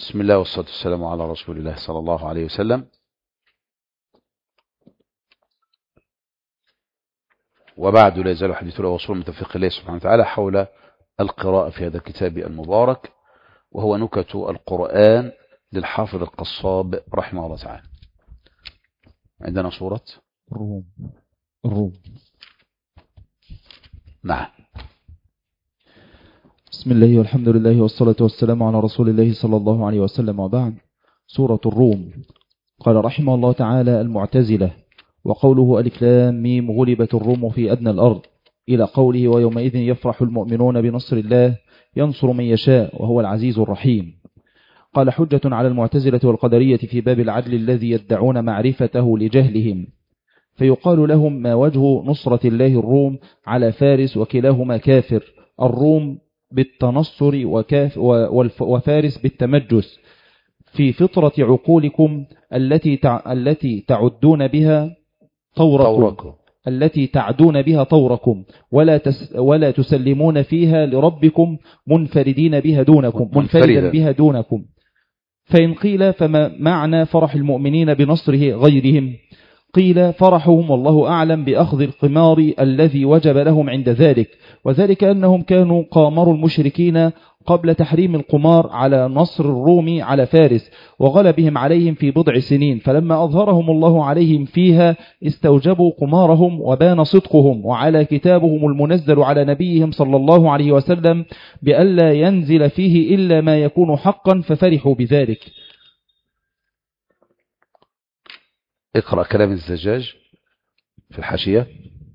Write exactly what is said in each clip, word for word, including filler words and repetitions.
بسم الله والصلاة والسلام على رسول الله صلى الله عليه وسلم. وبعد، لا يزال حديثنا وصول من توفيق الله سبحانه وتعالى حول القراءة في هذا الكتاب المبارك، وهو نكت القرآن للحافظ القصاب رحمه الله تعالى. عندنا سورة الروم. الروم. نعم. بسم الله والحمد لله والصلاة والسلام على رسول الله صلى الله عليه وسلم، وبعد. سورة الروم. قال رحمه الله تعالى: المعتزلة. وقوله ألف لام ميم غلبت الروم في أدنى الأرض، إلى قوله ويومئذ يفرح المؤمنون بنصر الله ينصر من يشاء وهو العزيز الرحيم. قال: حجة على المعتزلة والقدرية في باب العدل الذي يدعون معرفته لجهلهم، فيقال لهم: ما وجه نصرة الله الروم على فارس وكلاهما كافر؟ الروم بالتنصر وكاف وفارس بالتمجس، في فطرة عقولكم التي تع... التي تعدون بها طوركم, طوركم. التي تعدون بها طوركم ولا تس... ولا تسلمون فيها لربكم منفردين بها دونكم منفردا بها دونكم. فإن قيل فما معنى فرح المؤمنين بنصره غيرهم؟ قيل: فرحهم والله أعلم بأخذ القمار الذي وجب لهم عند ذلك، وذلك أنهم كانوا قامروا المشركين قبل تحريم القمار على نصر الروم على فارس، وغلبهم عليهم في بضع سنين، فلما أظهرهم الله عليهم فيها استوجبوا قمارهم وبان صدقهم، وعلى كتابهم المنزل على نبيهم صلى الله عليه وسلم بألا ينزل فيه إلا ما يكون حقا، ففرحوا بذلك. اقرأ كلام الزجاج في الحاشية.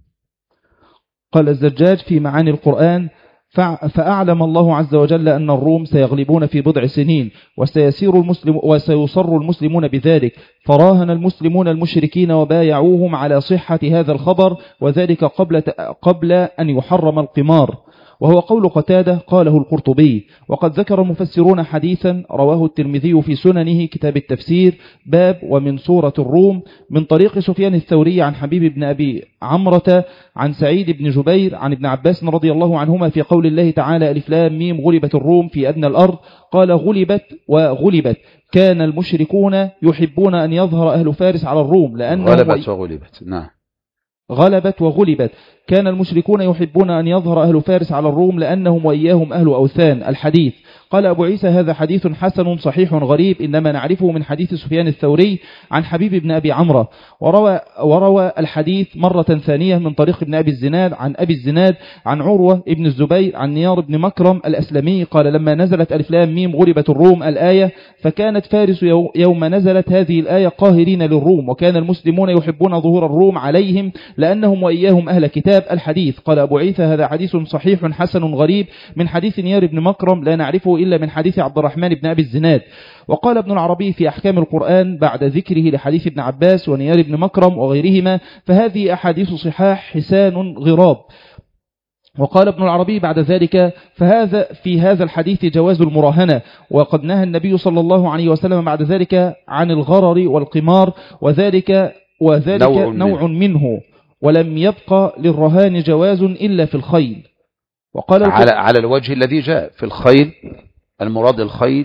قال الزجاج في معاني القرآن: فأعلم الله عز وجل أن الروم سيغلبون في بضع سنين، وسيسير المسلم وسيصر المسلمون بذلك، فراهن المسلمون المشركين وبايعوهم على صحة هذا الخبر، وذلك قبل قبل أن يحرم القمار، وهو قول قتادة قاله القرطبي. وقد ذكر المفسرون حديثا رواه الترمذي في سننه كتاب التفسير باب ومن سورة الروم من طريق سفيان الثوري عن حبيب بن أبي عمرة عن سعيد بن جبير عن ابن عباس رضي الله عنهما في قول الله تعالى ألف لام ميم غلبت الروم في أدنى الأرض. قال: غلبت وغلبت. كان المشركون يحبون أن يظهر أهل فارس على الروم لأنهم غلبت وغلبت. نعم. غلبت وغلبت. كان المشركون يحبون أن يظهر أهل فارس على الروم لأنهم وإياهم أهل أوثان. الحديث. قال أبو عيسى: هذا حديث حسن صحيح غريب، إنما نعرفه من حديث سفيان الثوري عن حبيب بن أبي عمرة، وروى, وروى الحديث مرة ثانية من طريق ابن أبي الزناد عن أبي الزناد عن عروة ابن الزبير عن نيار بن مكرم الأسلمي قال: لما نزلت ألف لام ميم غلبت الروم الآية، فكانت فارس يوم نزلت هذه الآية قاهرين للروم، وكان المسلمون يحبون ظهور الروم عليهم لأنهم وإياهم أهل كتاب. الحديث. قال أبو عيسى: هذا حديث صحيح حسن غريب من حديث نيار بن مكرم، لا نعرفه إلا من حديث عبد الرحمن بن أبي الزناد. وقال ابن العربي في أحكام القرآن بعد ذكره لحديث ابن عباس ونيار بن مكرم وغيرهما: فهذه أحاديث صحاح حسان غراب. وقال ابن العربي بعد ذلك: فهذا في هذا الحديث جواز المراهنة، وقد نهى النبي صلى الله عليه وسلم بعد ذلك عن الغرر والقمار، وذلك وذلك نوع, نوع منه، ولم يبقى للرهان جواز إلا في الخيل. وقال على, على الوجه الذي جاء في الخيل، المراد الخيل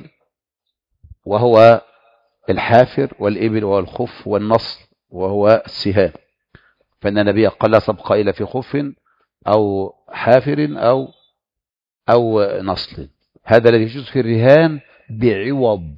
وهو الحافر والإبل والخف والنصل وهو السهام، فإن النبي قال لا سبق إلا في خف أو حافر أو أو نصل. هذا الذي يجوز في الرهان بعوض،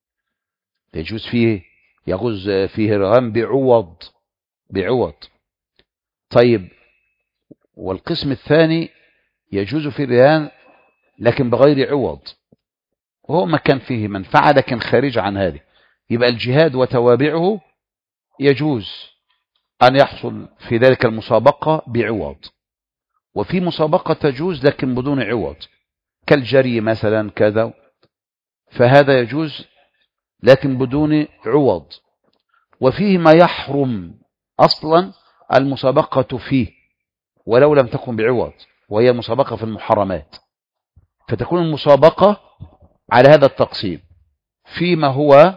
يجوز فيه يجوز فيه الرهان بعوض بعوض طيب. والقسم الثاني يجوز في الرهان لكن بغير عوض، وهو ما كان فيه منفعة لكن خارج عن هذه، يبقى الجهاد وتوابعه يجوز أن يحصل في ذلك المسابقة بعوض، وفي مسابقة تجوز لكن بدون عوض كالجري مثلا كذا، فهذا يجوز لكن بدون عوض. وفيه ما يحرم أصلا المسابقة فيه ولو لم تكن بعوض، وهي مسابقة في المحرمات، فتكون المسابقة على هذا التقسيم: فيما هو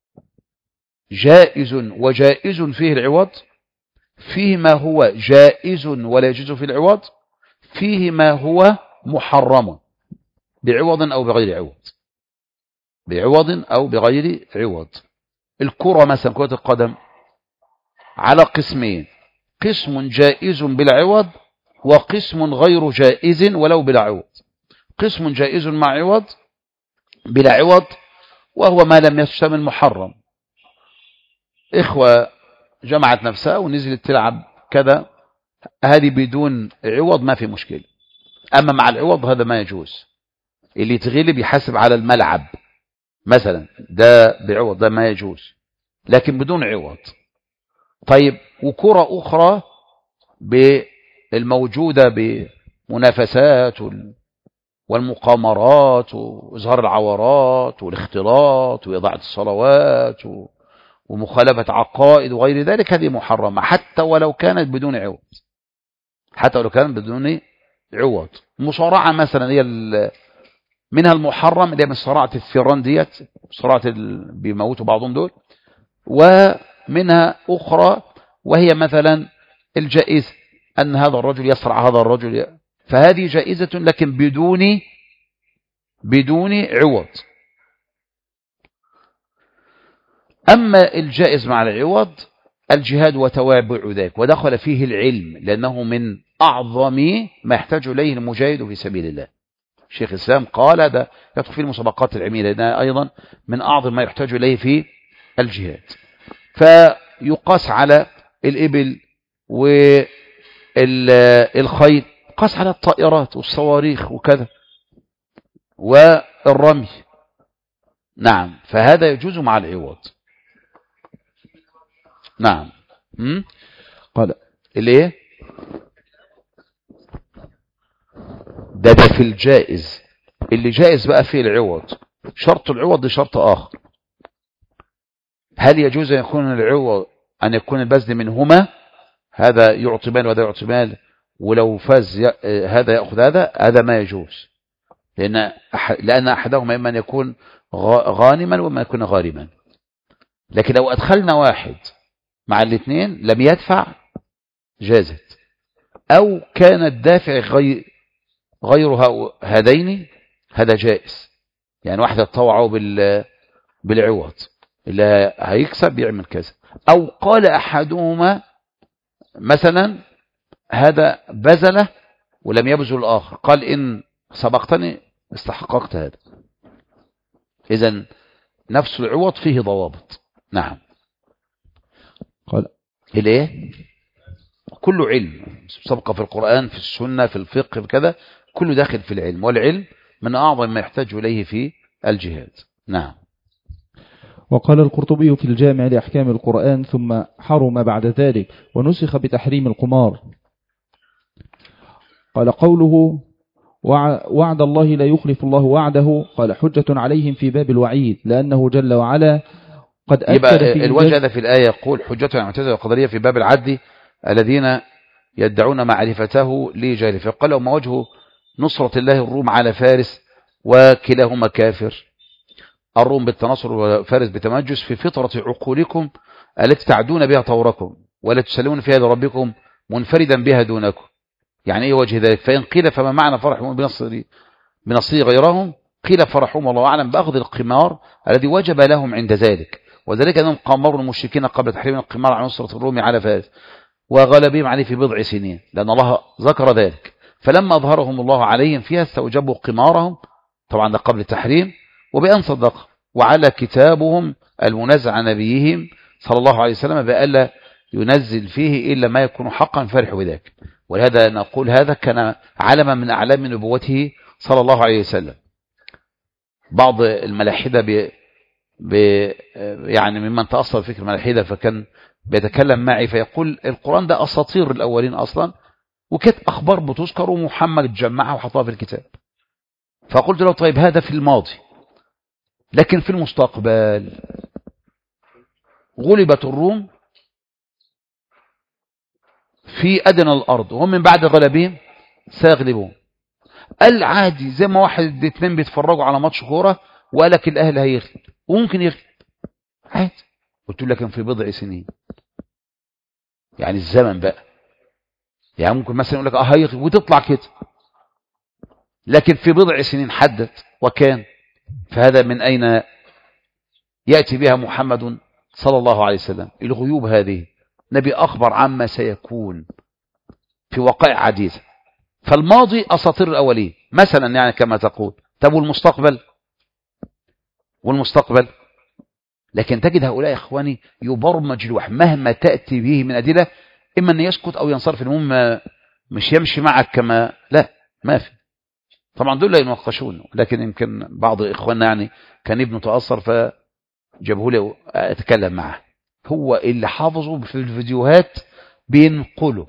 جائز وجائز فيه العوض، فيما هو جائز ولا يجوز فيه العوض، فيه ما هو محرم بعوض أو بغير عوض. بعوض أو بغير عوض. الكرة مثلا كرة القدم على قسمين، قسم جائز بالعوض وقسم غير جائز ولو بلا عوض. قسم جائز مع عوض بلا عوض وهو ما لم يشتمل محرم، إخوة جمعت نفسها ونزلت تلعب كذا، هذه بدون عوض ما في مشكلة. أما مع العوض هذا ما يجوز، اللي تغلب يحاسب على الملعب مثلا، ده بعوض، ده ما يجوز، لكن بدون عوض. طيب وكرة أخرى بالموجودة بمنافسات والمقامرات وإظهار العورات والاختلاط وإضاعة الصلوات ومخالفة عقائد وغير ذلك، هذه محرمة حتى ولو كانت بدون عوض، حتى ولو كانت بدون عوض. مصارعة مثلا هي منها المحرم، اللي هي من صراعة الثيران ديت، صراعة بيموتوا بعضهم دول، ومنها أخرى وهي مثلا الجائزة، أن هذا الرجل يصرع هذا الرجل، فهذه جائزة لكن بدون بدون عوض. أما الجائز مع العوض الجهاد وتوابع ذلك، ودخل فيه العلم لأنه من أعظم ما يحتاج إليه المجاهد في سبيل الله. شيخ الإسلام قال هذا يدخل في المسابقات العلمية لأنها أيضا من أعظم ما يحتاج إليه في الجهاد. فيقاس على الإبل والخيل، يقاس على الطائرات والصواريخ وكذا والرمي. نعم، فهذا يجوز مع العوض. نعم. م? قال الايه ده ده في الجائز. اللي جائز بقى فيه العوض، شرط العوض شرط آخر. هل يجوز أن يكون العوض أن يكون البذل منهما، هذا يعطي مال وهذا يعطي مال، ولو فاز هذا يأخذ هذا، هذا ما يجوز، لأن لأن أحدهما إما أن يكون غانما وما يكون غارما. لكن لو أدخلنا واحد مع الاثنين لم يدفع جازت، أو كان الدافع غير غير هذين، هذا جائز. يعني واحد يتطوعه بال بالعوض، اللي هيكسب يعمل كذا، أو قال أحدهما مثلا هذا بذله ولم يبذل الآخر، قال إن سبقتني استحققت هذا. إذن نفس العوض فيه ضوابط. نعم. قال إليه كل علم سبق في القرآن، في السنة، في الفقه، في كذا، كله داخل في العلم، والعلم من أعظم ما يحتاج إليه في الجهاد. نعم. وقال القرطبي في الجامع لأحكام القرآن: ثم حرم بعد ذلك ونسخ بتحريم القمار. قال قوله: وعد الله لا يخلف الله وعده، قال حجة عليهم في باب الوعيد، لأنه جل وعلا قد أكد في الوجه هذا في الآية يقول حجة على المعتزلة والقدرية في باب العد الذين يدعون معرفته لجهله، فقال وما وجه نصرة الله الروم على فارس وكلاهما كافر؟ الروم بالتنصر وفارس بتمجس في فطرة عقولكم التي تعدون بها طوركم ولا تسلمون فيها لربكم منفردا بها دونكم. يعني ايه وجه ذلك؟ فإن قيل فما معنى فرحهم بنصر بنصر غيرهم؟ قيل فرحهم والله أعلم بأخذ القمار الذي وجب لهم عند ذلك، وذلك أنهم قامروا المشركين قبل تحريم القمار عن نصرة الروم على فارس وغلبهم عليه في بضع سنين، لأن الله ذكر ذلك. فلما أظهرهم الله عليهم فيها استوجبوا قمارهم، طبعا ده قبل التحريم، وبأن صدق وعلى كتابهم المنزل عن نبيهم صلى الله عليه وسلم بألا ينزل فيه إلا ما يكون حقا، فرحوا بذلك. ولهذا نقول هذا كان علما من أعلام نبوته صلى الله عليه وسلم. بعض الملاحدة ب... ب... يعني ممن تأثر فكر الملاحدة فكان بيتكلم معي فيقول القرآن ده أساطير الأولين أصلا، وكانت أخبار بتذكر ومحمد جمعها وحطها في الكتاب. فقلت له طيب هذا في الماضي، لكن في المستقبل غلبت الروم في أدنى الأرض وهم من بعد غلبهم سيغلبون. قال عادي، زي ما واحد اتنين بيتفرجوا على ماتش كورة وقالك الأهل هيغلب وممكن يغلب عادي. قلت لك في بضع سنين، يعني الزمن بقى، يعني ممكن مثلا يقول لك اه هيغلب وتطلع كده، لكن في بضع سنين حدث وكان، فهذا من أين يأتي بها محمد صلى الله عليه وسلم. الغيوب هذه نبي أخبر عما سيكون في وقائع عديدة. فالماضي أساطير الأولين مثلا يعني كما تقول. طب والمستقبل؟ والمستقبل لكن تجد هؤلاء يا إخواني يبرمج الوحي مهما تأتي به من أدلة، إما أن يسكت أو ينصرف، المهم مش يمشي معك كما لا ما في. طبعا دول لا يناقشون، لكن يمكن بعض إخواننا يعني كان ابنه تأثر فجابه لي أتكلم معه. هو اللي حافظه في الفيديوهات بينقله،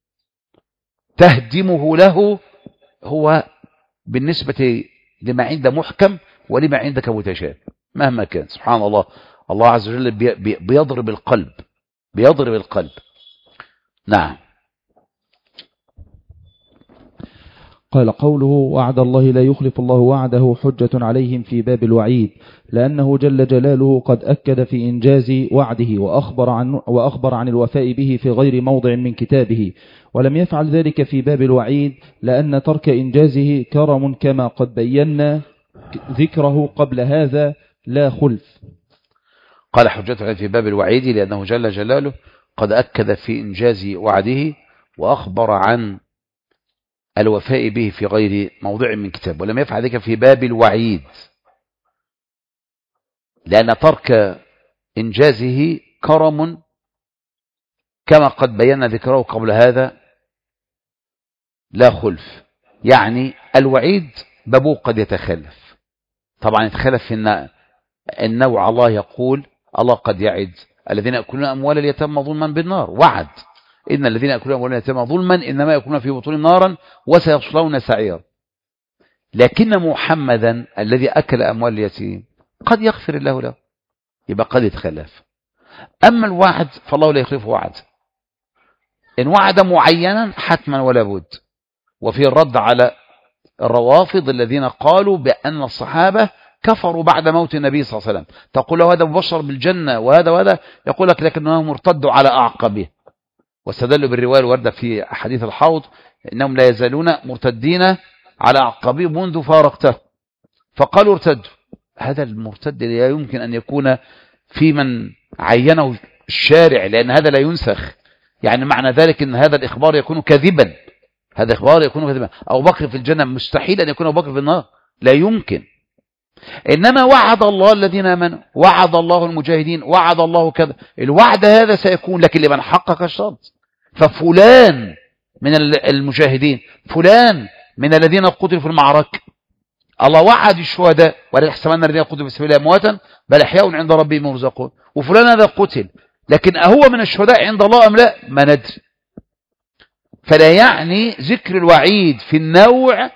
تهدمه له هو بالنسبة لما عند محكم ولما عندك متشابه مهما كان. سبحان الله، الله عز وجل بي بي بيضرب القلب، بيضرب القلب. نعم. قال قوله وعد الله لا يخلف الله وعده حجة عليهم في باب الوعيد، لأنه جل جلاله قد أكد في إنجاز وعده وأخبر عن, وأخبر عن الوفاء به في غير موضع من كتابه، ولم يفعل ذلك في باب الوعيد لأن ترك إنجازه كرم كما قد بينا ذكره قبل هذا لا خلف. قال حجة في باب الوعيد لأنه جل جلاله قد أكد في إنجاز وعده وأخبر عن الوفاء به في غير موضع من كتاب، ولم يفعل ذلك في باب الوعيد لأن ترك إنجازه كرم كما قد بينا ذكره قبل هذا لا خلف. يعني الوعيد بابه قد يتخلف، طبعا يتخلف في النوع. الله يقول الله قد يعد الذين يأكلون أموال اليتامى ظلما بالنار، وعد إن الذين يأكلون أموال اليتامى ظلما إنما يأكلون في بطونهم نارا وسيصلون سعيرا. لكن محمدا الذي أكل أموال اليتيم قد يغفر الله له، يبقى قد يتخلف. أما الوعد فالله لا يخلف وعد، إن وعد معينا حتما ولا بد. وفي الرد على الروافض الذين قالوا بأن الصحابة كفروا بعد موت النبي صلى الله عليه وسلم، تقول له هذا مبشر بالجنة وهذا وهذا، يقول لك لكنهم ارتدوا على أعقابه، واستدلوا بالرواية الواردة في حديث الحوض إنهم لا يزالون مرتدين على أعقابه منذ فارقته، فقالوا ارتدوا. هذا المرتد لا يمكن أن يكون في من عينه الشارع، لأن هذا لا ينسخ. يعني معنى ذلك أن هذا الإخبار يكون كذبا، هذا إخبار يكون كذبا. أبو بكر في الجنة مستحيل أن يكون أبو بكر في النار، لا يمكن. إنما وعد الله الذين آمنوا، وعد الله المجاهدين، وعد الله كذا. الوعد هذا سيكون لكن لمن حقق الشرط. ففلان من المجاهدين، فلان من الذين قتلوا في المعركة، الله وعد الشهداء ولا تحسبن الذين قتلوا في سبيل الله أمواتا بل أحياء عند ربهم يرزقون. وفلان هذا قتل، لكن أهو من الشهداء عند الله أم لا؟ ما ندري. فلا يعني ذكر الوعيد في النوع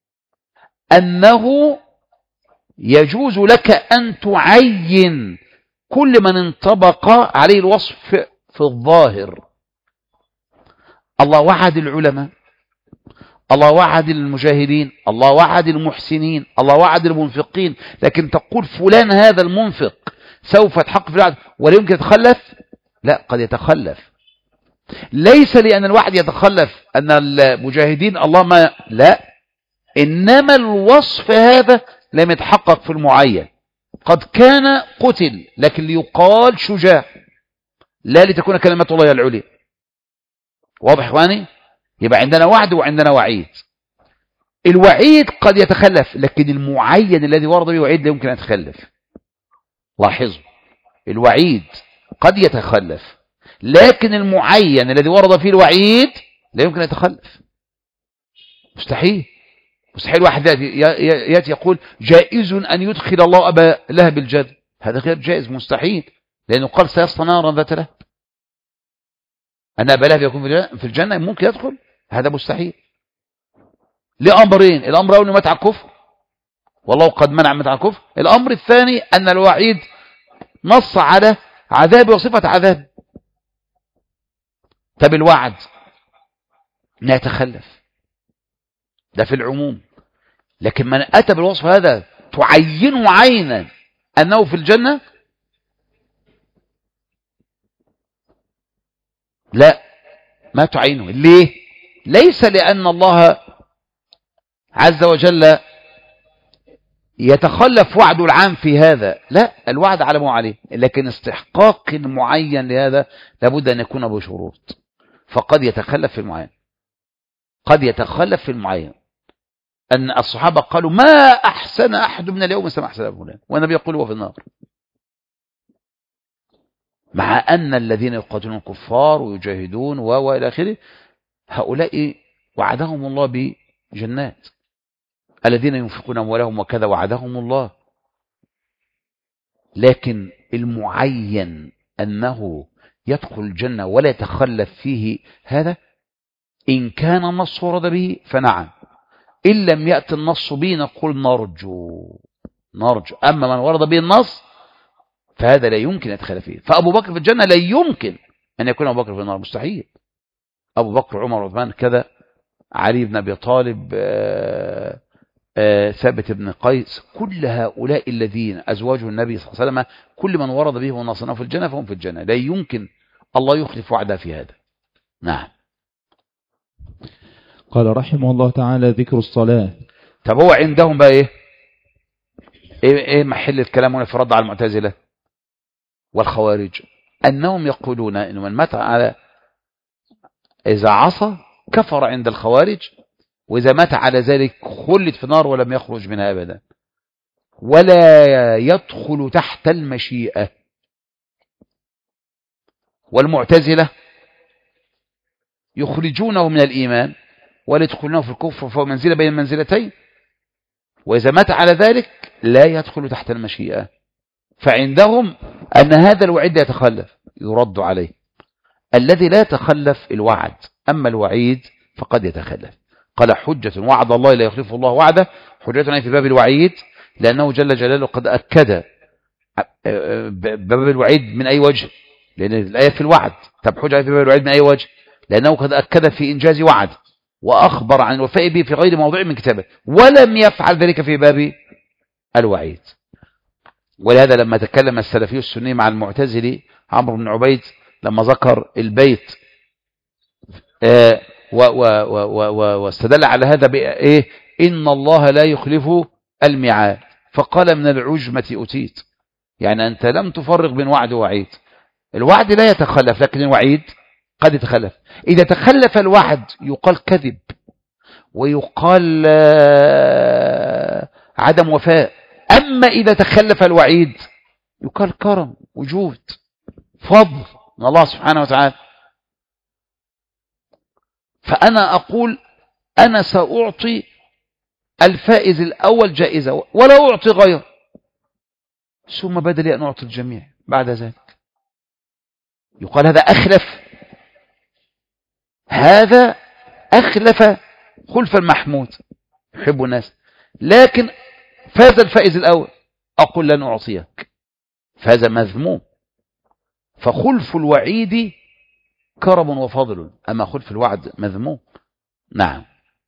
أنه يجوز لك أن تعين كل من انطبق عليه الوصف في الظاهر. الله وعد العلماء، الله وعد المجاهدين، الله وعد المحسنين، الله وعد المنفقين، لكن تقول فلان هذا المنفق سوف يتحقق في الوعد ولا يمكن يتخلف؟ لا، قد يتخلف. ليس لأن الوعد يتخلف أن المجاهدين الله ما لا، إنما الوصف هذا لم يتحقق في المعين. قد كان قتل لكن ليقال شجاع، لا لتكون كلمة الله العليا. واضح إخواني؟ يبقى عندنا وعد وعندنا وعيد. الوعيد قد يتخلف، لكن المعين الذي ورد به وعيد لا يمكن أن يتخلف. لاحظوا، الوعيد قد يتخلف، لكن المعين الذي ورد فيه الوعيد لا يمكن أن يتخلف. مستحيل. مستحيل واحد يأتي يقول جائز أن يدخل الله أبا لهب الجنة، هذا غير جائز، مستحيل، لأنه قال سيصلى نارا ذات لهب. أن أبا لهب يكون في الجنة ممكن يدخل، هذا مستحيل. لأمرين: الأمر الأول متع الكفر، والله قد منع متع الكفر. الأمر الثاني أن الوعيد نص على عذاب وصفة عذاب. طب الوعد لا يتخلف، ده في العموم، لكن من أتى بالوصف هذا تعينه عينا أنه في الجنة، لا، ما تعينه. ليه؟ ليس لأن الله عز وجل يتخلف وعده العام في هذا، لا، الوعد على ما عليه، لكن استحقاق معين لهذا لابد أن يكون بشروط. فقد يتخلف في المعين، قد يتخلف في المعين. أن الصحابة قالوا ما أحسن أحد من اليوم مثل ما أحسن فلان، والنبي يقول هو في النار، مع أن الذين يقاتلون الكفار ويجاهدون وإلى آخره هؤلاء وعدهم الله بجنات، الذين ينفقون أموالهم وكذا وعدهم الله. لكن المعين أنه يدخل الجنة ولا يتخلف فيه هذا، إن كان النص ورد به فنعم، إن لم يأتي النص به نقول نرجو نرجو أما من ورد به النص فهذا لا يمكن يدخل فيه. فأبو بكر في الجنة لا يمكن أن يكون أبو بكر في النار، مستحيل. أبو بكر، عمر، عثمان كذا، علي بن أبي طالب، آآ آآ ثابت بن قيس، كل هؤلاء الذين أزواج النبي صلى الله عليه وسلم كل من ورد به النص في الجنة فهم في الجنة، لا يمكن الله يخلف وعده في هذا. نعم. قال رحمه الله تعالى ذكر الصلاة. طب هو عندهم بقى ايه ايه, إيه محل الكلام هنا في الرد على المعتزلة والخوارج؟ انهم يقولون انه من مات على اذا عصى كفر عند الخوارج، واذا مات على ذلك خلد في النار ولم يخرج منها ابدا، ولا يدخل تحت المشيئة. والمعتزلة يخرجونه من الإيمان ولا يدخلونه في الكفر، فهو منزلة بين المنزلتين، وإذا مات على ذلك لا يدخل تحت المشيئة. فعندهم أن هذا الوعيد يتخلف، يرد عليه. الذي لا يتخلف الوعد، أما الوعيد فقد يتخلف. قال حجة وعد الله لا يخلف الله وعده، حجتنا في باب الوعيد لأنه جل جلاله قد أكد باب الوعيد من أي وجه؟ لأن الآية في الوعد. طب حجة في باب الوعيد من أي وجه؟ لأنه قد أكد في إنجاز وعد وأخبر عن الوفاء به في غير موضوع من كتابه، ولم يفعل ذلك في باب الوعيد. ولهذا لما تكلم السلفي السني مع المعتزلي عمرو بن عبيد لما ذكر البيت آه واستدل على هذا بإيه؟ إن الله لا يخلف الميعاد، فقال من العجمة أتيت، يعني أنت لم تفرق بين وعد ووعيد. الوعد لا يتخلف لكن الوعيد قد يتخلف. إذا تخلف الوعد يقال كذب، ويقال عدم وفاء. أما إذا تخلف الوعيد يقال كرم، وجود، فضل من الله سبحانه وتعالى. فأنا أقول أنا سأعطي الفائز الأول جائزة ولا أعطي غير، ثم بدل أن أعطي الجميع بعد ذلك يقال هذا أخلف، هذا أخلف خلف المحمود يحب الناس، لكن فاز الفائز الأول أقول لن أعطيك، فهذا مذموم. فخلف الوعيد كرم وفضل، أما خلف الوعد مذموم. نعم.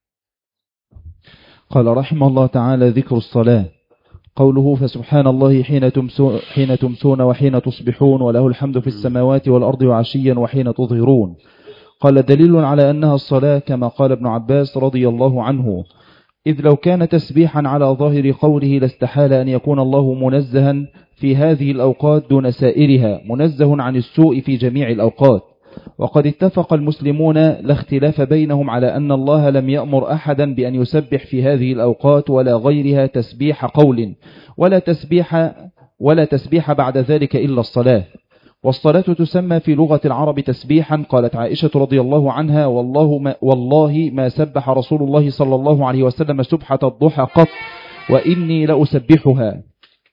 قال رحمه الله تعالى ذكر الصلاة. قوله فسبحان الله حين تمسون, حين تمسون وحين تصبحون وله الحمد في السماوات والأرض وعشيا وحين تظهرون. قال دليل على أنها الصلاة كما قال ابن عباس رضي الله عنه، إذ لو كان تسبيحا على ظاهر قوله لاستحال أن يكون الله منزها في هذه الأوقات دون سائرها، منزه عن السوء في جميع الأوقات. وقد اتفق المسلمون لا اختلاف بينهم على أن الله لم يأمر أحدا بأن يسبح في هذه الأوقات ولا غيرها تسبيح قول ولا تسبيح, ولا تسبيح بعد ذلك إلا الصلاة. والصلاة تسمى في لغة العرب تسبيحا. قالت عائشة رضي الله عنها والله ما, والله ما سبح رسول الله صلى الله عليه وسلم سبحة الضحى قط وإني لأسبحها.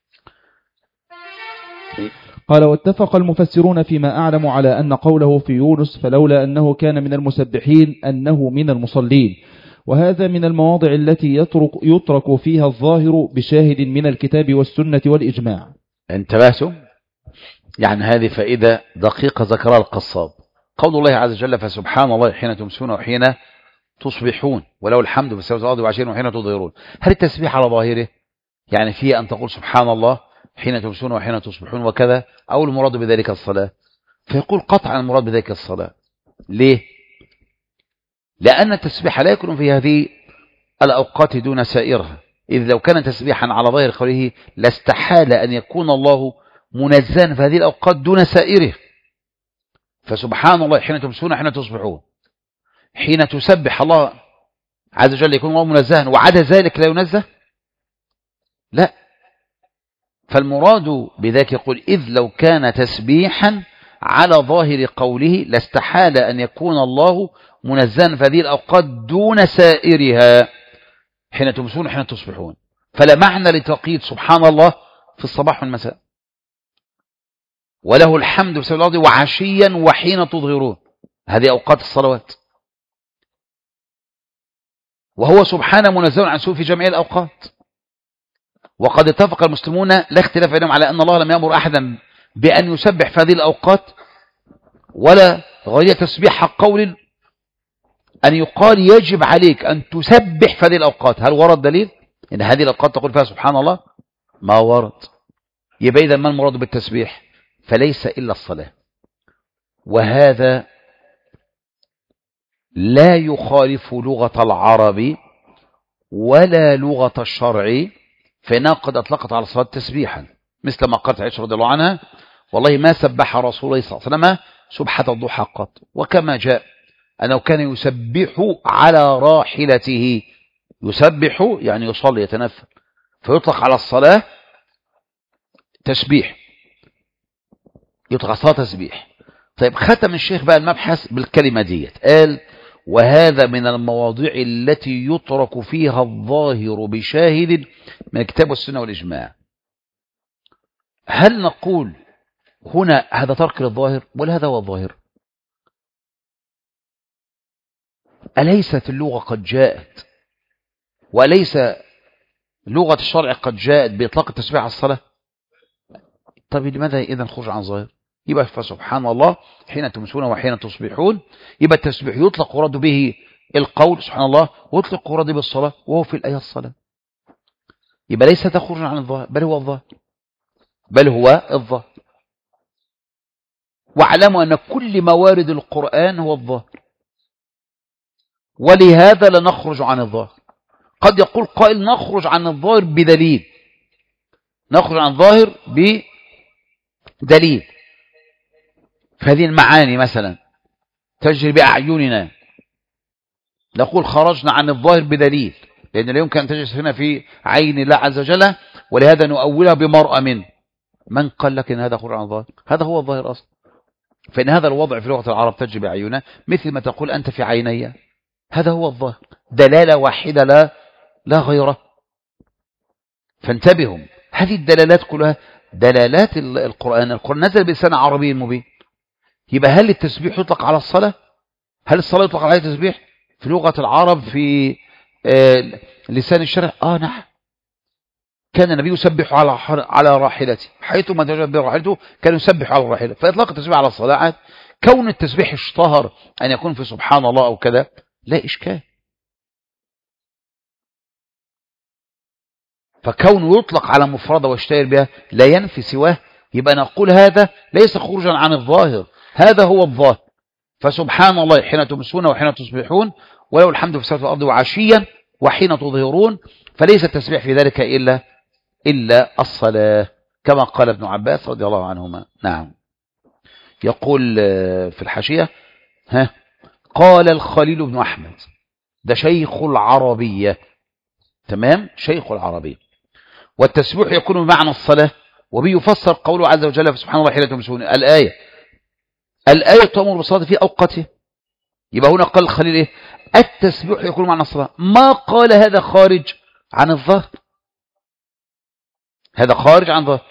قال واتفق المفسرون فيما أعلم على أن قوله في يونس فلولا أنه كان من المسبحين أنه من المصلين، وهذا من المواضع التي يترك, يترك فيها الظاهر بشاهد من الكتاب والسنة والإجماع. انتبهتم؟ يعني هذه فائدة دقيقة ذكرها القصاب. قول الله عز وجل فسبحان الله حين تمسون وحين تصبحون وله الحمد في السماوات والأرض وعشيا وحين تظهرون. هل التسبيح على ظاهره يعني فيه أن تقول سبحان الله حين تمسون وحين تصبحون وكذا، أو المراد بذلك الصلاة؟ فيقول قطعا المراد بذلك الصلاة. ليه؟ لأن التسبيح لا يكون في هذه الأوقات دون سائرها، إذ لو كان تسبيحا على ظاهر قوله لاستحال أن يكون الله منزها في هذه الأوقات دون سائره. فسبحان الله حين تمسون حين تصبحون، حين تسبح الله عز وجل يكون الله منزها وعدا ذلك لا ينزه؟ لا. فالمراد بذلك يقول إذ لو كان تسبيحا على ظاهر قوله لاستحال أن يكون الله منزها في هذه الأوقات دون سائرها حين تمسون وحين تصبحون. فلا معنى لتقييد سبحان الله في الصباح والمساء، وله الحمد في الأرض وعشيا وحين تظهرون، هذه أوقات الصلوات، وهو سبحانه منزه عن سوء في جميع الأوقات. وقد اتفق المسلمون لا اختلاف بينهم على أن الله لم يأمر أحدا بأن يسبح في هذه الأوقات، ولا غير تسبيح قول أن يقال يجب عليك أن تسبح في هذه الأوقات. هل ورد دليل إن هذه الأوقات تقول فيها سبحان الله؟ ما ورد. يبقى إذا ما المراد بالتسبيح؟ فليس إلا الصلاة، وهذا لا يخالف لغة العرب ولا لغة الشرع، فإنها قد أطلقت على الصلاة تسبيحا، مثل ما قالت عائشة رضي الله عنها والله ما سبح رسول الله صلى الله عليه وسلم سبحة الضحى قط. وكما جاء أنه كان يسبح على راحلته، يسبح يعني يصلي يتنفل، فيطلق على الصلاة تسبيح، يطلق على الصلاة تسبيح. طيب ختم الشيخ بقى المبحث بالكلمة ديت، قال وهذا من المواضيع التي يترك فيها الظاهر بشاهد من الكتاب والسنة والإجماع. هل نقول هنا هذا ترك للظاهر ولا هذا هو الظاهر؟ أليست اللغة قد جاءت وأليس لغة الشرع قد جاءت بإطلاق التسبيح على الصلاة؟ طب لماذا إذا نخرج عن ظاهر؟ يبقى فسبحان الله حين تمسون وحين تصبحون، يبقى التسبيح يطلق ورد به القول سبحان الله، ويطلق ورد بالصلاة، وهو في الآية الصلاة. يبقى ليس تخرج عن الظاهر، بل هو الظاهر، بل هو الظاهر. واعلموا أن كل موارد القرآن هو الظاهر، ولهذا لا نخرج عن الظاهر. قد يقول قائل نخرج عن الظاهر بدليل، نخرج عن الظاهر بدليل، فهذه المعاني مثلا تجري بأعيننا، نقول خرجنا عن الظاهر بدليل، لأن لا يمكن أن تجلس هنا في عين الله عز وجل، ولهذا نؤولها بمرأة منه. من قال لك إن هذا خرج عن الظاهر؟ هذا هو الظاهر أصلا. فإن هذا الوضع في لغة العرب تجري بأعيننا، مثل ما تقول أنت في عيني، هذا هو الظاهر، دلالة واحدة لا لا غيره. فانتبهوا، هذه الدلالات كلها دلالات القرآن. القرآن نزل بلسان عربي مبين. يبقى هل التسبيح يطلق على الصلاة؟ هل الصلاة يطلق عليها تسبيح في لغة العرب في آه لسان الشرع؟ آه نعم، كان النبي يسبح على على راحلته، حيثما تجد براحلته كان يسبح على الراحلة. فإطلاق التسبيح على الصلاة عاد كون التسبيح اشتهر أن يكون في سبحان الله أو كذا لا إشكال. فكونه يطلق على مفردة واشتهر بها لا ينفي سواه. يبقى نقول هذا ليس خروجا عن الظاهر، هذا هو الظاهر. فسبحان الله حين تمسون وحين تصبحون، ولو الحمد في سماوات الأرض وعشيا وحين تظهرون، فليس التسبيح في ذلك إلا إلا الصلاة، كما قال ابن عباس رضي الله عنهما. نعم. يقول في الحاشية ها قال الخليل بن أحمد، ده شيخ العربية، تمام، شيخ العربية. والتسبيح يكون بمعنى الصلاة، وبيفسر قوله عز وجل في سبحان الله حين تمسون. الآية الآية تأمر بالصلاة في أوقاته. يبقى هنا قال الخليل إيه؟ التسبيح يكون بمعنى الصلاة. ما قال هذا خارج عن الظاهر، هذا خارج عن الظاهر.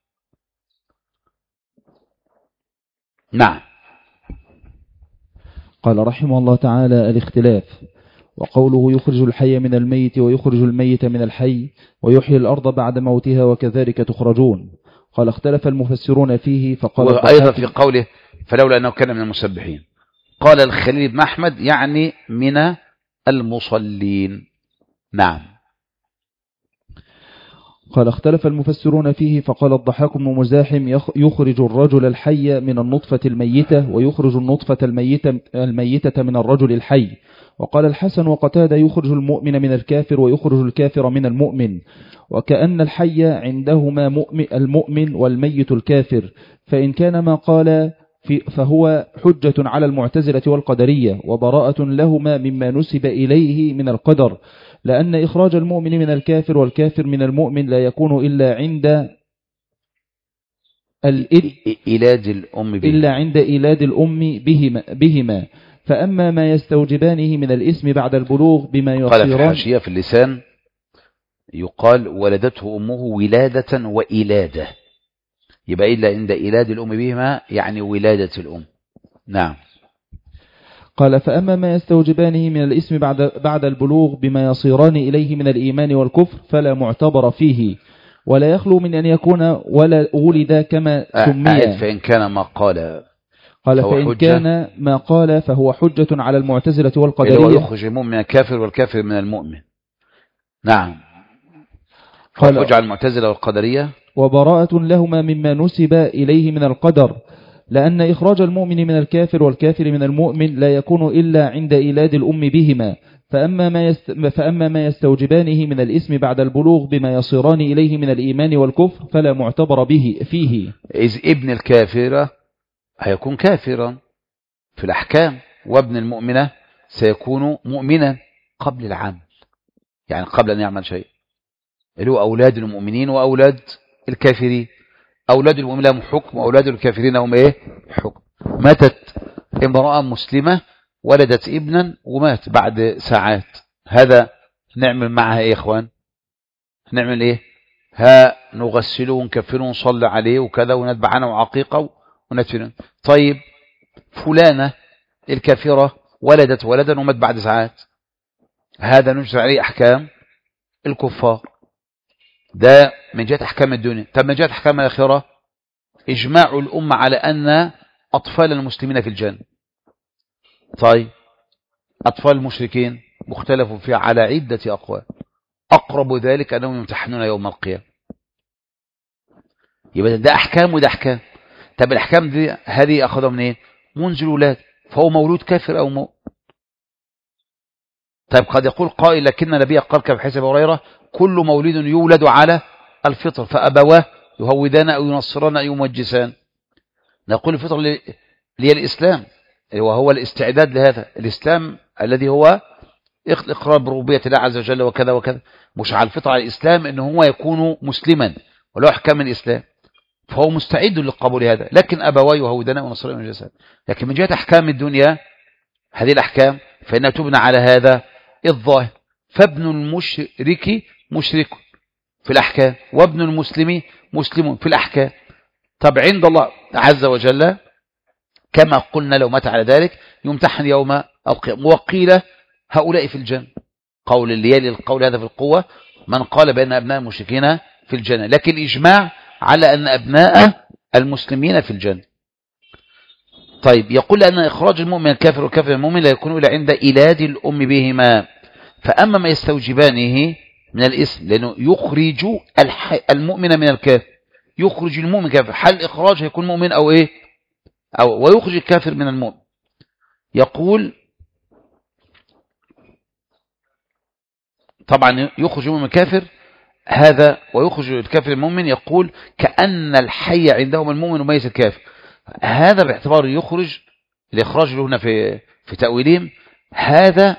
نعم. قال رحمه الله تعالى الاختلاف، وقوله يخرج الحي من الميت ويخرج الميت من الحي ويحيي الأرض بعد موتها وكذلك تخرجون. قال اختلف المفسرون فيه، فقال وأيضا في قوله فلولا أنه كان من المسبحين. قال الخليل بن أحمد يعني من المصلين. نعم. قال اختلف المفسرون فيه، فقال الضحاك بن مزاحم يخرج الرجل الحي من النطفة الميتة، ويخرج النطفة الميتة, الميتة من الرجل الحي. وقال الحسن وقتادة يخرج المؤمن من الكافر ويخرج الكافر من المؤمن، وكأن الحي عندهما مؤمن المؤمن والميت الكافر، فإن كان ما قال فهو حجة على المعتزلة والقدرية، وبراءة لهما مما نسب إليه من القدر، لأن إخراج المؤمن من الكافر والكافر من المؤمن لا يكون إلا عند إيلاد الأم بهما إلا عند إيلاد الأم بهما, بهما فأما ما يستوجبانه من الاسم بعد البلوغ بما يصيران. قال في حاشية في اللسان يقال ولدته أمه ولادة وإلادة، يبقى إلا عند إيلاد الأم بهما يعني ولادة الأم. نعم. قال فأما ما يستوجبانه من الاسم بعد, بعد البلوغ بما يصيران إليه من الإيمان والكفر فلا معتبر فيه، ولا يخلو من أن يكون ولا ولد كما سمي. فإن كان ما قال قال فإن كان ما قال فهو حجة على المعتزلة والقدرية، اللي هو يخرج المؤمن من الكافر والكافر من المؤمن. نعم. قال حجة على المعتزلة والقدرية وبراءة لهما مما نسب إليه من القدر، لأن إخراج المؤمن من الكافر والكافر من المؤمن لا يكون إلا عند إيلاد الأم بهما، فأما ما, يست... فأما ما يستوجبانه من الاسم بعد البلوغ بما يصيران إليه من الإيمان والكفر فلا معتبر به فيه. إذ ابن الكافر هيكون كافرا في الأحكام، وابن المؤمنة سيكون مؤمنا قبل العمل، يعني قبل أن يعمل شيء، اللي هو أولاد المؤمنين وأولاد الكافرين. أولاد المؤمنين لهم حكم وأولاد الكافرين هم إيه؟ حكم. ماتت امرأة مسلمة ولدت ابنا ومات بعد ساعات، هذا نعمل معها إيه يا إخوان؟ نعمل إيه؟ ها نغسله ونكفره ونصلي عليه وكذا ونتبع عنه عقيقة ونتفنه. طيب فلانة الكافرة ولدت ولدا ومات بعد ساعات، هذا نجري عليه أحكام الكفار، ده من جهة أحكام الدنيا. طب من جهة أحكام الآخرة إجماع الأمة على أن أطفال المسلمين في الجنة. طيب أطفال المشركين مختلف فيها على عدة أقوال، أقرب ذلك أنهم يمتحنون يوم القيامة. يبقى ده أحكام وده أحكام. طب الأحكام دي هذه أخذها منين؟ منذ الولاد، فهو مولود كافر أو مؤمن. طيب قد يقول قائل لكن النبي قال كما في حديث أبي هريرة كل مولود يولد على الفطر فأبواه يهودان أو ينصران أو يمجسان. نقول الفطر اللي هي الإسلام، وهو الاستعداد لهذا الإسلام الذي هو إقرار بربوبية الله عز وجل وكذا وكذا، مش على الفطر على الإسلام إنه هو يكون مسلما وله أحكام الإسلام، فهو مستعد للقبول هذا. لكن أبواه يهودان أو ينصران أو يمجسان. لكن من جهة أحكام الدنيا هذه الأحكام فإنها تبنى على هذا الظاهر، فابن المشرك مشرك في الأحكام وابن المسلم مسلم في الأحكام. طب عند الله عز وجل كما قلنا لو مات على ذلك يمتحن يوم القيامة. وقيل هؤلاء في الجنة، قول اللي يلي القول هذا في القوة من قال بأن أبناء المشركين في الجنة، لكن إجماع على أن أبناء المسلمين في الجنة. طيب يقول أن إخراج المؤمن الكافر والكافر المؤمن لا يكون إلا عند إيلاد الأم بهما، فأما ما يستوجبانه من الاسم لأنه يخرج المؤمن من الكافر، يخرج المؤمن كافر، حل إخراج هيكون مؤمن أو إيه أو ويخرج الكافر من المؤمن. يقول طبعا يخرج المؤمن الكافر هذا ويخرج الكافر المؤمن، يقول كأن الحي عندهم المؤمن وميز الكافر، هذا باعتبار يخرج الإخراج له هنا في في تأويلهم. هذا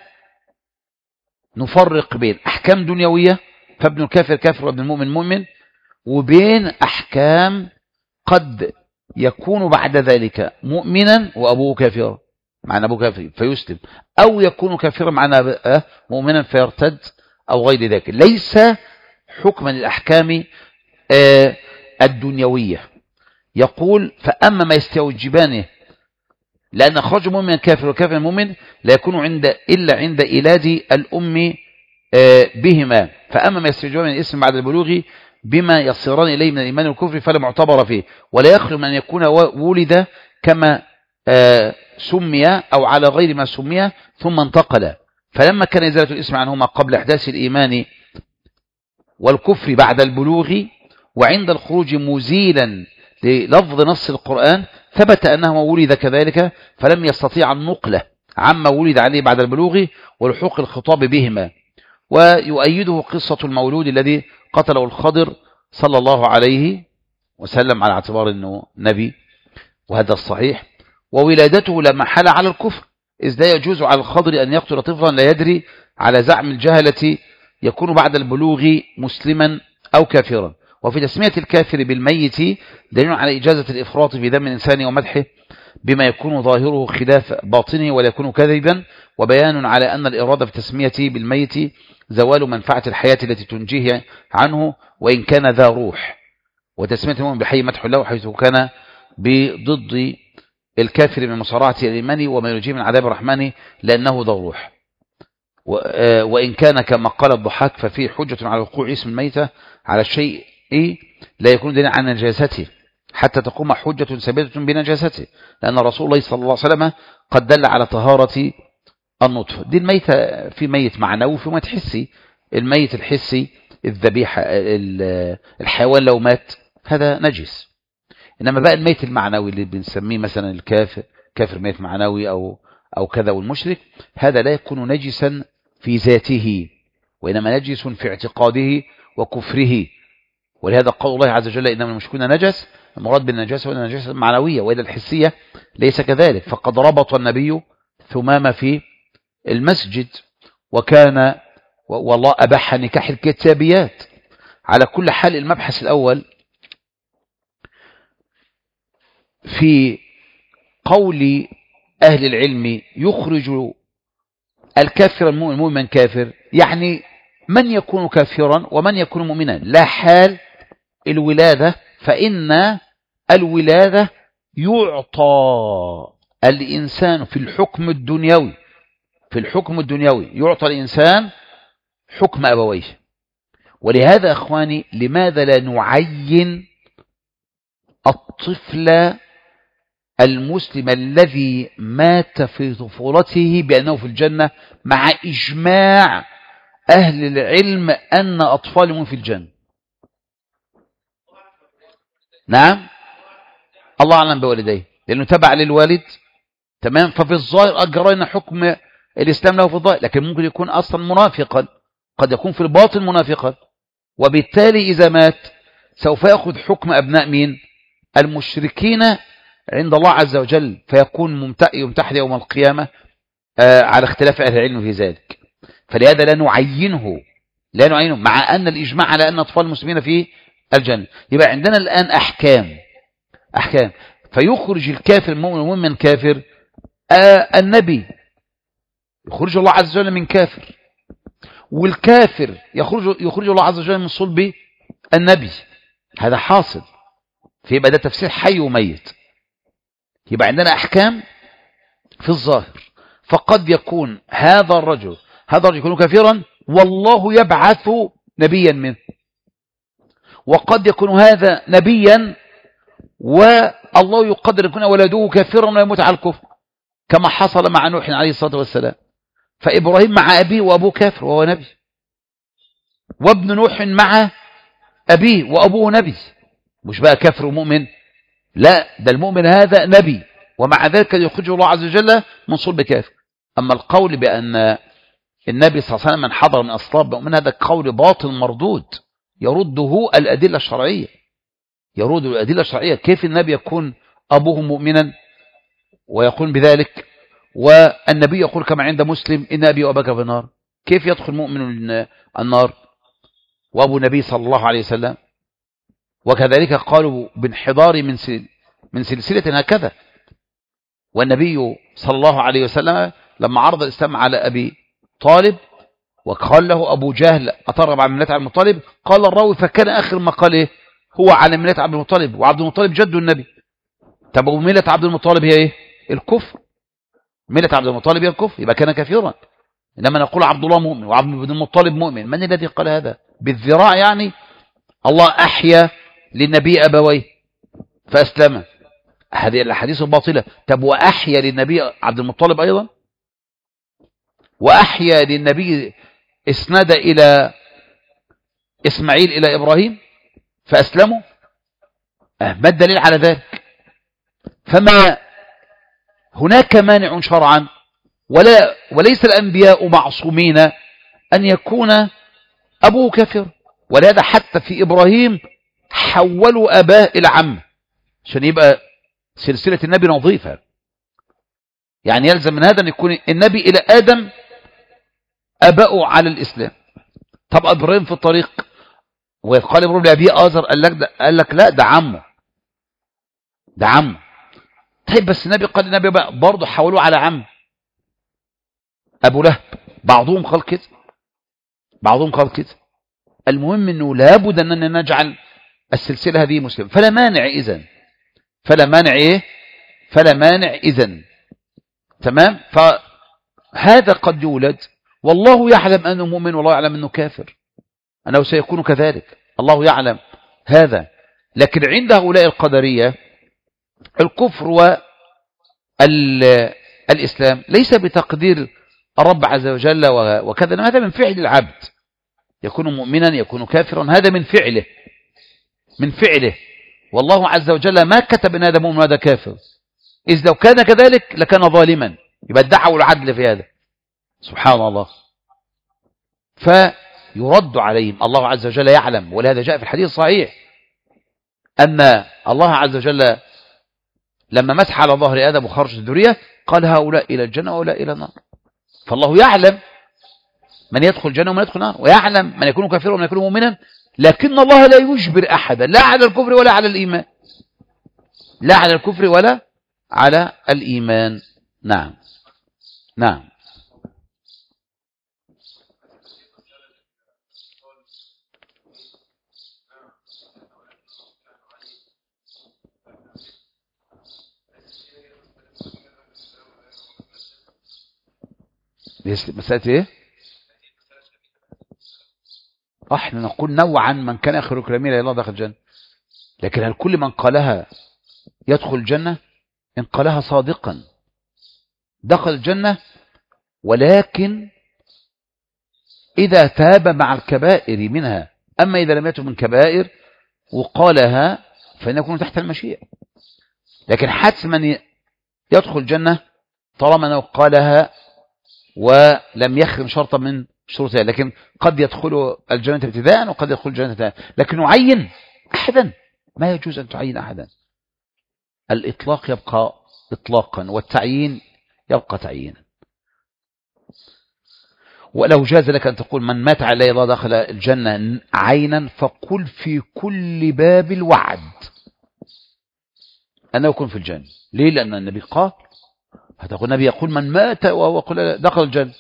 نفرق بين أحكام دنيوية فابن الكافر كافر وابن المؤمن مؤمن، وبين أحكام قد يكون بعد ذلك مؤمنا وأبوه كافرا معنى أبوه كافر فيسلم، أو يكون كافرا معنى مؤمنا فيرتد أو غير ذلك، ليس حكما للأحكام الدنيوية. يقول فأما ما يستوجبانه لأن أخرج مؤمن كافر وكافر مؤمن لا يكون عند إلا عند إيلاد الأم بهما، فأما ما يستوجبان من الاسم بعد البلوغ بما يصيران إليه من الإيمان والكفر فلا معتبر فيه، ولا يخلو من أن يكون ولد كما سمي أو على غير ما سمي ثم انتقل. فلما كان إزالة الاسم عنهما قبل إحداث الإيمان والكفر بعد البلوغ، وعند الخروج مزيلا للفظ نص القرآن، ثبت أنه ولد كذلك فلم يستطيع النقلة عما ولد عليه بعد البلوغ ولحوق الخطاب بهما. ويؤيده قصة المولود الذي قتله الخضر صلى الله عليه وسلم على اعتبار أنه نبي، وهذا الصحيح. وولادته لا محالة على الكفر، إذ لا يجوز على الخضر أن يقتل طفلا لا يدري، على زعم الجهلة يكون بعد البلوغ مسلما أو كافرا. وفي تسمية الكافر بالميت دليل على إجازة الإفراط في دم الإنسان ومدحه بما يكون ظاهره خلاف باطنه ولا يكون كذبا، وبيان على أن الإرادة في تسميته بالميت زوال منفعة الحياة التي تنجيه عنه وإن كان ذا روح. وتسمية المؤمن بحي مدح له حيث كان بضد الكافر من مصارعة الإيمان وما ينجيه من عذاب الرحمن لأنه ذا روح. وإن كان كما قال الضحاك ففيه حجة على وقوع اسم الميتة على الشيء لا يكون دليل عن نجاسته حتى تقوم حجة ثابتة بنجاسته، لأن رسول الله صلى الله عليه وسلم قد دل على طهارة النطف. دي الميتة في ميت معنوي وفي ميت حسي. الميت الحسي الذبيحة الحيوان لو مات هذا نجس، إنما بقى الميت المعنوي اللي بنسميه مثلا الكافر كافر ميت معنوي أو أو كذا، والمشرك هذا لا يكون نجسا في ذاته وإنما نجس في اعتقاده وكفره. ولهذا قول الله عز وجل إنما المشركون نجس، المراد بالنجاسة وإن النجاسة المعنوية وإذا الحسية ليس كذلك. فقد ربط النبي ثمامة في المسجد وكان والله أباح نكاح الكتابيات. على كل حال المبحث الأول في قول أهل العلم يخرج الكافر المؤمن مؤمن كافر، يعني من يكون كافرا ومن يكون مؤمنا، لا حال الولادة، فإن الولادة يعطى الإنسان في الحكم الدنيوي في الحكم الدنيوي يعطى الإنسان حكم أبويه. ولهذا أخواني لماذا لا نعين الطفل المسلم الذي مات في طفولته بأنه في الجنة مع إجماع أهل العلم أن أطفالهم في الجنة؟ نعم، الله أعلم بوالديه لأنه تبع للوالد، تمام. ففي الظاهر أجرينا حكم الإسلام له في الظاهر، لكن ممكن يكون أصلا منافقا، قد يكون في الباطن منافقا، وبالتالي إذا مات سوف يأخذ حكم أبناء مين؟ المشركين عند الله عز وجل، فيكون يمتحن يوم القيامة على اختلاف أهل العلم في ذلك. فلهذا لا نعينه لا نعينه مع أن الإجماع على أن أطفال المسلمين في الجنة. يبقى عندنا الآن أحكام أحكام فيخرج الكافر المؤمن من كافر. آه النبي يخرج الله عز وجل من كافر، والكافر يخرج يخرج الله عز وجل من صلب النبي، هذا حاصل. فيبقى ده تفسير حي وميت. يبقى عندنا أحكام في الظاهر، فقد يكون هذا الرجل هذا الرجل يكون كافرا والله يبعث نبيا منه، وقد يكون هذا نبيا والله يقدر يكون ولده كافرا ويموت على الكفر، كما حصل مع نوح عليه الصلاة والسلام. فإبراهيم مع أبيه وأبوه كافر وهو نبي، وابن نوح مع أبيه وأبوه نبي، مش بقى كافر ومؤمن، لا، ده المؤمن هذا نبي ومع ذلك يخرجه الله عز وجل من صلب كافر. أما القول بأن النبي صلى الله عليه وسلم من حضر من أصلاب مؤمن، هذا قول باطل مردود يرده الأدلة الشرعية يرد الأدلة الشرعية. كيف النبي يكون أبوه مؤمنا ويقول بذلك، والنبي يقول كما عند مسلم إن أبي وأباك في النار؟ كيف يدخل مؤمن النار وأبو النبي صلى الله عليه وسلم؟ وكذلك قالوا بانحدار من من سلسلة هكذا. والنبي صلى الله عليه وسلم لما عرض الإسلام على أبي طالب وقال له أبو جهل أترغب عن ملة عبد المطلب، قال الراوي فكان آخر ما قال إيه؟ هو على ملة عبد المطلب، وعبد المطلب جد النبي. طب وملة عبد المطلب هي إيه؟ الكفر. ملة عبد المطلب هي الكفر، يبقى كان كافرا. إنما نقول عبد الله مؤمن وعبد المطلب مؤمن، من الذي قال هذا؟ بالذراع يعني. الله أحيا للنبي أبويه فأسلم، هذه الأحاديث الباطلة. طب وأحيا للنبي عبد المطلب أيضا، وأحيا للنبي اسند إلى إسماعيل إلى إبراهيم فأسلموا. ما الدليل على ذلك؟ فما هناك مانع شرعا، ولا وليس الأنبياء معصومين أن يكون أبوه كافر. ولهذا حتى في إبراهيم حولوا أباه إلى عم عشان يبقى سلسلة النبي نظيفة. يعني يلزم من هذا أن يكون النبي إلى آدم أباؤه على الإسلام. طب إبراهيم في الطريق وقال إبراهيم لأبيه آزر، قال لك, قال لك لا ده عمه، ده عمه. طيب بس النبي قال النبي برضه حولوه على عم أبو لهب. بعضهم قال كده، بعضهم قال كده. المهم أنه لابد أننا نجعل السلسلة هذه مسلمة. فلا مانع إذن، فلا مانع إيه فلا مانع إذن. تمام. فهذا قد يولد والله يعلم أنه مؤمن والله يعلم أنه كافر، أنه سيكون كذلك، الله يعلم هذا. لكن عند هؤلاء القدرية الكفر والإسلام ليس بتقدير الرب عز وجل وكذا، هذا من فعل العبد، يكون مؤمنا يكون كافرا، هذا من فعله من فعله. والله عز وجل ما كتب ان هذا مؤمن وهذا كافر، إذ لو كان كذلك لكان ظالما، يبقى ادعوا العدل في هذا، سبحان الله. فيرد عليهم. الله عز وجل يعلم، ولهذا جاء في الحديث الصحيح أن الله عز وجل لما مسح على ظهر آدم وخرج الذرية قال هؤلاء إلى الجنة وهؤلاء إلى النار. فالله يعلم من يدخل الجنة ومن يدخل النار، ويعلم من يكون كافرا ومن يكون مؤمنا، لكن الله لا يجبر أحدا لا على الكفر ولا على الإيمان، لا على الكفر ولا على الإيمان. نعم نعم. مسألة ايه؟ احنا نقول نوعا من كان اخر كلامه لا الله دخل الجنة، لكن هل كل من قالها يدخل الجنة؟ ان قالها صادقا دخل الجنة، ولكن اذا تاب مع الكبائر منها. اما اذا لم يتب من كبائر وقالها فإن يكون تحت المشيئة. لكن حتما يدخل الجنة طالما انه قالها ولم يخرم شرطا من شروطها. لكن قد يدخل الجنة ابتداء وقد يدخل الجنة ابتداء، لكن نعين أحدا ما يجوز أن تعين أحدا. الإطلاق يبقى إطلاقا والتعيين يبقى تعيينا. ولو جاز لك أن تقول من مات على الله دخل الجنة عينا، فقل في كل باب الوعد أنه يكون في الجنة. ليه؟ لأن النبي قال، هتقول النبي يقول من مات وهو دخل الجنة،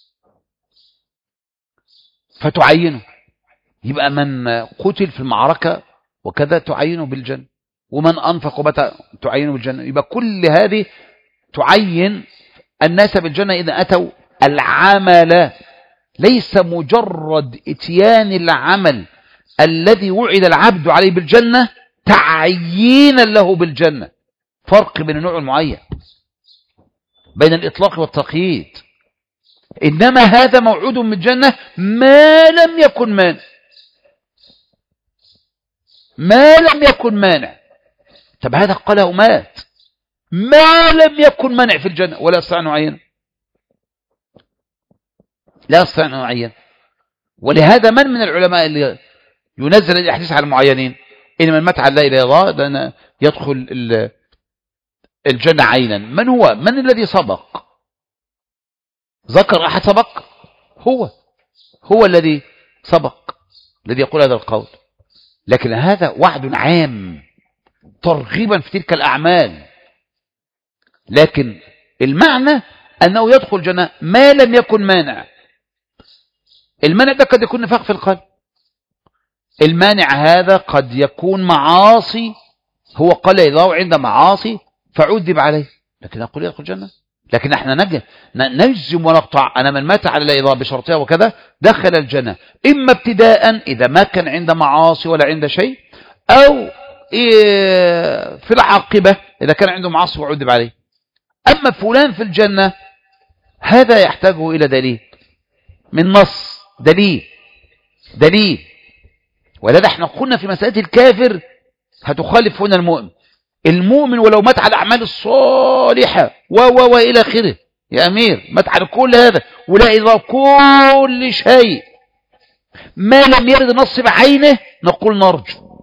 فتعينه. يبقى من قتل في المعركة وكذا تعينه بالجنة، ومن أنفق وبت تعينه بالجنة. يبقى كل هذه تعين الناس بالجنة إذا أتوا العمل، ليس مجرد اتيان العمل الذي وعد العبد عليه بالجنة تعيينا له بالجنة. فرق بين النوع المعين، بين الإطلاق والتقييد. إنما هذا موعود من الجنة ما لم يكن مانع، ما لم يكن مانع. طب هذا قاله مات ما لم يكن مانع في الجنة، ولا يستطيع أن يعين، لا يستطيع أن يعين. ولهذا من من العلماء اللي ينزل الأحاديث على المعينين؟ إن من مات على لا إله إلا الله يدخل الجنة عينا. من هو؟ من الذي سبق؟ ذكر أحد سبق؟ هو هو الذي سبق الذي يقول هذا القول. لكن هذا وعد عام ترغيبا في تلك الأعمال، لكن المعنى أنه يدخل الجنة ما لم يكن مانع. المانع ده قد يكون نفاق في القلب، المانع هذا قد يكون معاصي، هو قال الله عند معاصي فعذب عليه، لكن أقول يدخل الجنة. لكن احنا نجي نجزم ونقطع أنا من مات على لا إله بشرطها وكذا دخل الجنة، إما ابتداء إذا ما كان عند معاصي ولا عند شيء، أو في العاقبة إذا كان عنده معاصي وعذب عليه. أما فلان في الجنة هذا يحتاجه إلى دليل من نص، دليل دليل ولذا احنا قلنا في مسألة الكافر هتخالف هنا المؤمن. المؤمن ولو مات على الأعمال الصالحة و و و إلى آخره يا أمير، مات على كل هذا ولا إلى كل شيء، ما لم يرد نص بعينه نقول نرجو،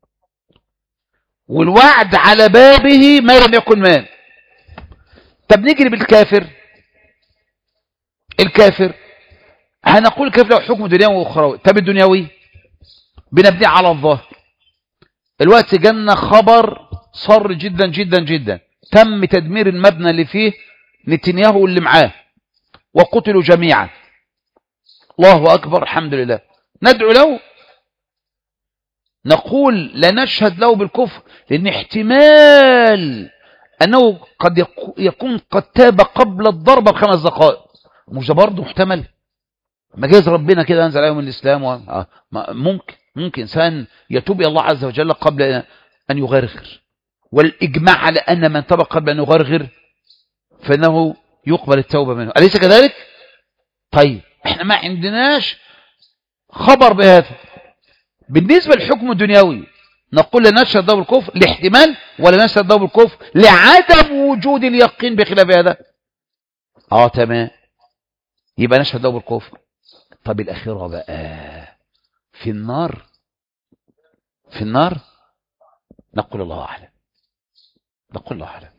والوعد على بابه ما لم يكن مال. طب نجري بالكافر. الكافر هنقول الكافر له حكم دنيوي واخروي. طب الدنيوي بنبني على الظاهر. الوقت جالنا خبر صر جدا جدا جدا، تم تدمير المبنى اللي فيه نتنياهو واللي معاه وقتلوا جميعا. الله أكبر، الحمد لله. ندعو له؟ نقول لا نشهد له بالكفر، لأن احتمال أنه قد يكون قد تاب قبل الضربة بخمس دقائق. مش ده برضه محتمل؟ مجاز ربنا كده أنزل عليهم الإسلام و... آه. ممكن ممكن إنسان يتوب إلى الله عز وجل قبل أن يغرغر، والإجماع على أن من تاب قبل أن يغرغر فإنه يقبل التوبة منه، أليس كذلك؟ طيب احنا ما عندناش خبر بهذا. بالنسبة للحكم الدنيوي نقول لا نشهد له بالكفر لاحتمال، ولا نشهد له بالكفر لعدم وجود اليقين بخلاف هذا. اه تمام، يبقى نشهد له بالكفر. طب الأخيرة بقى في النار، في النار نقول الله أعلم، نقول الله أعلم.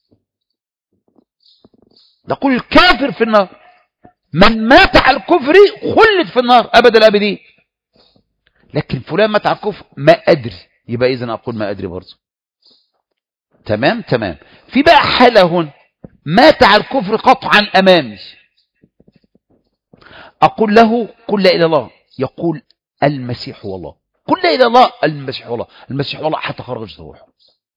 نقول الكافر في النار، من مات على الكفر خلد في النار أبد الأبدين. لكن فلان مات على الكفر ما أدري، يبقى إذن أقول ما أدري برضه. تمام تمام. في بقى حالة هنا مات على الكفر قطعا أمامي، أقول له قل لا إله إلا الله، يقول المسيح هو الله. قل لا إله إلا الله، المسيح هو الله، المسيح هو الله حتى خرج روحه.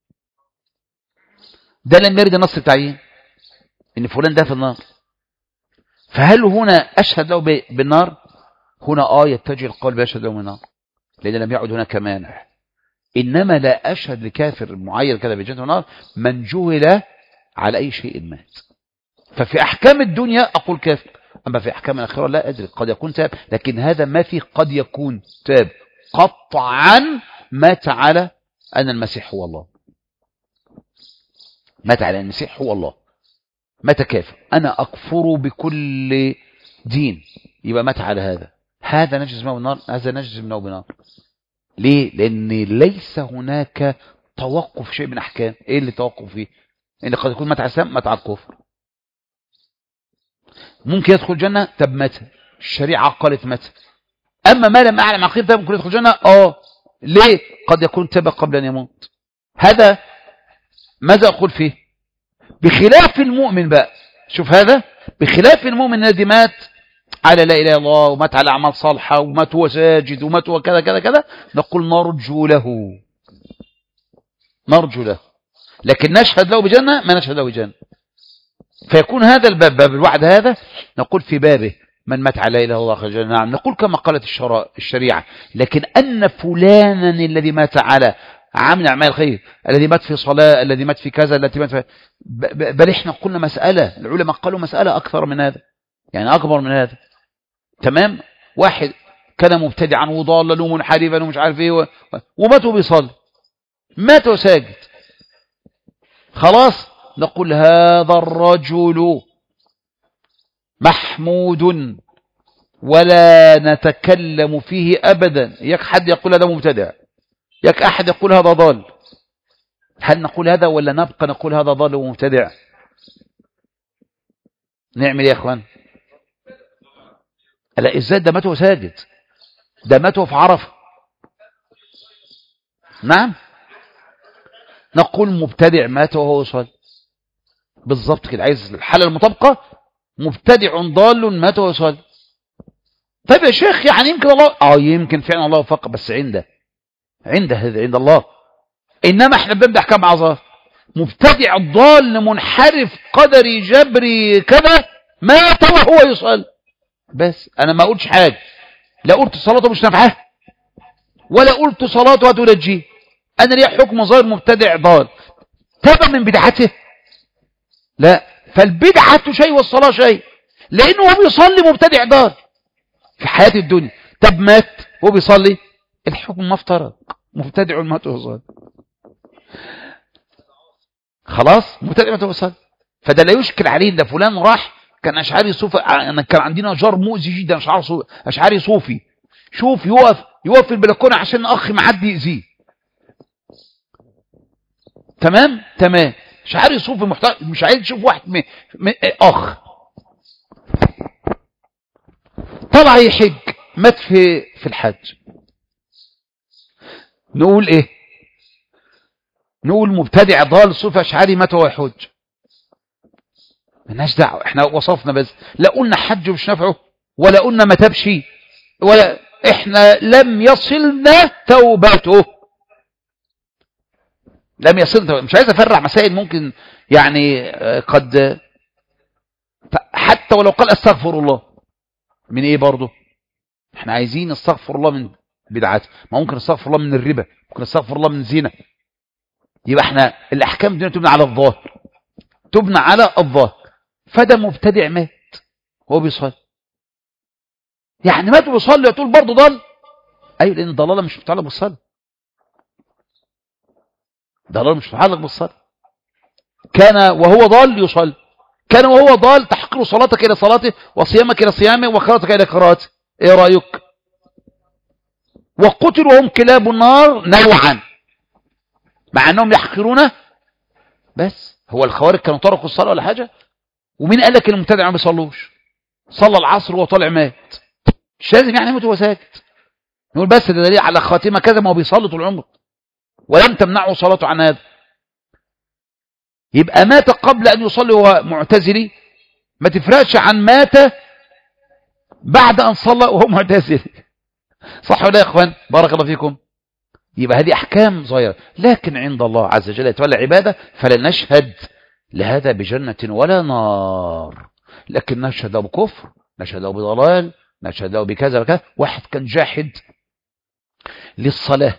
ده لم يرد نص تعيين إن فلان ده في النار. فهل هنا أشهد له بالنار؟ هنا آه يتجه القول بأشهد له بالنار، لأن لم يعد هناك مانع. إنما لا أشهد لكافر معين كذا بجنة النار من جهل على أي شيء مات. ففي أحكام الدنيا أقول كافر، أما في أحكام الآخرة لا أدري، قد يكون تاب، لكن هذا ما فيه قد يكون تاب. قطعا مات على أن المسيح هو الله، مات على أن المسيح هو الله، مات كافر. أنا أكفر بكل دين، يبقى مات على هذا. هذا نجز منه بالنار، هذا نجز منه بالنار. ليه؟ لأن ليس هناك توقف شيء من أحكام. إيه اللي توقف فيه؟ إن قد يكون مات على الإسلام، مات على الكفر. ممكن يدخل الجنة، طب متى؟ الشريعة قالت متى. أما ما لم أعلم عقيدته ممكن يدخل الجنة، آه ليه؟ قد يكون تاب قبل أن يموت. هذا ماذا أقول فيه؟ بخلاف المؤمن بقى، شوف هذا، بخلاف المؤمن الذي مات على لا إله إلا الله ومات على أعمال صالحة ومات هو ساجد ومات هو كذا كذا كذا، نقول نرجو له، نرجو له، لكن نشهد له بجنة ما نشهد له بجنة. فيكون هذا الباب، باب الوعد هذا، نقول في بابه من مات على لا إله إلا الله خرج الجنة. نعم، نقول كما قالت الشريعة. لكن أن فلانا الذي مات على عمل أعمال خير، الذي مات في صلاة، الذي مات في كذا، الذي مات في، بل إحنا قلنا مسألة، العلماء قالوا مسألة أكثر من هذا، يعني أكبر من هذا. تمام؟ واحد كان مبتدعا وضالا ومنحرفا ومش عارف ايه و... ومات وبيصلي، مات وساجد، خلاص نقول هذا الرجل محمود ولا نتكلم فيه أبدا. ياك حد يقول هذا مبتدع، ياك أحد يقول هذا ضال. هل نقول هذا ولا نبقى نقول هذا ضال ومبتدع؟ نعمل يا أخوان؟ لا، ازاي؟ ده مات وهو ساجد، ده مات وهو في عرفه. نعم، نقول مبتدع مات وهو يصلي، بالظبط كده. عايز الحاله المطابقه، مبتدع ضال مات وهو يصلي. طيب يا شيخ يعني يمكن الله، اه يمكن فعلا الله وفق، بس عنده عنده هذا عند الله. انما احنا بنبدا احكام عظام، مبتدع ضال منحرف قدري جبري كذا مات وهو يصلي. بس انا ما اقولش حاجه، لا قلت صلاته مش نافعه ولا قلت صلاته هتنجيه. انا ليه حكم ظاهر مبتدع ضال تاب من بدعته؟ لا، فالبدعه شيء والصلاه شيء، لانه هو بيصلي مبتدع ضال في حياه الدنيا. طب مات وهو بيصلي، الحكم ما افترق، مبتدع ما توصل، خلاص مبتدع ما توصل. فده لا يشكل عليه ده فلان راح كان اشعري صوفي، انا كان عندنا جار مؤذي جدا اشعري صوفي، شوف يوقف يوقف في البلكونه عشان اخ معدي يأذيه. تمام تمام اشعري صوفي محترم، مش عايز تشوف واحد م... م... اخ طلع يحج مات في في الحج، نقول ايه؟ نقول مبتدع ضال صوفي اشعري مات وهو يحج؟ مالناش دعوه، احنا وصفنا بس، لا قلنا حج مش نفعه ولا قلنا ما تبش، ولا احنا لم يصلنا توبته، لم يصلنا. مش عايز افرع مسائل ممكن يعني قد حتى ولو قال استغفر الله من ايه برضه، احنا عايزين نستغفر الله من بدعات، ما ممكن نستغفر الله من الربا، ممكن نستغفر الله من الزنا. يبقى احنا الاحكام دي تبنى على الظاهر، تبنى على الظاهر. فده مبتدع مات هو بيصلي، يعني مات وبيصلي تقول برضه ضل؟ ايوه لان الضلاله مش متعلق بالصلاه، ضلاله مش متعلق بالصلاه. كان وهو ضال يصلي، كان وهو ضال تحقر صلاتك الى صلاته وصيامك الى صيامه وقراءتك الى قراءته. ايه رايك؟ وقتلوا هم كلاب النار نوعا، مع انهم يحقرونه. بس هو الخوارج كانوا تركوا الصلاه ولا حاجه؟ ومين قال لك ان المبتدع ما بيصلوش؟ صلى العصر وهو طالع مات، مش لازم يعني يموت وهو ساكت، نقول بس ده دليل على خاتمه كذا، ما هو بيصلي طول عمره ولم تمنعه صلاته عن هذا. يبقى مات قبل ان يصلي وهو معتزلي ما تفرقش عن مات بعد ان صلى وهو معتزلي، صح ولا يا اخوان؟ بارك الله فيكم. يبقى هذه احكام ظاهره، لكن عند الله عز وجل يتولى عباده فلا نشهد لهذا بجنه ولا نار، لكن نشهد له بكفر، نشهد له بضلال، نشهد له بكذا وكذا. واحد كان جاحد للصلاه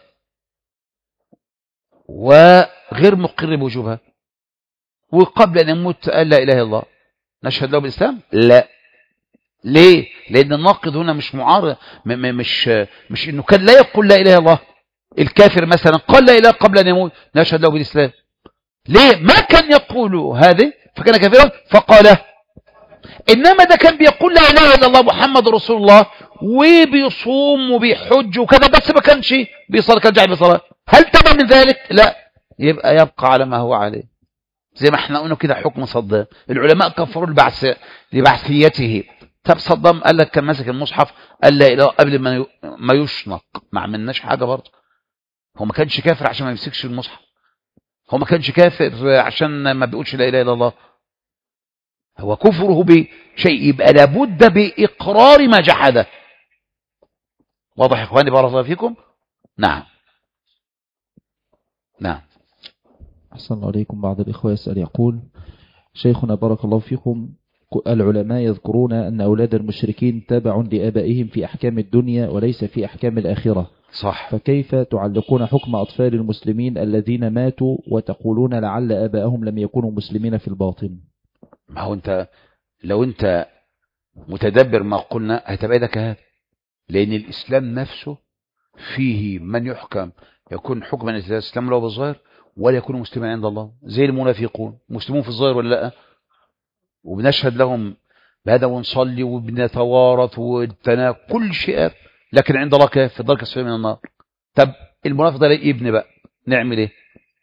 وغير مقر بوجوبها، وقبل ان يموت قال لا اله الا الله، نشهد له بالاسلام؟ لا. ليه؟ لان الناقض هنا مش معارض، مش مش انه كان لا يقول لا اله الا الله. الكافر مثلا قال لا اله قبل ان يموت، نشهد له بالاسلام. ليه؟ ما كان يقول هذه فكان كافرا فقاله، انما ده كان بيقول لا اله الا الله محمد رسول الله وبيصوم وبيحج وكذا، بس ما كانش بيصلي، كان جاهل بصلاه. هل تم من ذلك؟ لا. يبقى يبقى على ما هو عليه، زي ما احنا قلنا كده. حكم صدام، العلماء كفروا البعث لبعثيته. طب صدام قال لك كان ماسك المصحف قال لا اله قبل ما ما يشنق، ما عملناش حاجه برضه. هو ما كانش كافر عشان ما يمسكش المصحف، هو ما كانش كافر عشان ما بيقولش لا اله الا الله، هو كفره بشيء يبقى لابد باقرار ما جحده. واضح يا اخواني؟ بارك الله فيكم. نعم نعم. أحسن الله عليكم. بعض الإخوة يسأل يقول: شيخنا بارك الله فيكم، العلماء يذكرون أن أولاد المشركين تابع لآبائهم في أحكام الدنيا وليس في أحكام الآخرة، صح. فكيف تعلقون حكم أطفال المسلمين الذين ماتوا وتقولون لعل آبائهم لم يكونوا مسلمين في الباطن؟ ما هو أنت لو أنت متدبر ما قلنا هتبعدك هذا، لأن الإسلام نفسه فيه من يحكم يكون حكما الإسلام له بالظاهر ولا يكون مسلما عند الله، زي المنافقون مسلمون في الظاهر ولا لا، وبنشهد لهم بهذا ونصلي وبنتوارث وتنا كل شيء، لكن عند الله كيف في الدرك السفلي من النار. طب المنافق ده ليه ابن بقى، نعمل ايه؟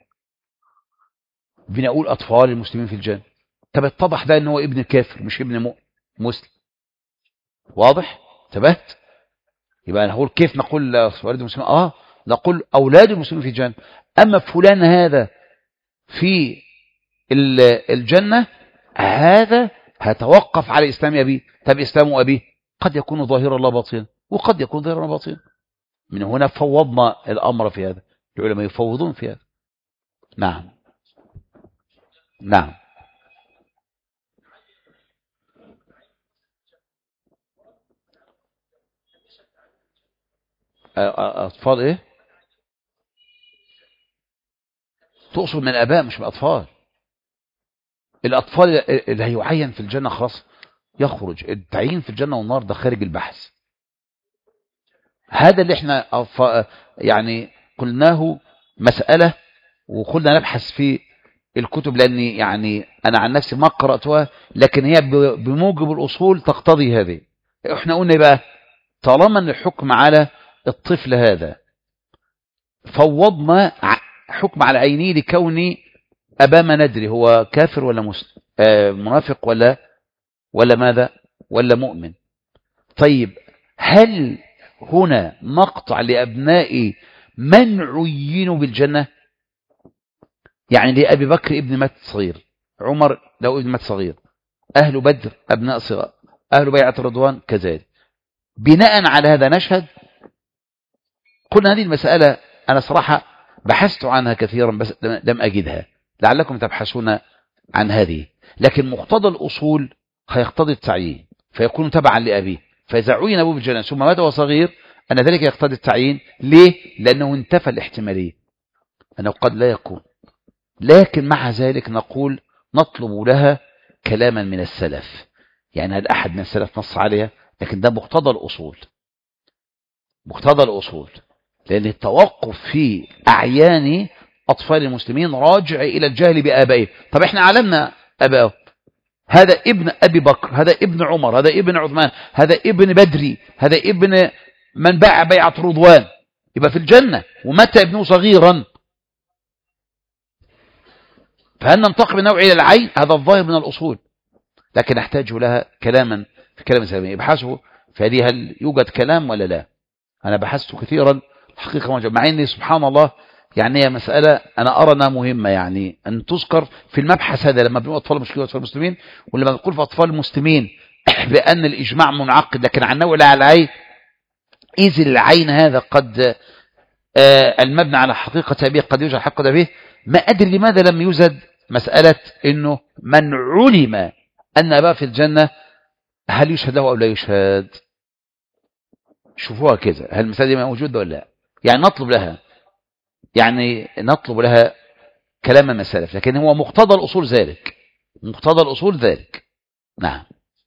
بنقول اطفال المسلمين في الجنه. طب اتضح ده ان هو ابن كافر مش ابن مسلم، واضح؟ تبهت. يبقى نقول كيف نقول اولاد المسلمين؟ اه نقول اولاد المسلمين في الجنه، اما فلان هذا في الجنه هذا هتوقف على اسلام ابيه. طب اسلام ابيه قد يكون ظاهرا لا باطنا وقد يكون ظاهرا باطنا. من هنا فوضنا الامر في هذا، العلماء يفوضون في هذا. نعم نعم. اطفال ايه؟ تقصد من الاباء مش من الاطفال. الاطفال اللي هيعين في الجنه خلاص يخرج، التعيين في الجنه والنار ده خارج البحث. هذا اللي احنا يعني قلناه مسألة، وقلنا نبحث في الكتب، لأني يعني أنا عن نفسي ما قرأتها، لكن هي بموجب الأصول تقتضي هذه. احنا قلنا بقى طالما أن الحكم على الطفل هذا فوضنا حكم على عينيه لكون أبا ما ندري هو كافر ولا مسلم، آه منافق ولا ولا ماذا ولا مؤمن. طيب هل هنا نقطع لأبناء من عينوا بالجنة؟ يعني لأبي بكر ابن مات صغير، عمر لو ابن مات صغير، أهل بدر أبناء صغار، أهل بيعة الرضوان كذلك. بناء على هذا نشهد. قلنا هذه المسألة أنا صراحة بحثت عنها كثيرا بس لم أجدها، لعلكم تبحثون عن هذه. لكن مقتضى الأصول هيقتضي التعيين، فيكون تبعا لأبيه، فإذا عين أبوه بالجنة ثم مات وهو صغير أن ذلك يقتضي التعيين. ليه؟ لأنه انتفى الاحتمالية أنه قد لا يكون. لكن مع ذلك نقول نطلب لها كلاما من السلف، يعني هل أحد من السلف نص عليها؟ لكن ده مقتضى الأصول، مقتضى الأصول، لأن التوقف في أعيان أطفال المسلمين راجع إلى الجهل بآبائهم. طب إحنا علمنا أبائه، هذا ابن أبي بكر، هذا ابن عمر، هذا ابن عثمان، هذا ابن بدري، هذا ابن من باع بيعة رضوان، يبقى في الجنة ومتى ابنه صغيرا. فهل ننتقل من نوع إلى العين؟ هذا الظاهر من الأصول، لكن نحتاج لها كلاما في كلام سلمي. يبحثوا فهذه هل يوجد كلام ولا لا؟ أنا بحثت كثيرا الحقيقة موجود، مع أني سبحان الله يعني هي مسألة أنا أرى أنها مهمة يعني أن تذكر في المبحث هذا لما بنقول أطفال المسلمين وأطفال المسلمين، ولما نقول في أطفال المسلمين بأن الإجماع منعقد لكن عن نوع لا على العين، إذ العين هذا قد آه المبنى على حقيقة أبيه قد يوجد حقيقة أبيه. ما أدري لماذا لم يوجد مسألة أنه من علم أن أباه في الجنة هل يشهد له أو لا يشهد؟ شوفوها كذا، هل المسألة دي موجودة ولا لا؟ يعني نطلب لها يعني نطلب لها كلاما من السلف، لكن هو مقتضى الأصول ذلك، مقتضى الأصول ذلك. نعم.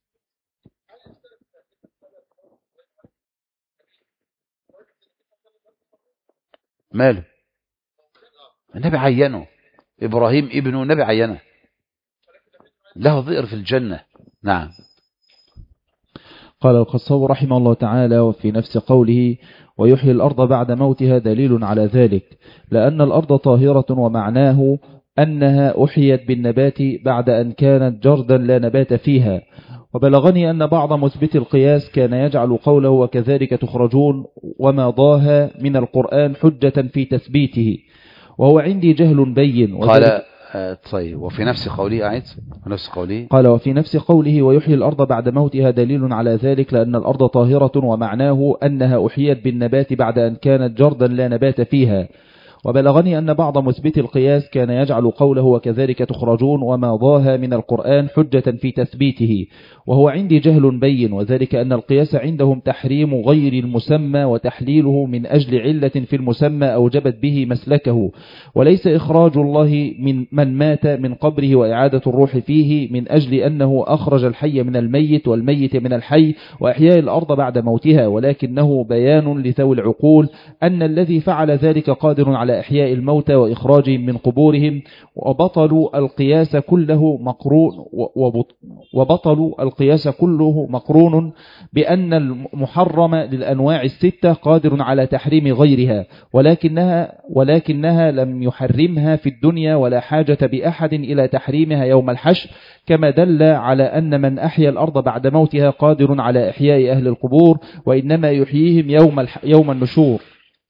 ماله؟ النبي عينه، إبراهيم ابنه النبي عينه، له ضئر في الجنة. نعم. قال الخصاب رحمه الله تعالى: وفي نفس قوله ويحيي الأرض بعد موتها دليل على ذلك، لأن الأرض طاهرة، ومعناه أنها أحيت بالنبات بعد أن كانت جردا لا نبات فيها. وبلغني أن بعض مثبت القياس كان يجعل قوله وكذلك تخرجون وما ضاها من القرآن حجة في تثبيته، وهو عندي جهل بين. قال آه طيب وفي نفس قوله أعيد نفس قوله قال وفي نفس قوله ويحيي الأرض بعد موتها دليل على ذلك، لأن الأرض طاهرة، ومعناه أنها أحيت بالنبات بعد أن كانت جردا لا نبات فيها. وبلغني أن بعض مثبت القياس كان يجعل قوله وكذلك تخرجون وما ضاها من القرآن حجة في تثبيته، وهو عندي جهل بين، وذلك أن القياس عندهم تحريم غير المسمى وتحليله من أجل علة في المسمى أوجبت به مسلكه، وليس إخراج الله من من مات من قبره وإعادة الروح فيه من أجل أنه أخرج الحي من الميت والميت من الحي وإحياء الأرض بعد موتها، ولكنه بيان لذوي العقول أن الذي فعل ذلك قادر على إحياء الموتى وإخراجهم من قبورهم. وبطلوا القياس كله مقرون وبطلوا القياس كله مقرون بأن المحرم للأنواع الستة قادر على تحريم غيرها، ولكنها ولكنها لم يحرمها في الدنيا، ولا حاجة بأحد إلى تحريمها يوم الحشر، كما دل على أن من أحيا الأرض بعد موتها قادر على إحياء أهل القبور، وإنما يحييهم يوم يوم النشور.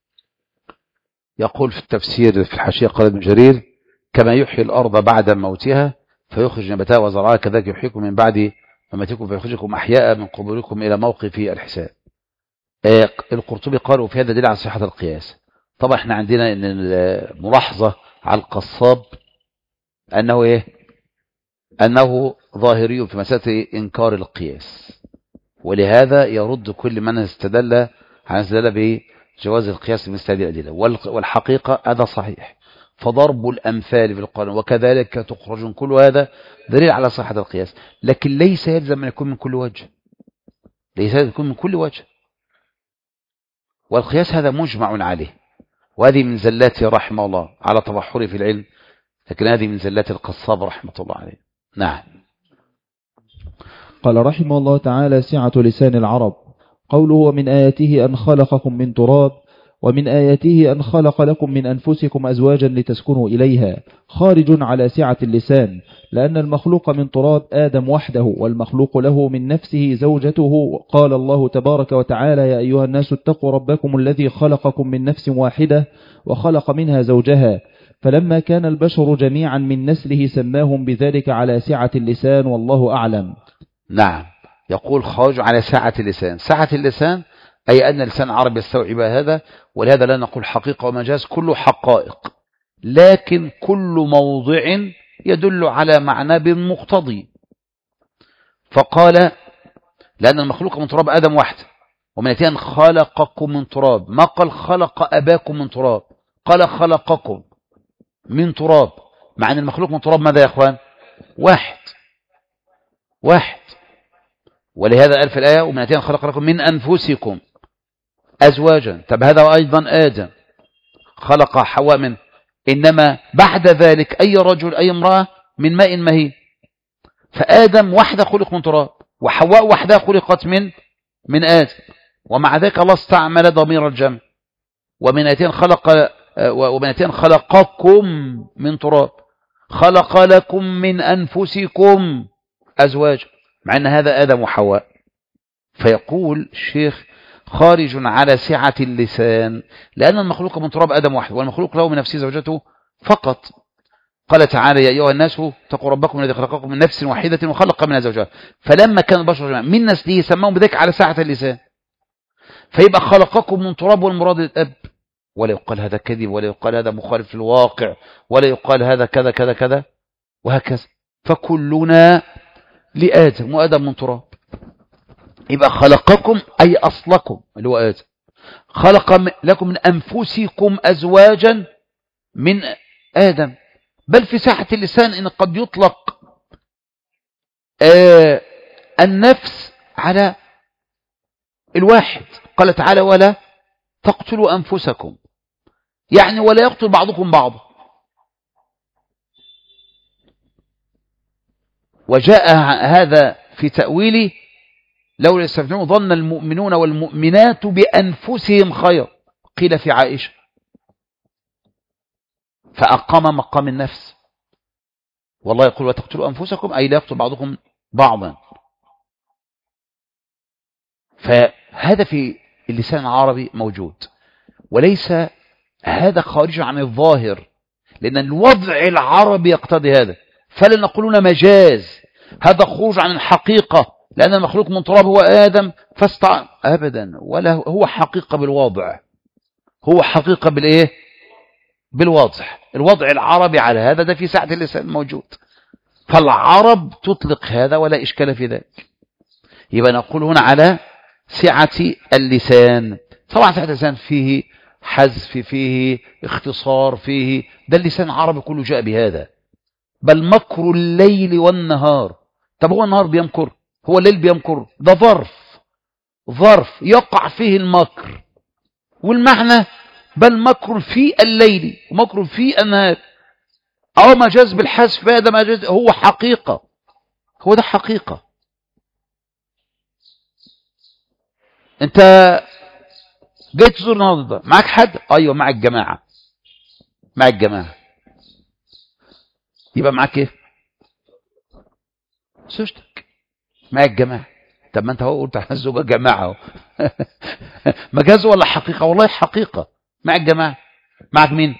يقول في التفسير في الحاشية قال ابن جرير: كما يحيي الأرض بعد موتها فيخرج نباتها وزرعها كذلك يحييكم من بعد مماتكم فيخرجكم أحياء من قبوركم إلى موقف الحساب. آه القرطبي قالوا في هذا دليل على صحة القياس. طبعا احنا عندنا ان الملاحظة على القصاب أنه إيه؟ أنه ظاهري في مسألة إنكار القياس، ولهذا يرد كل من استدل على استدل بجواز القياس مثل هذه الأدلة. والحقيقة هذا صحيح، فضرب الأمثال في القرآن وكذلك تخرجون كل هذا دليل على صحة القياس، لكن ليس يلزم أن يكون من كل وجه، ليس يلزم يكون من كل وجه. والقياس هذا مجمع عليه، وهذه من زلاته رحمه الله على تبحره في العلم، لكن هذه من زلات القصاب رحمة الله عليه. نعم. قال رحمه الله تعالى: سعة لسان العرب. قوله: ومن آياته أن خلقكم من تراب، ومن آياته أن خلق لكم من أنفسكم أزواجا لتسكنوا إليها، خارج على سعة اللسان، لأن المخلوق من تراب آدم وحده، والمخلوق له من نفسه زوجته. قال الله تبارك وتعالى: يا أيها الناس اتقوا ربكم الذي خلقكم من نفس واحدة وخلق منها زوجها، فلما كان البشر جميعا من نسله سماهم بذلك على سعة اللسان، والله أعلم. نعم. يقول خارج على سعة اللسان. سعة اللسان أي أن اللسان العربي يستوعب هذا، ولهذا لا نقول حقيقة ومجاز، كله حقائق، لكن كل موضع يدل على معنى بالمقتضي. فقال: لأن المخلوق من تراب آدم وحده، ومن يتين خلقكم من تراب، ما قال خلق أباكم من تراب، قال خلقكم من تراب، مع أن المخلوق من تراب ماذا يا أخوان؟ واحد واحد. ولهذا قال في الآية: ومن يتين خلق لكم من أنفسكم أزواجا. طب هذا أيضا آدم خلق حواء منه، إنما بعد ذلك أي رجل أي امرأة من ماء مهين. فآدم وحده خلق من تراب، وحواء وحدها خلقت من من آدم، ومع ذلك الله استعمل ضمير الجمع. ومن آتين خلق ومن آتين خلقكم من تراب، خلق لكم من أنفسكم أزواج، مع أن هذا آدم وحواء. فيقول الشيخ: خارج على سعة اللسان، لأن المخلوق من تراب آدم واحد، والمخلوق له من نفسه زوجته فقط. قال تعالى: يا أيها الناس اتقوا ربكم الذي خلقكم من نفس واحدة وخلق منها زوجها، فلما كان البشر جميعا من نسله سماهم بذلك على سعة اللسان. فيبقى خلقكم من تراب والمراد الأب، ولا يقال هذا كذب، ولا يقال هذا مخالف للواقع، ولا يقال هذا كذا كذا كذا وهكذا. فكلنا لآدم، وآدم من تراب. يبقى خلقكم أي أصلكم اللي هو آدم، خلق لكم من أنفسكم أزواجا من آدم. بل في ساحة اللسان إن قد يطلق آه النفس على الواحد. قال تعالى: ولا تقتلوا أنفسكم، يعني ولا يقتل بعضكم بعضا. وجاء هذا في تأويله: لولا يستفتنون ظن المؤمنون والمؤمنات بأنفسهم خير، قيل في عائشة، فأقام مقام النفس. والله يقول: وتقتلوا أنفسكم أي لا يقتل بعضكم بعضا. فهذا في اللسان العربي موجود، وليس هذا خارج عن الظاهر، لأن الوضع العربي يقتضي هذا. فلا نقولون مجاز، هذا خروج عن الحقيقة، لأن المخلوق من تراب هو آدم فاستع أبدا، ولا هو حقيقة بالوضع، هو حقيقة بالإيه؟ بالوضع. الوضع العربي على هذا، ده في سعة اللسان موجود. فالعرب تطلق هذا ولا إشكال في ذلك. يبقى نقول هنا على سعة اللسان. طبعا سعة اللسان فيه حذف، فيه اختصار، فيه ده اللسان العربي كله جاء بهذا. بل مكر الليل والنهار. طب هو النهار بيمكر؟ هو الليل بيمكر؟ ده ظرف ظرف يقع فيه المكر، والمعنى بل مكر في الليل ومكر في النهار. أو مجاز بالحذف، هذا مجاز، هو حقيقة، هو ده حقيقة. انت جاي تزور النهارده، معك حد؟ ايوه معك جماعة، معك جماعة، يبقى معك ايه؟ زوجتك. معك جماعة. طب ما انت هو قلت على الزوجة جماعة اهو. مجاز ولا حقيقة؟ والله حقيقة. معك جماعة. معك مين؟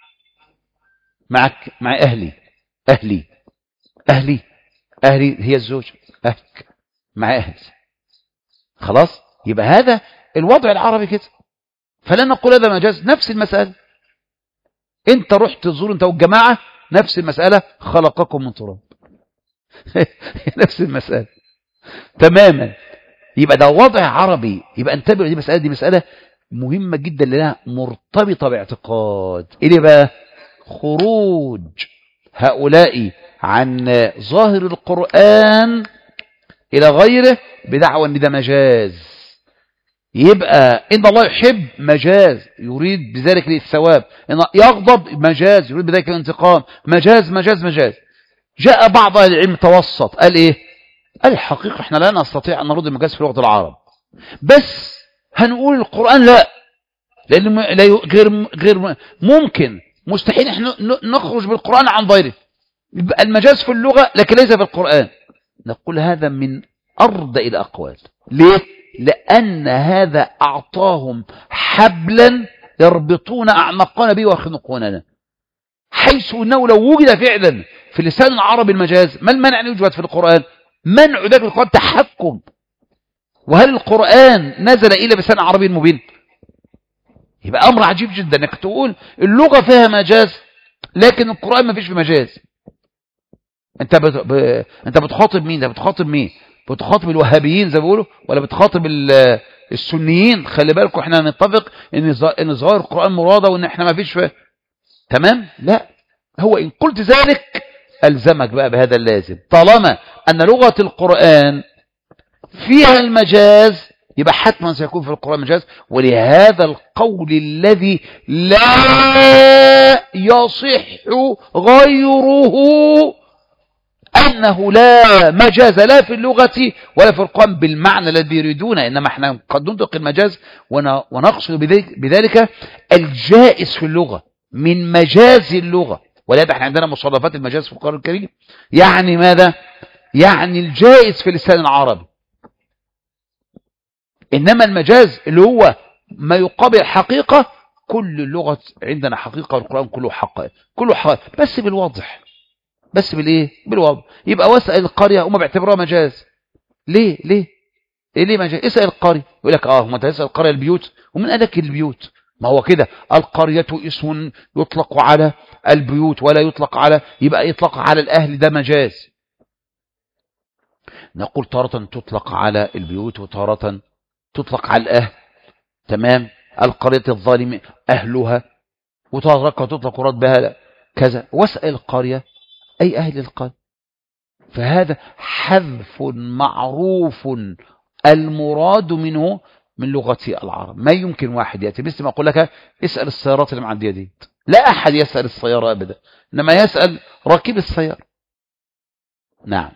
معك مع اهلي اهلي اهلي اهلي هي الزوجة، اهلك مع اهلي. خلاص، يبقى هذا الوضع العربي كده. فلا نقول هذا مجاز. نفس المسألة، انت رحت تزور انت والجماعة، نفس المسألة، خلقكم من تراب. نفس المسألة تماما. يبقى ده وضع عربي. يبقى انتبهوا، دي مسألة دي مسألة مهمة جدا لأنها مرتبطة باعتقاد. إيه بقى؟ خروج هؤلاء عن ظاهر القرآن إلى غيره بدعوى أن ده مجاز. يبقى إن الله يحب مجاز يريد بذلك الثواب، إن يغضب مجاز يريد بذلك الانتقام، مجاز مجاز مجاز. جاء بعض أهل العلم توسط قال إيه؟ قال الحقيقة إحنا لا نستطيع أن نرد المجاز في لغة العرب، بس هنقول القرآن لا، لأن غير غير ممكن، مستحيل إحنا نخرج بالقرآن عن ضيره. يبقى المجاز في اللغة لكن ليس في القرآن. نقول هذا من أردأ الأقوال. ليه؟ لأن هذا أعطاهم حبلا يربطون أعناقنا به ويخنقوننا، حيث أنه لو وجد فعلا في اللسان العربي المجاز، ما المانع أن يوجد في القرآن؟ منع ذلك القرآن تحكم. وهل القرآن نزل إلا بلسان عربي مبين؟ يبقى أمر عجيب جدا أنك تقول اللغة فيها مجاز لكن القرآن ما فيش في مجاز. أنت بت... ب... أنت بتخاطب مين؟ أنت بتخاطب مين؟ بتخاطب الوهابيين زي ما بيقولوا ولا بتخاطب السنيين؟ خلي بالكم احنا نتفق ان ان ظاهر القرآن مراده وان احنا ما فيش فيه. تمام؟ لا، هو ان قلت ذلك الزمك بقى بهذا اللازم، طالما ان لغة القرآن فيها المجاز يبقى حتما سيكون في القرآن مجاز. ولهذا القول الذي لا يصح غيره أنه لا مجاز لا في اللغة ولا في القرآن بالمعنى الذي يريدونه، إنما احنا قد ننطق المجاز ونقصد بذلك الجائز في اللغة من مجاز اللغة. ولهذا احنا عندنا مصادفات المجاز في القرآن الكريم، يعني ماذا؟ يعني الجائز في اللسان العربي. إنما المجاز اللي هو ما يقابل حقيقة، كل اللغة عندنا حقيقة والقرآن كله حقائق، كله حقائق بس بالواضح، بس بالايه؟ بالواضح. يبقى واسأل القرية وما بيعتبروها مجاز. ليه ليه ايه ليه مجاز؟ اسأل القرية يقول لك اه ما انت تسأل القرية البيوت، ومن قالك البيوت؟ ما هو كده القرية اسم يطلق على البيوت ولا يطلق على، يبقى يطلق على الأهل ده مجاز. نقول تارة تطلق على البيوت وتارة تطلق على الأهل. تمام؟ القرية الظالم أهلها، وتارة تطلق رد بها كذا. واسأل القرية أي أهل القرية. فهذا حذف معروف المراد منه من لغة العرب. ما يمكن واحد يأتي مثل ما أقول لك اسأل السيارات اللي معدية دي، لا أحد يسأل السيارة أبدا، إنما يسأل راكب السيارة. نعم.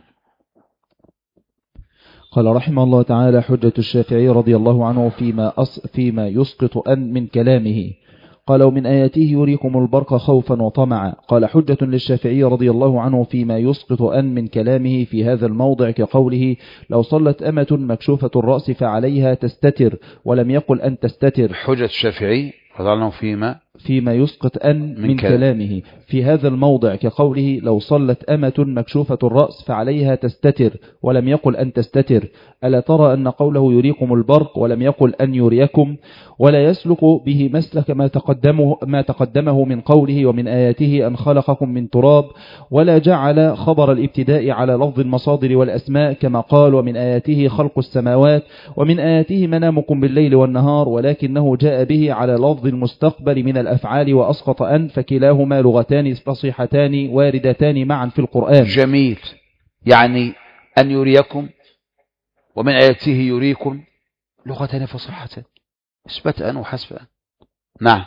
قال رحمه الله تعالى: حجة الشافعي رضي الله عنه فيما, أص فيما يسقط أن من كلامه. قال: ومن آياته يريكم البرق خوفا وطمعا. قال: حجة للشافعي رضي الله عنه فيما يسقط أن من كلامه في هذا الموضع كقوله: لو صلت أمة مكشوفة الرأس فعليها تستتر، ولم يقل أن تستتر. حجة الشافعي رضي الله عنه فيما فيما يسقط أن من, من كلامه في هذا الموضع كقوله: لو صلت أمة مكشوفة الرأس فعليها تستتر، ولم يقل أن تستتر. ألا ترى أن قوله يريكم البرق ولم يقل أن يريكم، ولا يسلك به مسلك ما تقدمه, ما تقدمه من قوله: ومن آياته أن خلقكم من تراب، ولا جعل خبر الابتداء على لفظ المصادر والأسماء كما قال: ومن آياته خلق السماوات، ومن آياته منامكم بالليل والنهار، ولكنه جاء به على لفظ المستقبل من الأفعال وأسقط أن، فكلاهما لغتان فصيحتان واردتان معا في القرآن. جميل. يعني أن يريكم ومن آياته يريكم لغتان فصيحتان، إثبات أن وحسب أن. نعم.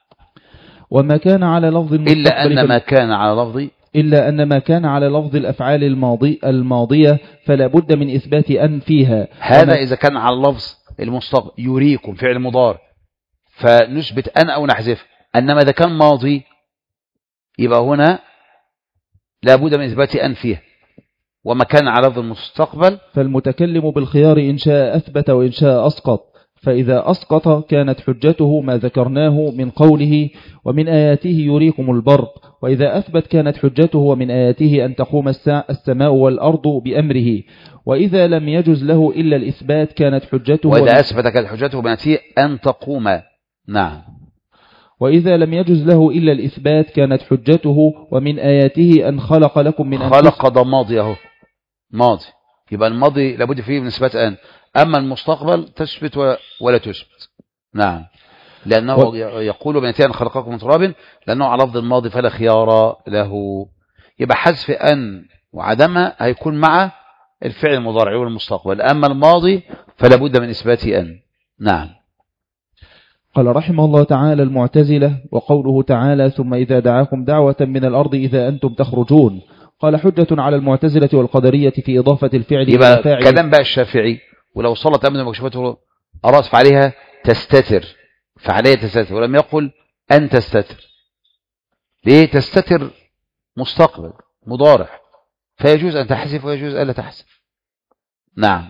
وما كان على لفظ إلا أن ما كان على لفظ إلا أن ما كان على لفظ الأفعال الماضي الماضية فلا بد من إثبات أن فيها. هذا إذا كان على لفظ المستقبل يريكم فعل مضارع فنثبت أن أو نحذف. أنما إذا كان ماضي يبقى هنا لا بد من إثبات أن فيها. وما كان على لفظ المستقبل فالمتكلم بالخيار إن شاء أثبت وإن شاء أسقط. فإذا أسقط كانت حجته ما ذكرناه من قوله: ومن آياته يريكم البرق. وإذا أثبت كانت حجته ومن آياته أن تقوم السماء والأرض بأمره. وإذا لم يجز له إلا الإثبات كانت حجته وإذا أثبت كانت حجته بنتيه أن تقوم. نعم. وإذا لم يجز له إلا الإثبات كانت حجته ومن آياته أن خلق لكم من أنفسكم. خلق ده ماضي أهو، ماضي، يبقى الماضي لابد فيه من إثبات أن. أما المستقبل تثبت ولا تثبت. نعم. لأنه و... يقول بنتيه أن خلقكم من تراب، لأنه على لفظ الماضي فلا خيار له. يبقى حذف أن وعدمها هيكون مع الفعل المضارع والمستقبل. أما الماضي فلا بد من إثبات أن. نعم. قال رحمه الله تعالى المعتزلة وقوله تعالى ثم إذا دعاكم دعوة من الأرض إذا أنتم تخرجون. قال حجة على المعتزلة والقدرية في إضافة الفعل إلى فاعل. كلام بقى الشافعي ولو صلت أمن مكشفته أراس عليها تستتر فعليها تستتر ولم يقل أن تستتر. ليه؟ تستتر مستقبل مضارع فيجوز أن تحذف ويجوز ألا تحذف. نعم.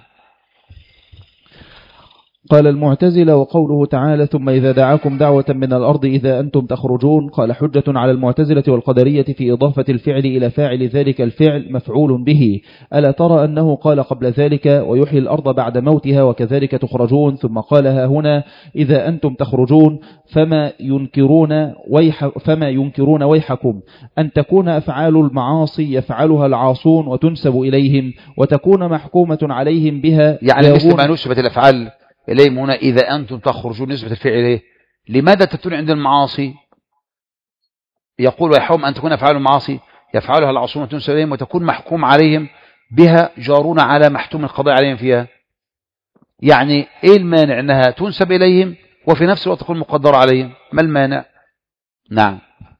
قال المعتزلة وقوله تعالى ثم إذا دعاكم دعوة من الأرض إذا أنتم تخرجون. قال حجة على المعتزلة والقدرية في إضافة الفعل إلى فاعل ذلك الفعل مفعول به. ألا ترى أنه قال قبل ذلك ويحيي الأرض بعد موتها وكذلك تخرجون ثم قالها هنا إذا أنتم تخرجون فما ينكرون ويح فما ينكرون ويحكم أن تكون أفعال المعاصي يفعلها العاصون وتنسب إليهم وتكون محكومة عليهم بها. يعني مثل ما نسبت الأفعال إليهم هنا إذا أنتم تخرجون نسبة الفعل إليه. لماذا تتون عند المعاصي يقول ويحوم أن تكون أفعال المعاصي يفعلها العاصون وتنسب إليهم وتكون محكوم عليهم بها جارون على محتوم القضاء عليهم فيها. يعني إيه المانع أنها تنسب إليهم وفي نفس الوقت تكون مقدرة عليهم؟ ما المانع؟ نعم.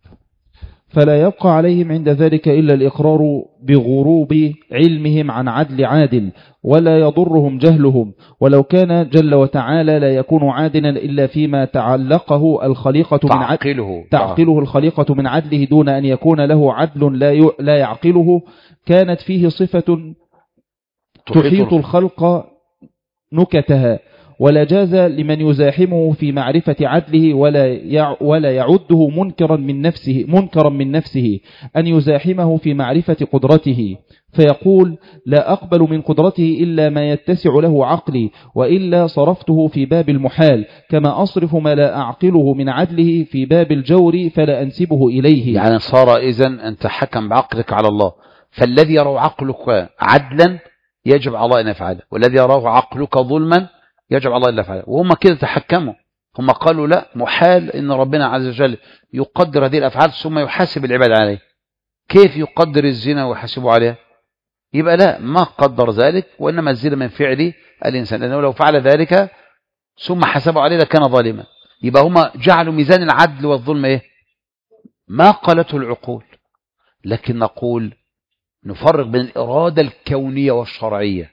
فلا يبقى عليهم عند ذلك إلا الإقرار بغروب علمهم عن عدل عادل ولا يضرهم جهلهم ولو كان جل وتعالى لا يكون عادلا إلا فيما تعلقه الخليقة من عدله تعقله الخليقة من عدله دون أن يكون له عدل لا لا يعقله كانت فيه صفة تحيط الخلق نكتها ولا جاز لمن يزاحمه في معرفة عدله ولا ولا يعده منكرا من نفسه منكرا من نفسه أن يزاحمه في معرفة قدرته فيقول لا أقبل من قدرته إلا ما يتسع له عقلي وإلا صرفته في باب المحال كما أصرف ما لا أعقله من عدله في باب الجور فلا أنسبه إليه. يعني صار إذن أنت حكم بعقلك على الله فالذي يراه عقلك عدلا يجب على الله أن يفعله والذي يراه عقلك ظلما يجب على الله أن يفعله. وهم كده تحكموا هم قالوا لا محال إن ربنا عز وجل يقدر هذه الأفعال ثم يحاسب العباد عليه. كيف يقدر الزنا ويحاسبه عليها؟ يبقى لا ما قدر ذلك وإنما الزنا من فعل الإنسان لأنه لو فعل ذلك ثم حسبه عليه لكان ظالما. يبقى هم جعلوا ميزان العدل والظلم إيه؟ ما قالته العقول. لكن نقول نفرق بين الإرادة الكونية والشرعية.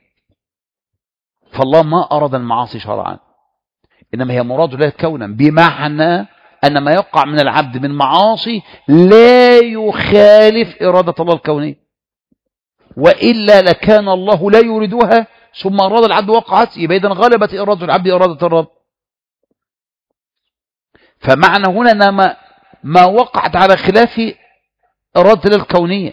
فالله ما أراد المعاصي شرعا إنما هي مراد الله كونا بمعنى أن ما يقع من العبد من معاصي لا يخالف إرادة الله الكونية وإلا لكان الله لا يريدها ثم أراد العبد وقعت يبقى إذن غلبت إرادة العبد إرادة الرب. فمعنى هنا أن ما, ما وقعت على خلاف إرادة الله الكونية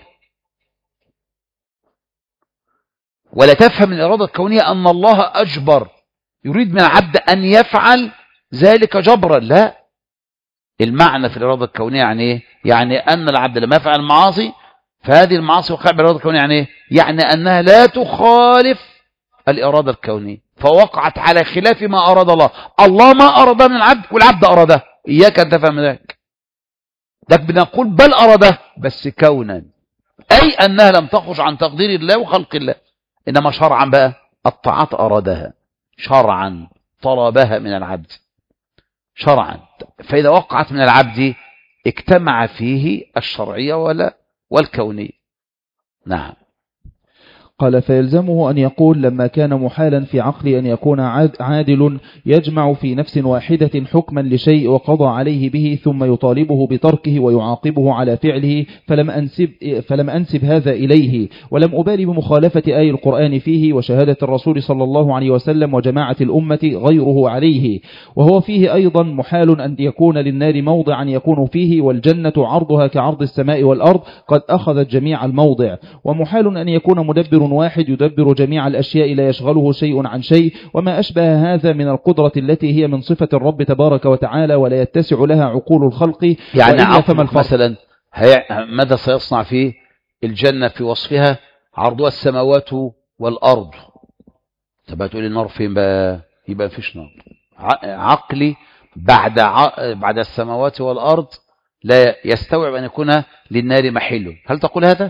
ولا تفهم الإرادة الكونية أن الله أجبر يريد من العبد أن يفعل ذلك جبرا. لا المعنى في الإرادة الكونية يعني إيه؟ يعني أن العبد لما يفعل المعاصي فهذه المعاصي وقع بالإرادة الكونية يعني إيه؟ يعني أنها لا تخالف الإرادة الكونية فوقعت على خلاف ما أراد الله. الله ما أراده من العبد والعبد أراده إياك أن تفهم ذلك. لك بنقول بل أراده بس كونا أي أنها لم تخرج عن تقدير الله وخلق الله إنما شرعا بقى الطاعات أرادها شرعا طلبها من العبد شرعا. فإذا وقعت من العبد اجتمع فيه الشرعية ولا والكونية. نعم. قال فيلزمه أن يقول لما كان محالا في عقلي أن يكون عادل يجمع في نفس واحدة حكما لشيء وقضى عليه به ثم يطالبه بتركه ويعاقبه على فعله فلم أنسب, فلم أنسب هذا إليه ولم أبالي بمخالفة آي القرآن فيه وشهادة الرسول صلى الله عليه وسلم وجماعة الأمة غيره عليه وهو فيه أيضا محال أن يكون للنار موضعا يكون فيه والجنة عرضها كعرض السماء والأرض قد أخذت جميع الموضع ومحال أن يكون مدبر واحد يدبر جميع الأشياء لا يشغله شيء عن شيء وما أشبه هذا من القدرة التي هي من صفة الرب تبارك وتعالى ولا يتسع لها عقول الخلق. يعني عقلك مثلا ماذا سيصنع فيه الجنة في وصفها عرضها السماوات والأرض تبقى تقول النار فين بقى؟ يبقى فيش نار. عقلي بعد بعد السماوات والأرض لا يستوعب أن يكون للنار محله. هل تقول هذا؟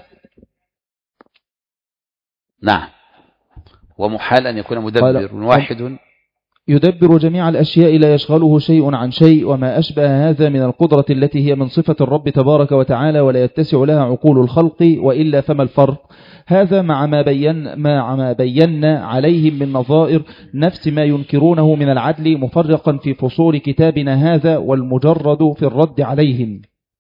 نعم. ومحال أن يكون مدبر واحد يدبر جميع الأشياء لا يشغله شيء عن شيء، وما أشبه هذا من القدرة التي هي من صفة الرب تبارك وتعالى ولا يتسع لها عقول الخلق، وإلا فما الفرق؟ هذا مع ما بين مع ما بينا عليهم من نظائر نفس ما ينكرونه من العدل، مفرقا في فصول كتابنا هذا، والمجرد في الرد عليهم.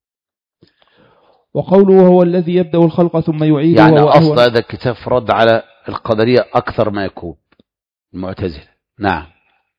وقوله هو الذي يبدأ الخلق ثم يعيده، يعني أصل هذا الكتاب في رد على القدرية أكثر ما يكون المعتزلة. نعم.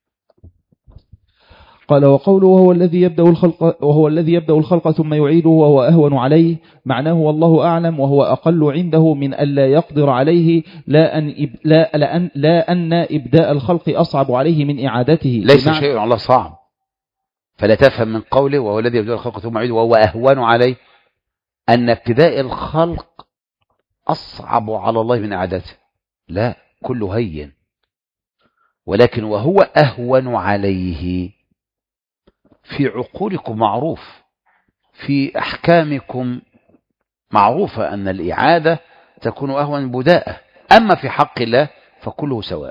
قال وقوله هو الذي يبدأ الخلق وهو الذي يبدأ الخلق ثم يعيده وهو أهون عليه، معناه والله أعلم، وهو أقل عنده من ألا يقدر عليه، لا أن إب لا لأن لا أن إبداء الخلق أصعب عليه من إعادته. ليس شيء على الله صعب، فلا تفهم من قوله وهو الذي يبدأ الخلق ثم يعيده وهو أهون عليه أن ابتداء الخلق أصعب على الله من إعادته، لا، كله هين، ولكن وهو أهون عليه في عقولكم معروف، في أحكامكم معروفة أن الإعادة تكون أهون من بداءة، أما في حق الله فكله سواء.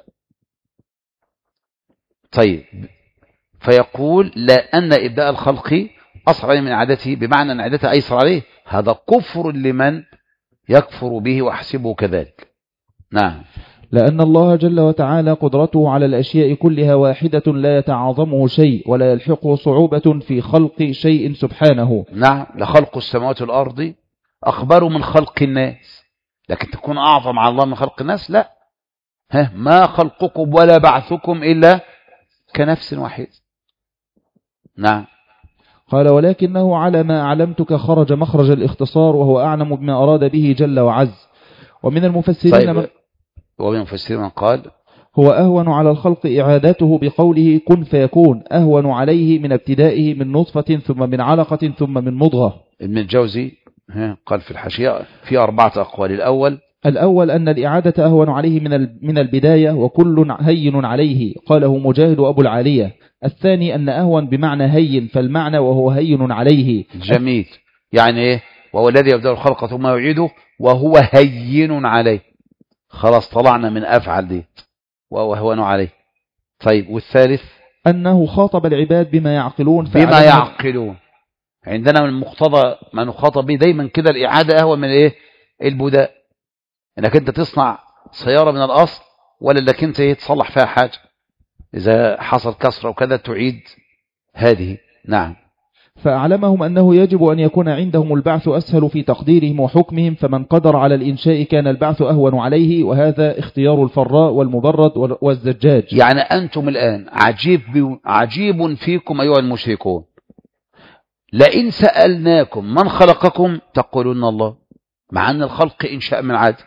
طيب، فيقول لا أن إبداء الخلق أصعب من إعادته، بمعنى أن إعادته أيسر عليه، هذا كفر لمن يكفر به وحسبه كذلك. نعم. لأن الله جل وتعالى قدرته على الأشياء كلها واحدة لا يتعاظمه شيء ولا يلحقه صعوبة في خلق شيء سبحانه. نعم، لخلق السماوات والأرض أخبر من خلق الناس، لكن تكون أعظم على الله من خلق الناس؟ لا. ها، ما خلقكم ولا بعثكم إلا كنفس واحد. نعم. قال ولكنه على ما أعلمتك خرج مخرج الاختصار، وهو أعلم بما أراد به جل وعز. ومن المفسرين طيب. من ومن المفسرين من قال هو أهون على الخلق إعادته بقوله كن فيكون، أهون عليه من ابتدائه من نطفة ثم من علقة ثم من مضغة. ابن الجوزي قال في الحاشية في أربعة أقوال. الأول الأول أن الإعادة أهون عليه من من البداية، وكل هين عليه، قاله مجاهد أبو العالية. الثاني أن أهون بمعنى هين، فالمعنى وهو هين عليه. جميل. يعني إيه؟ وهو الذي يبدأ الخلق ثم يعيده وهو هين عليه، خلاص طلعنا من أفعل دي وهو هون عليه. طيب، والثالث أنه خاطب العباد بما يعقلون بما يعقلون. عندنا من مقتضى ما نخاطب به دايما كده الإعادة أهون من إيه؟ البداء. إنك أنت تصنع سيارة من الأصل، ولا إنك أنت تصلح فيها حاجة، إذا حصل كسرة وكذا تعيد هذه. نعم. فأعلمهم أنه يجب أن يكون عندهم البعث أسهل في تقديرهم وحكمهم، فمن قدر على الإنشاء كان البعث أهون عليه، وهذا اختيار الفراء والمبرد والزجاج. يعني أنتم الآن عجيب, عجيب فيكم أيها المشركون، لئن سألناكم من خلقكم تقولون الله، مع أن الخلق إنشاء من عاد،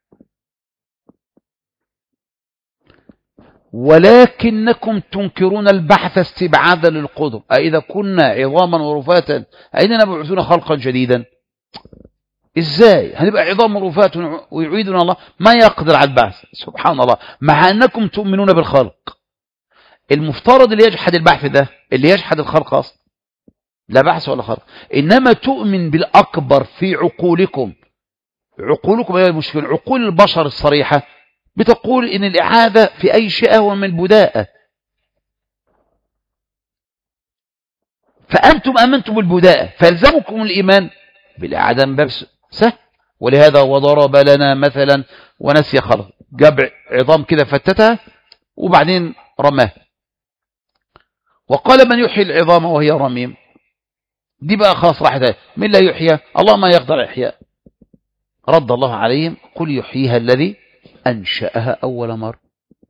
ولكنكم تنكرون البحث استبعادا للقدر. أئذا كنا عظاما ورفاتا أين نبعثون خلقا جديدا؟ إزاي هنبقى عظام ورفات ويعيدنا الله؟ ما يقدر على البعث سبحان الله، مع أنكم تؤمنون بالخلق. المفترض اللي يجحد البحث ده اللي يجحد الخلق أصلا، لا بحث ولا خلق، إنما تؤمن بالأكبر في عقولكم. عقولكم أيها المشركون، عقول البشر الصريحة بتقول إن الإعادة في أي شيء أهون من البداءة، فأنتم أمنتم بالبداءة فيلزمكم الإيمان بالإعادة من باب سهل. ولهذا وضرب لنا مثلا ونسي خلق، جاب عظام كده فتتها وبعدين رماه، وقال من يحيي العظام وهي رميم. دي بقى خلاص راحت، من لا يحيى؟ الله ما يقدر إحياء. رد الله عليهم قل يحييها الذي أنشأها أول مرة،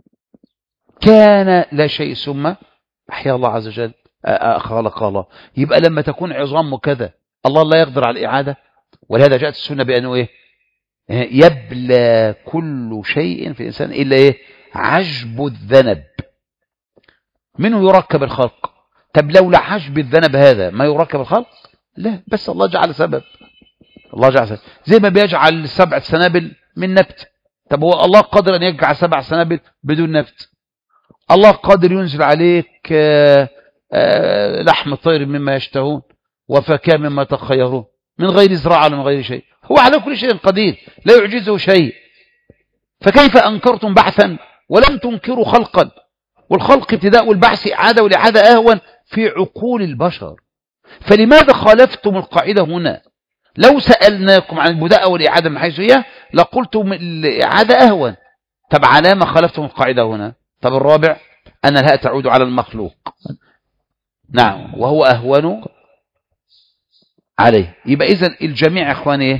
كان لا شيء ثم أحيا الله عز وجل خلق الله. يبقى لما تكون عظام كذا الله لا يقدر على الإعادة. ولهذا جاءت السنة بأنه إيه؟ يبلى كل شيء في الإنسان إلا إيه؟ عجب الذنب، منه يركب الخلق. طب لولا عجب الذنب هذا ما يركب الخلق؟ لا، بس الله جعل سبب. الله جعل سبب زي ما بيجعل سبع سنابل من نبت. طب هو الله قادر أن يجعل سبع سنابل بدون نبت؟ الله قادر ينزل عليك آآ آآ لحم طير مما يشتهون وفاكهة مما تخيرون من غير زراعة ولا من غير شيء. هو على كل شيء قدير لا يعجزه شيء. فكيف أنكرتم بعثا ولم تنكروا خلقا؟ والخلق ابتداء والبعث إعادة والإعادة أهون في عقول البشر. فلماذا خالفتم القاعدة هنا؟ لو سألناكم عن البداء والإعادة من حيث هي لقلتم الإعادة أهون. طب على ما خالفتم القاعدة هنا؟ طب الرابع أن الهاء تعود على المخلوق، نعم، وهو أهون عليه. يبقى إذن الجميع يا إخواني،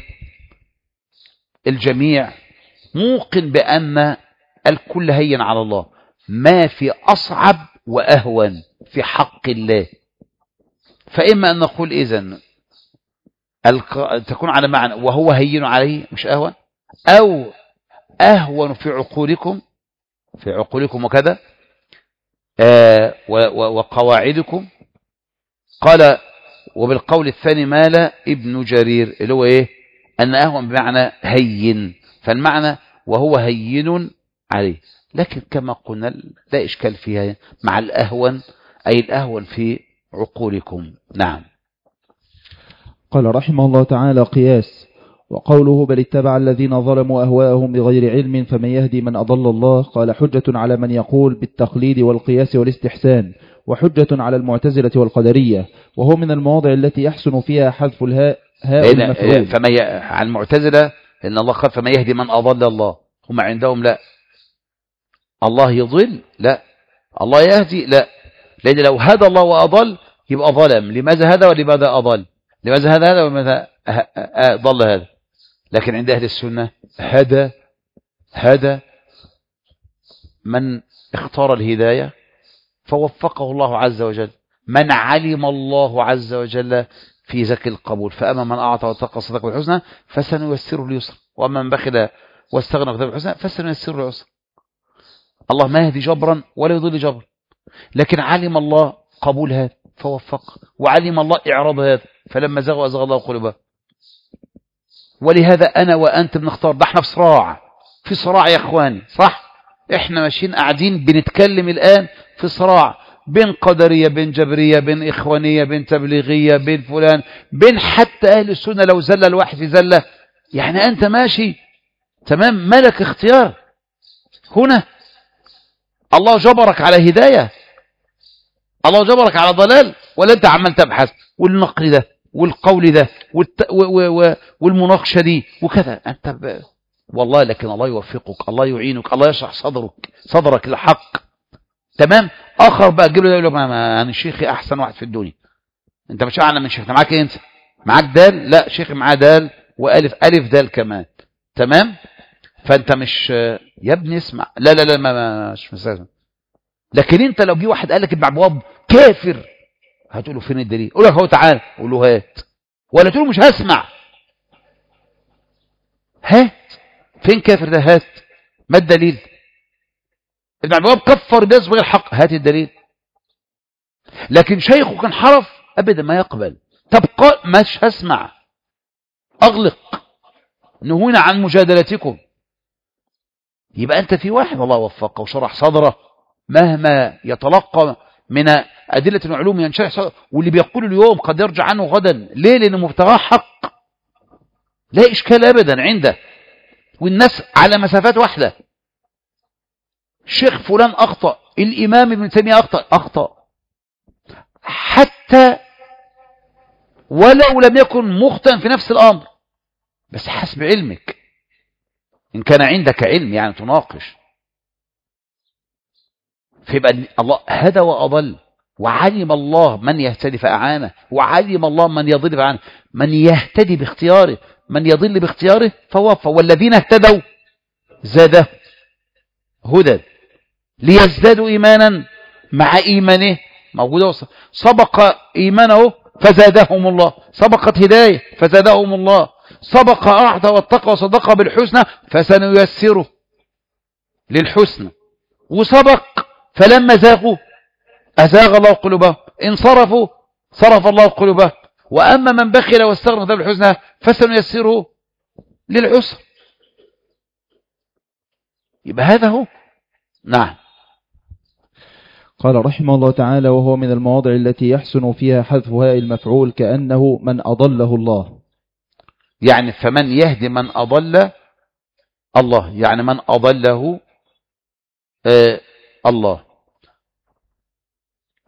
الجميع موقن بأن الكل هين على الله، ما في أصعب وأهون في حق الله. فإما أن نقول إذن الق... تكون على معنى وهو هين عليه مش أهون، أو أهون في عقولكم في عقولكم وكذا آه و... و... وقواعدكم. قال وبالقول الثاني مال ابن جرير اللي هو إيه؟ أن أهون بمعنى هين، فالمعنى وهو هين عليه. لكن كما قلنا لا إشكال فيها مع الأهون، أي الأهون في عقولكم. نعم. قال رحمه الله تعالى قياس. وقوله بل اتبع الذين ظلموا أهواءهم بغير علم فمن يهدي من أضل الله. قال حجة على من يقول بالتقليد والقياس والاستحسان، وحجة على المعتزلة والقدرية، وهو من المواضع التي يحسن فيها حذف الهاء هاء المفعول. فما ي... عن المعتزلة إن الله قال فما يهدي من أضل الله، هم عندهم لا الله يضل، لا الله يهدي، لا، لأن لو هدى الله وأضل يبقى ظلم. لماذا هدى ولماذا أضل؟ لماذا هدى هذا ولماذا ضل هذا؟ لكن عند أهل السنة هدى هدى من اختار الهداية فوفقه الله عز وجل، من علم الله عز وجل في ذاك القبول. فأما من أعطى واتقى صدق بالحسنى فسنيسره لليسر، وأما من بخل واستغنى وكذب بالحسنى فسنيسره للعسر. الله ما يهدي جبرا ولا يضل جبرا، لكن علم الله قبول هذا فوفق، وعلم الله إعراض هذا فلما زغوا أزغ الله قلوبهم. ولهذا أنا وأنت بنختار. ده احنا في صراع في صراع يا إخواني، صح؟ احنا ماشيين قاعدين بنتكلم الآن في صراع بين قدرية بين جبرية بين إخوانية بين تبليغية بين فلان بين حتى أهل السنة. لو زل الواحد في زلة يعني أنت ماشي تمام، ملك اختيار. هنا الله جبرك على هداية، الله جبرك على ضلال، ولا أنت عمال تبحث والنقل ده والقول ده والت... و... و... و... والمناقشة دي وكذا أنت ب... والله لكن الله يوفقك، الله يعينك، الله يشرح صدرك صدرك لحق. تمام. آخر بقى تجيب له يقول له ما أنا شيخي أحسن واحد في الدنيا. أنت مش أعلى من شيخنا، معاك إيه أنت؟ معاك دال؟ لا شيخي معاه دال وألف ألف دال كمان. تمام. فأنت مش يا ابني اسمع، لا لا لا ما, ما مش مسلم. لكن أنت لو جه واحد قال لك ابن عبواب كافر هتقول له فين الدليل؟ قول لك هو تعال، قول له هات، ولا تقول له مش هسمع، هات. فين كافر ده؟ هات. ما الدليل؟ ابن عبواب كفر الناس بغير حق، هات الدليل. لكن شيخه كان حرف ابدا ما يقبل، تبقى مش هسمع، اغلق، نهونا عن مجادلتكم. يبقى انت في واحد الله وفقه وشرح صدره مهما يتلقى من أدلة وعلوم ينشرح صدره، واللي بيقول اليوم قد يرجع عنه غدا. ليه؟ لأنه مبتغاه حق، لا إشكال أبدا عنده، والناس على مسافات واحدة. الشيخ فلان أخطأ، الإمام ابن تيمية أخطأ أخطأ حتى ولو لم يكن مخطئا في نفس الأمر، بس حسب علمك، إن كان عندك علم يعني تناقش. فيبقى الله هدى وأضل، وعلم الله من يهتدي فأعانه، وعلم الله من يضل فأعانه. من يهتدي باختياره، من يضل باختياره فوفى. والذين اهتدوا زاده هدى ليزدادوا إيمانا مع إيمانه، موجودة سبق إيمانه فزادهم الله، سبقت هداية فزادهم الله، سبق أعطى واتقى وصدق بالحسنى فسنيسره للحسنى، وسبق فلما زاغوا أزاغ الله قلوبهم، انصرفوا صرف الله قلوبهم. وأما من بخل واستغنى بالحسنى فسنيسره للعسر. يبقى هذا هو. نعم. قال رحمه الله تعالى وهو من المواضع التي يحسن فيها حذف هاء المفعول كأنه من أضله الله، يعني فمن يهدي من أضل الله، يعني من أضله آه الله.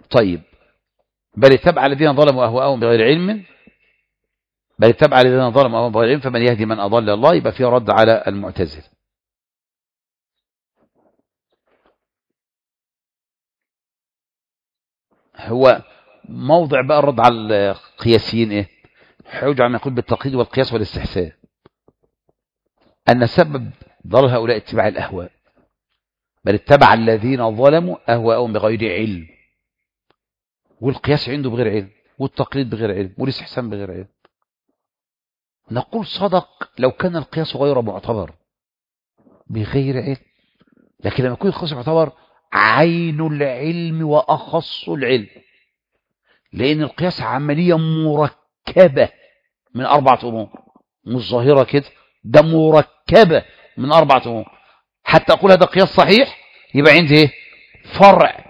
طيب بل اتبع الذين ظلموا أهواءهم بغير علم بل اتبع الذين ظلموا أهواءهم بغير علم فمن يهدي من أضل الله. يبقى فيه رد على المعتزلة. هو موضع بقى الرد على القياسيين ايه؟ حجة عما يقول بالتقييد والقياس والاستحسان أن سبب ضلال هؤلاء اتباع الأهواء. بل اتبع الذين ظلموا أهواءهم بغير علم، والقياس عنده بغير علم، والتقليد بغير علم، والاستحسان بغير علم. نقول صدق لو كان القياس غير معتبر بغير علم، لكن لما يكون القياس معتبر عين العلم وأخص العلم، لأن القياس عملية مركبة من أربعة أمور، مش ظاهرة كده، ده مركبة من أربعة أمور. حتى أقول هذا قياس صحيح يبقى عندي إيه؟ فرع،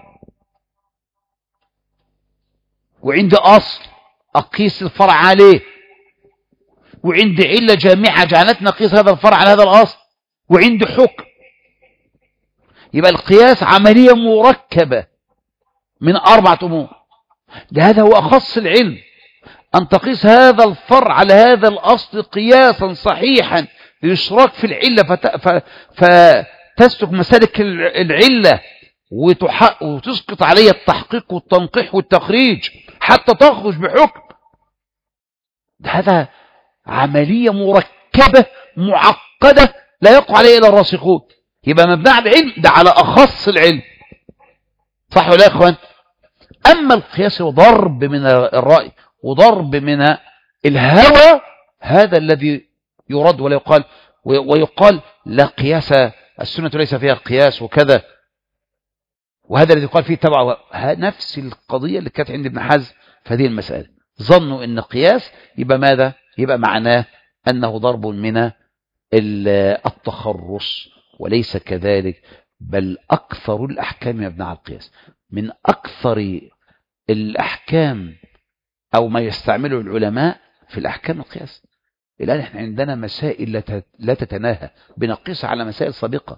وعندي أصل أقيس الفرع عليه، وعندي علة جامعة جعلتنا نقيس هذا الفرع على هذا الأصل، وعندي حكم. يبقى القياس عملية مركبة من أربعة أمور. لهذا هو أخص العلم، أن تقيس هذا الفرع على هذا الأصل قياسا صحيحا ليشراك في العلة فت... ف... فتسلك مسالك العلة وتح... وتسقط عليه التحقيق والتنقيح والتخريج حتى تخرج بحكم. هذا عملية مركبة معقدة لا يقع عليه إلا الراسخون. يبقى مبنى على العلم ده على أخص العلم، صح ولا يا إخوان؟ أما القياس وضرب من الرأي وضرب من الهوى، هذا الذي يرد ولا يقال، ويقال لا قياس، السنة ليس فيها قياس وكذا، وهذا الذي يقال فيه تبع. نفس القضية اللي كانت عند ابن حزم في هذه المسألة، ظنوا أن قياس يبقى ماذا؟ يبقى معناه أنه ضرب من التخرص، وليس كذلك، بل أكثر الأحكام مبنى على القياس. من أكثر الأحكام أو ما يستعمله العلماء في الأحكام القياس. الآن احنا عندنا مسائل لا تتناهى، بنقيس على مسائل سابقة.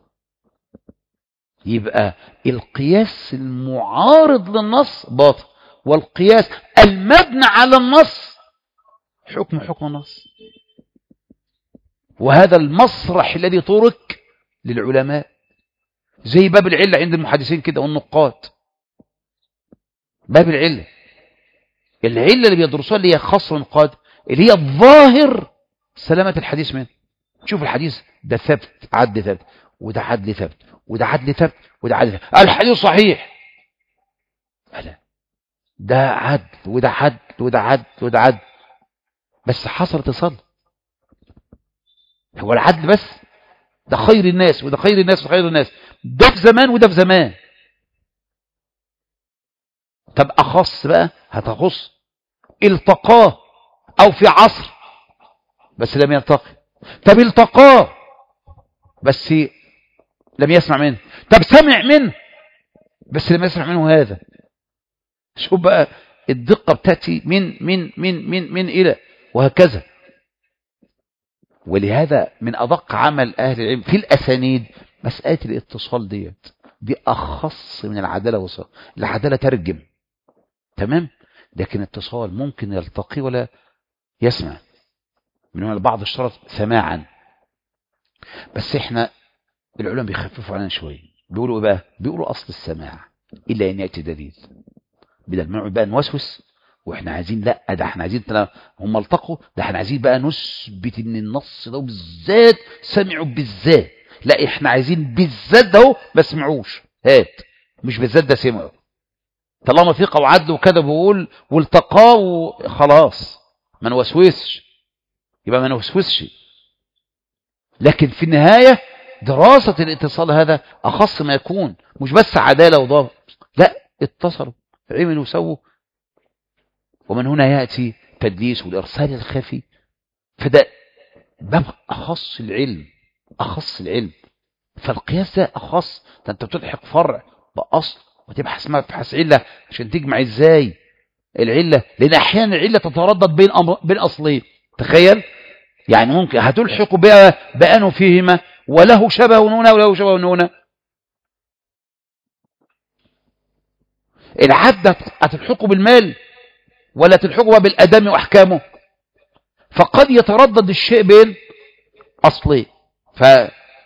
يبقى القياس المعارض للنص باطل، والقياس المبنى على النص حكم حكم النص. وهذا المسرح الذي ترك للعلماء، زي باب العلة عند المحدثين كده والنقاد. باب العلة، العلة اللي بيدرسوها اللي هي خاصة بالنقاد، اللي هي الظاهر سلامة الحديث منه. شوف الحديث ده ثبت عدل ثبت، وده عدل ثبت، وده عدل ثبت، وده عدل ثبت، الحديث صحيح. لا، ده عدل وده عدل وده عدل وده عدل، بس حصل اتصال. هو العدل بس ده خير الناس وده خير الناس وخير الناس، ده في زمان وده في زمان. طب أخص بقى هتخص التقاه أو في عصر بس لم يلتقي، طب التقاه بس لم يسمع منه، طب سمع منه بس لم يسمع منه. هذا شوف بقى الدقة بتأتي من من من من من إلى، وهكذا. ولهذا من أدق عمل أهل العلم في الأسانيد مسألة الاتصال ديت، دي أخص من العدالة والصواب. العدالة ترجم تمام، لكن اتصال ممكن يلتقي ولا يسمع، من بعض الشرط سماعا. بس احنا العلماء بيخففوا علينا شويه، بيقولوا ايه بقى؟ بيقولوا اصل السماع الا ان ياتي دليل، بدل ما نقعد بقى نوسوس واحنا عايزين، لا ده احنا عايزين، هم التقوا، ده احنا عايزين بقى نثبت ان النص ده بالذات سمعوا بالذات، لا احنا عايزين بالذات ده ما سمعوش، هات مش بالذات ده سمعوا. طالما ثقه وعدل وكذا بيقول والتقاه وخلاص، ما نوسوسش، يبقى ما نوسوسش. لكن في النهايه دراسة الاتصال هذا أخص ما يكون، مش بس عدالة وضابط، لا اتصلوا عملوا وسووا. ومن هنا يأتي تدليس والإرسال الخفي، فده باب أخص العلم، أخص العلم. فالقياس ده أخص، ده أنت بتلحق فرع بأصل وتبحث ما تبحث علة عشان تجمع إزاي العلة، لأن أحيانا العلة تتردد بين أمر بين أصلين. تخيل يعني ممكن هتلحق بأنه فيهما وله شبه هنا وله شبه هنا، العبد هتلحقه بالمال ولا تلحقه بالأدم وأحكامه؟ فقد يتردد الشيء بين أصلين، فبأي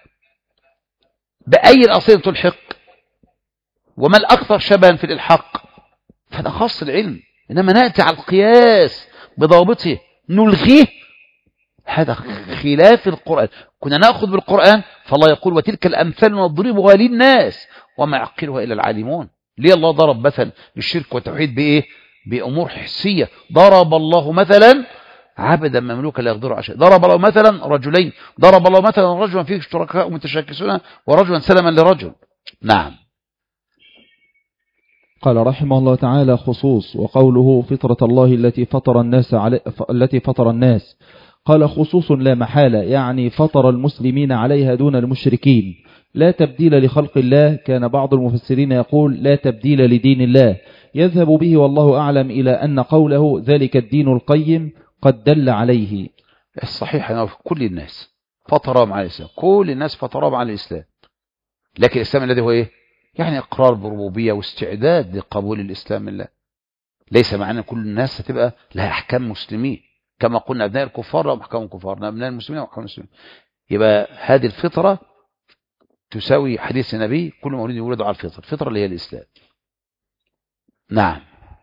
الأصلين تلحق وما الأكثر شبها في الإلحاق؟ فهذا خاص العلم. إنما نأتي على القياس بضابطه نلغيه، هذا خلاف القرآن. كنا نأخذ بالقرآن، فالله يقول وتلك الأمثال نضربها للناس وما يعقلها إلا العالمون. ليه الله ضرب مثل بالشرك والتوحيد بإيه؟ بأمور حسية. ضرب الله مثلا عبدا مملوكا لا يقدر على شيء، ضرب الله مثلا رجلين، ضرب الله مثلا رجلا فيه شركاء متشاكسون ورجلا سلما لرجل. نعم. قال رحمه الله تعالى خصوص، وقوله فطرة الله التي فطر الناس علي التي فطر الناس، قال خصوص لا محالة، يعني فطر المسلمين عليها دون المشركين، لا تبديل لخلق الله. كان بعض المفسرين يقول لا تبديل لدين الله، يذهب به والله أعلم إلى أن قوله ذلك الدين القيم قد دل عليه. الصحيح أنه كل الناس فطرهم على الإسلام، كل الناس فطرهم على الإسلام، لكن الإسلام الذي هو إيه؟ يعني إقرار بالربوبية واستعداد لقبول الإسلام من الله. ليس معنى كل الناس هتبقى لها أحكام مسلمين، كما قلنا أبناء الكفار لهم أحكام الكفار، أبناء المسلمين لهم أحكام المسلمين. يبقى هذه الفطرة تساوي حديث النبي كل مولود يولد على الفطر، الفطرة اللي هي الإسلام. نعم.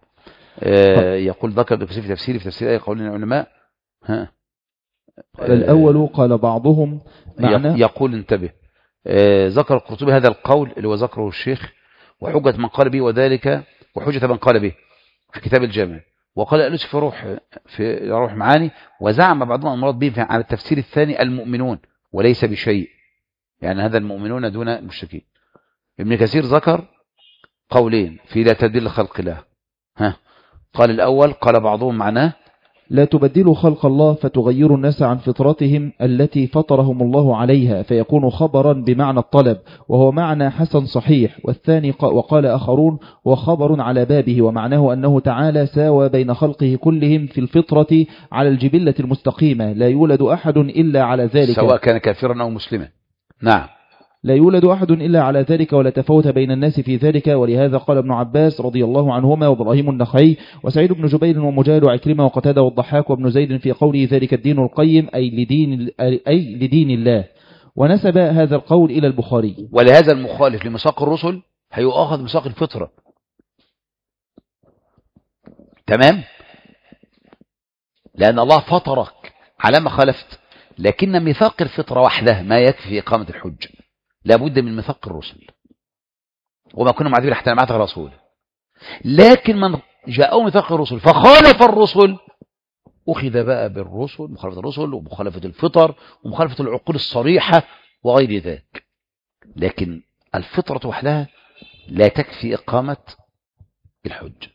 آه يقول ذكر ابن كثير في تفسيره في تفسير آية قولنا العلماء. ها قال الأول قال بعضهم معنى يقول انتبه، آه ذكر القرطبي هذا القول اللي هو ذكره الشيخ، وحجة من قال به وذلك وحجة من قال به في كتاب الجامع. وقال ألوسي في روح في روح معاني، وزعم بعضهم المراد به على التفسير الثاني المؤمنون وليس بشيء، يعني هذا المؤمنون دون المشركين. ابن كثير ذكر قولين في لا تبديل خلق الله. ها قال الأول قال بعضهم معناه لا تبدلوا خلق الله فتغيروا الناس عن فطرتهم التي فطرهم الله عليها، فيكون خبرا بمعنى الطلب، وهو معنى حسن صحيح. والثاني وقال آخرون هو خبر على بابه، ومعناه أنه تعالى ساوى بين خلقه كلهم في الفطرة على الجبلة المستقيمة، لا يولد أحد إلا على ذلك سواء كان كافرا أو مسلما. نعم. لا يولد أحد إلا على ذلك ولا تفاوت بين الناس في ذلك. ولهذا قال ابن عباس رضي الله عنهما وإبراهيم النخعي وسعيد بن جبير ومجاهد وعكرمة وقتادة والضحاك وابن زيد في قوله ذلك الدين القيم أي لدين, أي لدين الله، ونسب هذا القول إلى البخاري. ولهذا المخالف لمساق الرسل هيؤخذ مساق الفطرة. تمام، لأن الله فطرك على ما خالفت، لكن ميثاق الفطرة وحده ما يكفي في إقامة الحجة، لابد من ميثاق الرسل، وما كنا معذبين حتى نبعث رسول. لكن من جاءوا ميثاق الرسل فخالف الرسل أخذ بقى بالرسل، مخالفة الرسل ومخالفة الفطر ومخالفة العقول الصريحة وغير ذلك. لكن الفطرة وحدها لا تكفي إقامة الحجة.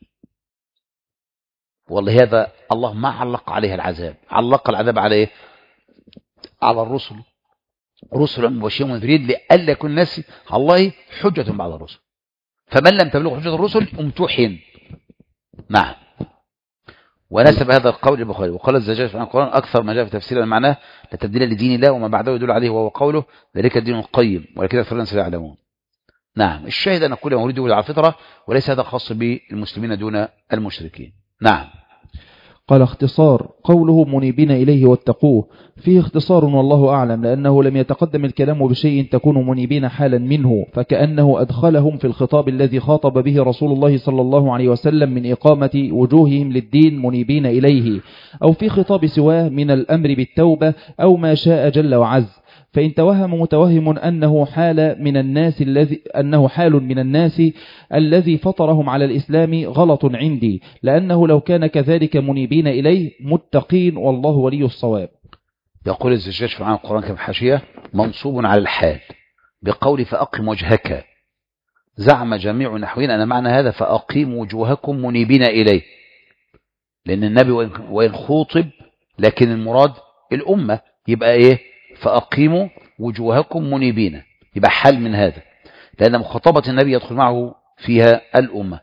والله هذا الله ما علق عليها العذاب، علق العذاب على إيه؟ على الرسل، رسلا مبشرين ومنذرين لئلا يكون الناس على الله حجة بعد الرسل، فمن لم تبلغ حجة الرسل امتحن. نعم. ونسب هذا القول البخاري. وقال الزجاج في القرآن أكثر ما جاء في تفسير المعنى لا تبديل لدين الله وما بعده يدل عليه، وهو قوله ذلك الدين القيم ولكن أكثر الناس لا يعلمون. نعم. الشاهد أن كل مولود يولد على الفطرة، وليس هذا خاص بالمسلمين دون المشركين. نعم. قال اختصار قوله منيبين إليه واتقوه فيه اختصار والله أعلم، لأنه لم يتقدم الكلام بشيء تكون منيبين حالا منه، فكأنه أدخلهم في الخطاب الذي خاطب به رسول الله صلى الله عليه وسلم من إقامة وجوههم للدين منيبين إليه، أو في خطاب سواه من الأمر بالتوبة أو ما شاء جل وعز. فإن توهم متوهم أنه حال من الناس الذي أنه حال من الناس الذي فطرهم على الإسلام غلط عندي، لأنه لو كان كذلك منيبين إليه متقين والله ولي الصواب. يقول الزجاج في القرآن كم حاشية منصوب على الحال بقول فأقم وجهك. زعم جميع النحويين أن معنى هذا فأقيم وجوهكم منيبين إليه، لأن النبي وإن خوطب لكن المراد الأمة، يبقى إيه؟ فأقيموا وجوهكم منيبين، يبقى حال من هذا، لأن مخاطبة النبي يدخل معه فيها الأمة.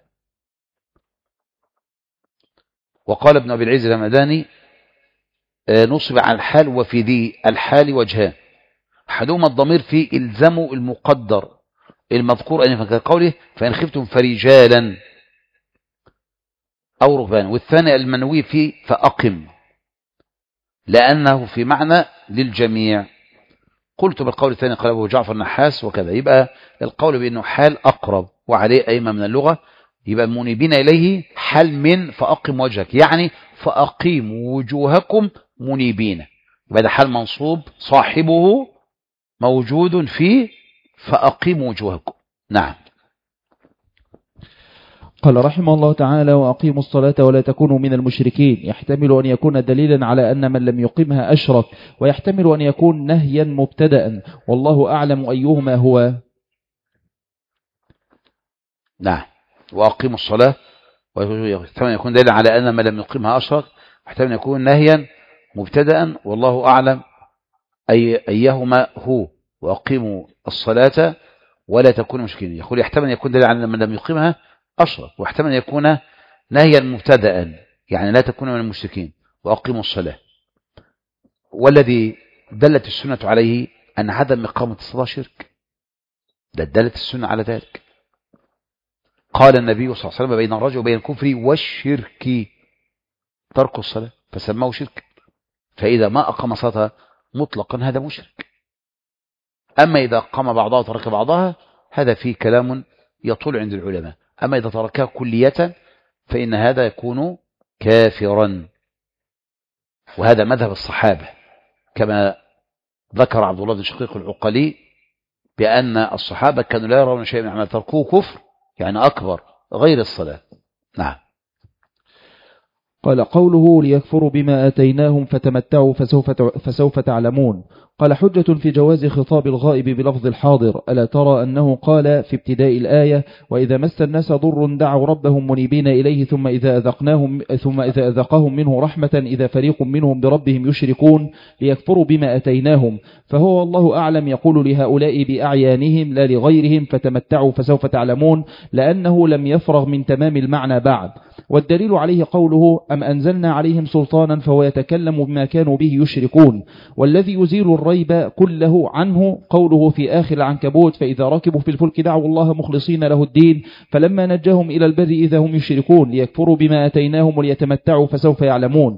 وقال ابن أبي العز الهمداني نصب على الحال وفي ذي الحال وجهان، أحدهما الضمير في إلزام المقدر المذكور أن في قوله فإن خفتم فرجالا أو رهبان. والثاني المنوي فيه فأقم، لأنه في معنى للجميع. قلت بالقول الثاني قال أبو جعفر النحاس وكذا. يبقى القول بأنه حال أقرب وعليه أيمة من اللغة. يبقى منيبين إليه حال من فأقم وجهك، يعني فأقيموا وجوهكم منيبين. يبقى ده حال منصوب صاحبه موجود فيه فأقيموا وجوهكم. نعم. قال رحمه الله تعالى: وأقيموا الصلاة ولا تكونوا من المشركين. يحتمل أن يكون دليلا على أن من لم يقيمها أشرك، ويحتمل أن يكون نهيا مبتدأ، والله أعلم أيهما هو. نعم. وأقيموا الصلاة ويحتمل أن يكون دليلا على أن من لم يقيمها أشرك، يحتمل أن يكون نهيا مبتدأ، والله أعلم أي أيهما هو. وأقيموا الصلاة ولا تكونوا مشركين. يقول يحتمل أن يكون دليلا على أن من لم يقيمها أشرك، واحتمل أن يكون نهيا مبتدأ، يعني لا تكونوا من المشركين. وأقيموا الصلاة، والذي دلت السنة عليه أن عدم إقامة الصلاة شرك. ده دلت السنة على ذلك. قال النبي صلى الله عليه وسلم: بين الرجل وبين الكفر والشرك ترك الصلاة، فسماه شرك. فإذا ما أقام صلاة مطلقا هذا مشرك. أما إذا قام بعضها وترك بعضها هذا فيه كلام يطول عند العلماء. أما إذا تركها كلية فإن هذا يكون كافرا. وهذا مذهب الصحابة، كما ذكر عبد الله بن شقيق العقلي بأن الصحابة كانوا لا يرون شيئا من أعمال تركوه كفر، يعني أكبر غير الصلاة. نعم. قال: قوله ليكفروا بما آتيناهم فتمتعوا فسوف, فسوف تعلمون. قال: حجة في جواز خطاب الغائب بلفظ الحاضر. ألا ترى أنه قال في ابتداء الآية: وإذا مس الناس ضر دعوا ربهم منيبين إليه ثم إذا أذقناهم ثم إذا أذقهم منه رحمة إذا فريق منهم بربهم يشركون ليكفروا بما آتيناهم. فهو الله أعلم يقول لهؤلاء بأعيانهم لا لغيرهم فتمتعوا فسوف تعلمون، لأنه لم يفرغ من تمام المعنى بعد. والدليل عليه قوله: أم أنزلنا عليهم سلطانا فهو يتكلم بما كانوا به يشركون. والذي يزيل الريب كله عنه قوله في آخر العنكبوت: فإذا ركبوا في الفلك دعوا الله مخلصين له الدين فلما نجاهم إلى البر إذا هم يشركون ليكفروا بما أتيناهم وليتمتعوا فسوف يعلمون.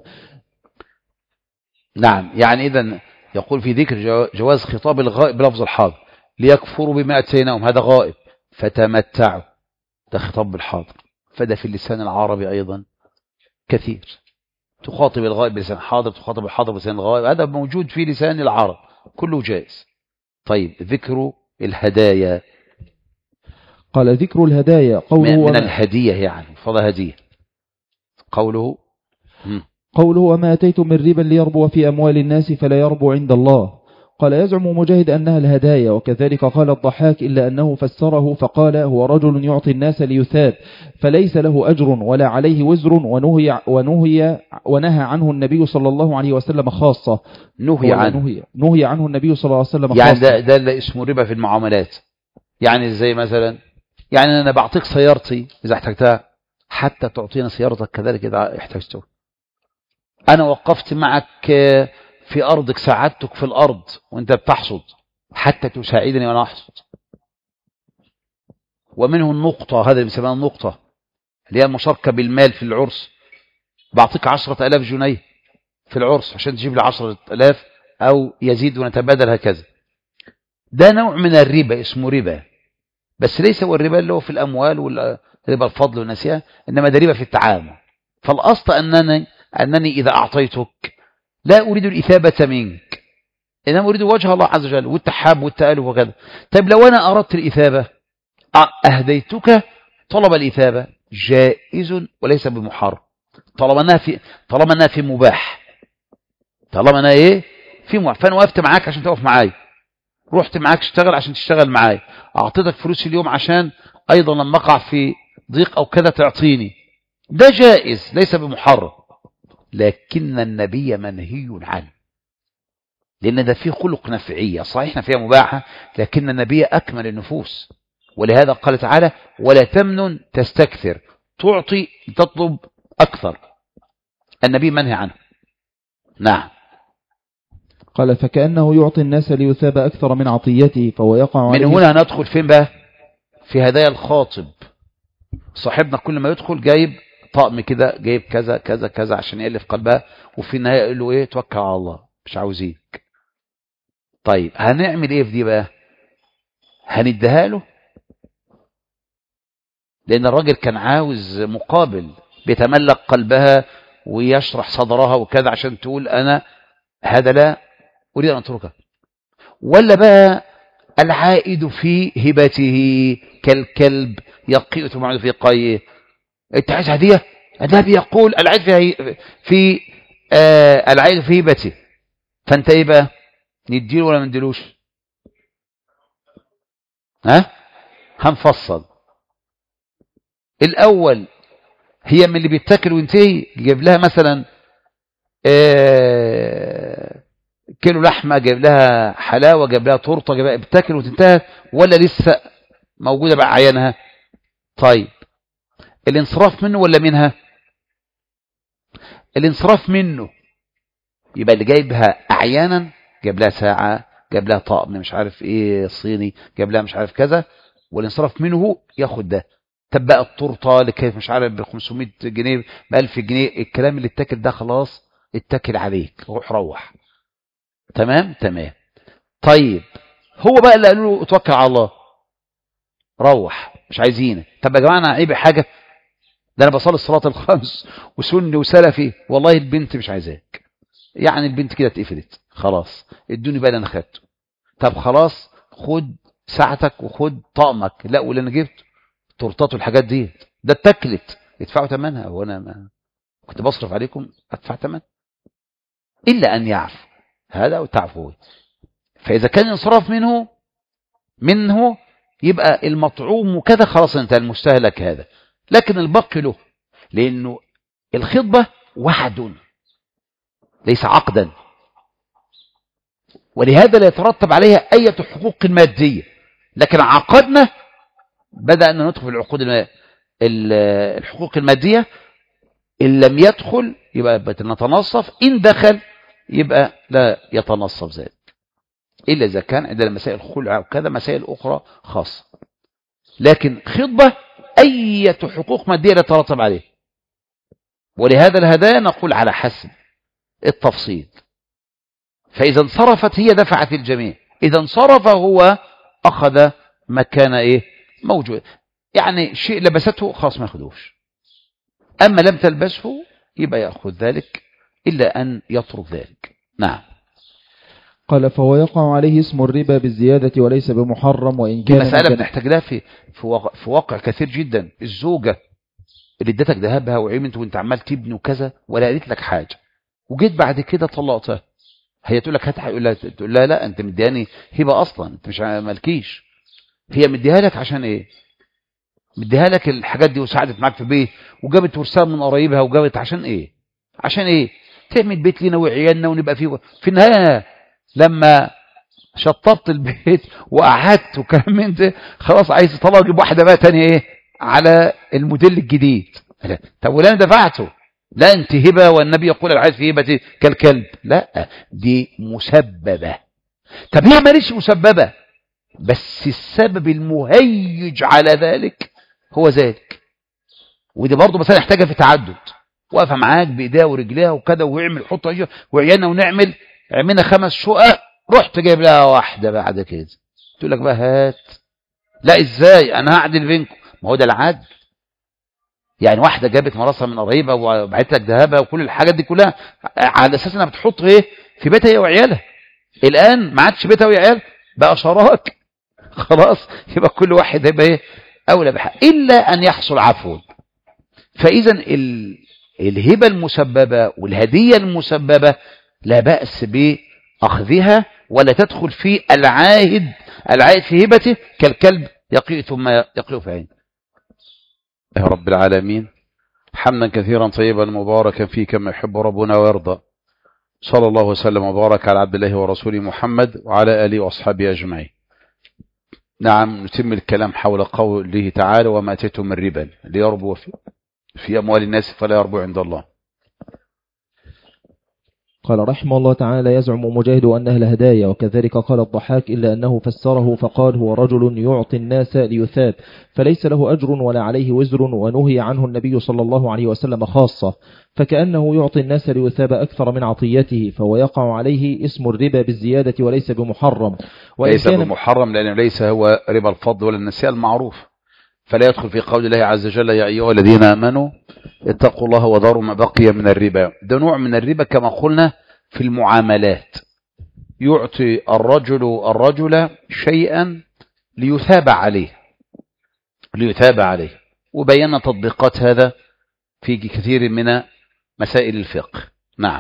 نعم. يعني إذن يقول في ذكر جواز خطاب الغائب بلفظ الحاضر: ليكفروا بما أتيناهم، هذا غائب. فتمتعوا، ده خطاب بالحاضر. فده في اللسان العربي أيضا كثير. تخاطب الغائب بلسان حاضر، تخاطب الحاضر بلسان الغائب، هذا موجود في لسان العرب كله جائز. طيب، ذكر الهدايا. قال: ذكر الهدايا قوله من, من الهدية، يعني فضل هدية. قوله م. قوله: وما أتيتم من ربا ليربو في أموال الناس فلا يربو عند الله. قال: يزعم مجاهد أنها الهدايا، وكذلك قال الضحاك، إلا أنه فسره فقال: هو رجل يعطي الناس ليثاب فليس له أجر ولا عليه وزر، ونهي, ونهي, ونهى عنه النبي صلى الله عليه وسلم خاصة. نهي عنه نهي, نهي عنه النبي صلى الله عليه وسلم خاصة. يعني ده, ده اللي اسمه ربا في المعاملات. يعني زي مثلا، يعني أنا بعطيك سيارتي إذا احتجتها حتى تعطينا سيارتك كذلك إذا احتجته. أنا وقفت معك في أرضك، ساعدتك في الأرض وأنت بتحصد حتى تساعدني وأنا أحصد. ومنه النقطة، هذا اللي بنسميها النقطة، اللي هي المشاركة بالمال في العرس. بعطيك عشرة آلاف جنيه في العرس عشان تجيب لي عشرة آلاف أو يزيد ونتبادل هكذا. ده نوع من الربا اسمه ربا، بس ليس هو الربا اللي هو في الأموال والربا الفضل والنسيئة، إنما ده ربا في التعامل. فالأصل أنني, أنني إذا أعطيتك لا أريد الإثابة منك، إنما أريد وجه الله عز وجل والتحاب والتألف وكذا. طيب لو أنا أردت الإثابة أهديتك طلب الإثابة، جائز وليس بمحرم، طالما أنها في طالما أنها في مباح، طالما أنا إيه في مباح. فأنا وقفت معاك عشان تقف معاي، رحت معاك اشتغل عشان تشتغل معاي، أعطيتك فلوس اليوم عشان أيضا لما أقع في ضيق أو كذا تعطيني، ده جائز ليس بمحرم. لكن النبي منهي عنه، لأن ده فيه خلق نفعية. صحيح فيها مباحة، لكن النبي أكمل النفوس، ولهذا قال تعالى: ولا تمنن تستكثر، تعطي تطلب أكثر. النبي منهي عنه. نعم. قال: فكأنه يعطي الناس ليثاب أكثر من عطيته فهو يقع من هنا ندخل فين بقى؟ في هدايا الخاطب. صاحبنا كل ما يدخل جايب طقم كده جايب كذا كذا كذا عشان يألف قلبها، وفي النهاية يقول له ايه؟ توكل على الله مش عاوزيك. طيب هنعمل ايه في دي بقى؟ هنديها له، لان الراجل كان عاوز مقابل، بيتملك قلبها ويشرح صدرها وكذا عشان تقول انا هذا لا اريد ان اتركه. ولا بقى العائد في هبته كالكلب يقيء معه في قيه. انت عايز هديه؟ النبي يقول العائد في في آه العائد في هبته، فانت ايه بقى؟ نديله ولا ما نديلوش؟ ها هنفصل. الاول هي من اللي بيتاكل وينتهي، جايب لها مثلا آه كيلو لحمه، جايب لها حلاوه، جايب لها تورته، جايب لها بتاكل وتنتهي، ولا لسه موجوده بقى عينها؟ طيب الانصراف منه ولا منها؟ الانصراف منه. يبقى اللي جايبها اعيانا، جايب لها ساعه، جايب لها طقم مش عارف ايه صيني، جايب لها مش عارف كذا، والانصراف منه ياخد ده. طب بقى التورته اللي كانت مش عارف ب خمسمية جنيه ب ألف جنيه، الكلام اللي اتاكل ده خلاص اتاكل عليك، روح روح. تمام تمام. طيب هو بقى اللي قالوا له اتوكل على الله، روح مش عايزينه. طب يا جماعه انا عيب حاجه؟ ده انا بصلي الصلاه الخمس وسني وسلفي، والله البنت مش عايزاك. يعني البنت كده اتقفلت خلاص، ادوني بقى اللي انا خدته. طب خلاص خد ساعتك وخد طقمك. لا واللي انا جبته تورتات والحاجات دي ده اتاكلت، ادفعوا ثمنها. هو انا ما كنت بصرف عليكم ادفع ثمن؟ الا ان يعفو هذا وتعفو. فاذا كان انصراف منه منه يبقى المطعوم وكذا خلاص انتهى المستهلك هذا، لكن الباقي له، لانه الخطبه وعد ليس عقدا، ولهذا لا يترتب عليها اي حقوق ماديه. لكن عقدنا بدأنا ندخل في العقود الحقوق الماديه، ان لم يدخل يبقى نتنصف، ان دخل يبقى لا يتنصف ذلك، الا اذا كان عندنا مسائل خلع وكذا مسائل اخرى خاصه. لكن خطبه اي حقوق ماديه لا تترتب عليه. ولهذا الهدايا نقول على حسب التفصيل. فاذا انصرفت هي دفعت الجميع، اذا انصرف هو اخذ مكان ايه موجود. يعني شيء لبسته خلاص ما ياخذوش، اما لم تلبسه يبقى ياخذ ذلك، الا ان يترك ذلك. نعم. قال فهو يقع عليه اسم الربا بالزيادة وليس بمحرم، وإن كان مسألة بنحتاج لها في في واقع, في واقع كثير جدا. الزوجة اللي ادتك ذهبها وعيمت وانت عمال تبني وكذا ولا قالت لك حاجة، وجيت بعد كده طلقتها، هي تقول لك هات، هيقول لها تقول لها لا انت مدياني هبه اصلا، انت مش مالكيش. هي مديها لك عشان ايه؟ مديها لك الحاجات دي وساعدت معاك في بيت وجابت ورثان من قرايبها وجابت عشان ايه؟ عشان ايه؟ تعمل بيت لينا وعيالنا ونبقى فيه. في النهايه لما شطبت البيت وقعدت وكلام من ده خلاص عايز تطلع اجيب واحده بقى ثانيه ايه على الموديل الجديد. طب ولا انا دفعته؟ لا انت هبه، والنبي يقول العائد في هبته كالكلب. لا دي مسببه. طب هي ماليش مسببه، بس السبب المهيج على ذلك هو ذلك. ودي برضه مثلا يحتاجها في تعدد، واقفه معاك بايديها ورجليها وكذا ويعمل حط وعيالنا ونعمل عملنا خمس شقق، رحت جايب لها واحده بعد كده تقول لك بقى هات. لا ازاي انا هعدل بينكم؟ ما هو ده العدل. يعني واحده جابت مراسها من قريبها وبعت لك ذهبها وكل الحاجات دي كلها على اساس انها بتحط ايه في بيتها هي وعيالها. الان ما عادش بيتها وعيال، بقى شراك خلاص. يبقى كل واحد هيبقى ايه اولى بحق، الا ان يحصل عفو. فاذا الهبه المسببه والهديه المسببه لا باس باخذها، ولا تدخل في العاهد العائد في هبته كالكلب يقيء ثم يقيء في عينه. يا رب العالمين، حمدا كثيرا طيبا مباركا فيه كما يحب ربنا ويرضى. صلى الله وسلم وبارك على عبد الله ورسوله محمد وعلى آله وأصحابه أجمعين. نعم، نتم الكلام حول قوله تعالى وما أتيتم من ربا ليربو في, في أموال الناس فلا يربو عند الله. قال رحمه الله تعالى: يزعم مجاهد أنها الهدايا، وكذلك قال الضحاك، إلا أنه فسره فقال: هو رجل يعطي الناس ليثاب، فليس له أجر ولا عليه وزر، ونهي عنه النبي صلى الله عليه وسلم خاصة، فكأنه يعطي الناس ليثاب أكثر من عطيته، فهو يقع عليه اسم الربا بالزيادة وليس بمحرم. ليس بمحرم لأنه ليس هو ربا الفضل ولا النسيان المعروف، فلا يدخل في قول الله عز وجل: يا أيها الذين آمنوا اتقوا الله وذروا ما بقي من الربا. ده نوع من الربا كما قلنا في المعاملات، يعطي الرجل الرجل شيئا ليثاب عليه ليثاب عليه وبينا تطبيقات هذا في كثير من مسائل الفقه. نعم.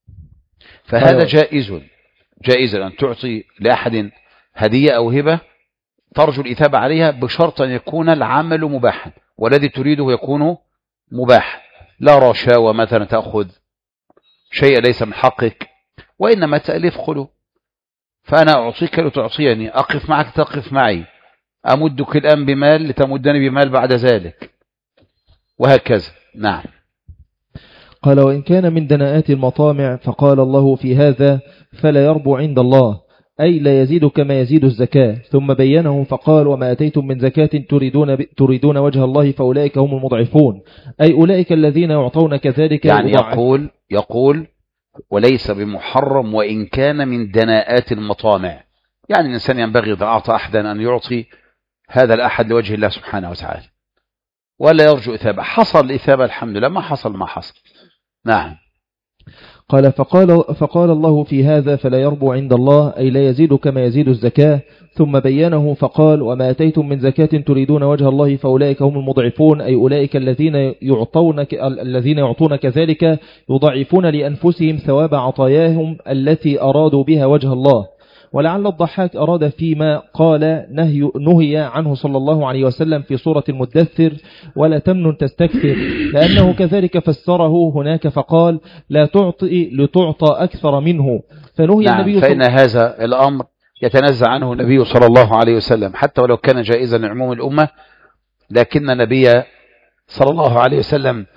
فهذا جائز جائز أن تعطي لأحد هدية أو هبة ترجو الإثابة عليها بشرط أن يكون العمل مباحا، والذي تريده يكون مباح، لا رشاوى مثلا تأخذ شيء ليس من حقك، وإنما تألف قلوب. فأنا أعطيك لتعطيني، أقف معك تقف معي، أمدك الآن بمال لتمدني بمال بعد ذلك، وهكذا. نعم. قال: وإن كان من دناءات المطامع فقال الله في هذا: فلا يربو عند الله، أي لا يزيد كما يزيد الزكاة، ثم بينه فقال: وما أتيتم من زكاة تريدون, تريدون وجه الله فأولئك هم المضعفون، أي أولئك الذين يعطون كذلك. يعني يقول, يقول وليس بمحرم وإن كان من دناءات المطامع، يعني الإنسان ينبغي إذا أعطى أحدا أن يعطي هذا الأحد لوجه الله سبحانه وتعالى ولا يرجو إثابة. حصل إثابة الحمد لله، ما حصل ما حصل. نعم. قال: فقال, فقال الله في هذا: فلا يربو عند الله، أي لا يزيد كما يزيد الزكاة، ثم بينه فقال: وما أتيتم من زكاة تريدون وجه الله فأولئك هم المضعفون، أي أولئك الذين يعطون الذين يعطون كذلك يضعفون لأنفسهم ثواب عطاياهم التي أرادوا بها وجه الله. ولعل الضحاك أراد فيما قال نهي, نهي عنه صلى الله عليه وسلم في سورة المدثر: ولا تمنن تستكثر، لأنه كذلك فسره هناك فقال: لا تعطي لتعطى أكثر منه، فنهي نعم. النبي فإن هذا الأمر يتنزع عنه النبي صلى الله عليه وسلم، حتى ولو كان جائزا لعموم الأمة، لكن النبي صلى الله عليه وسلم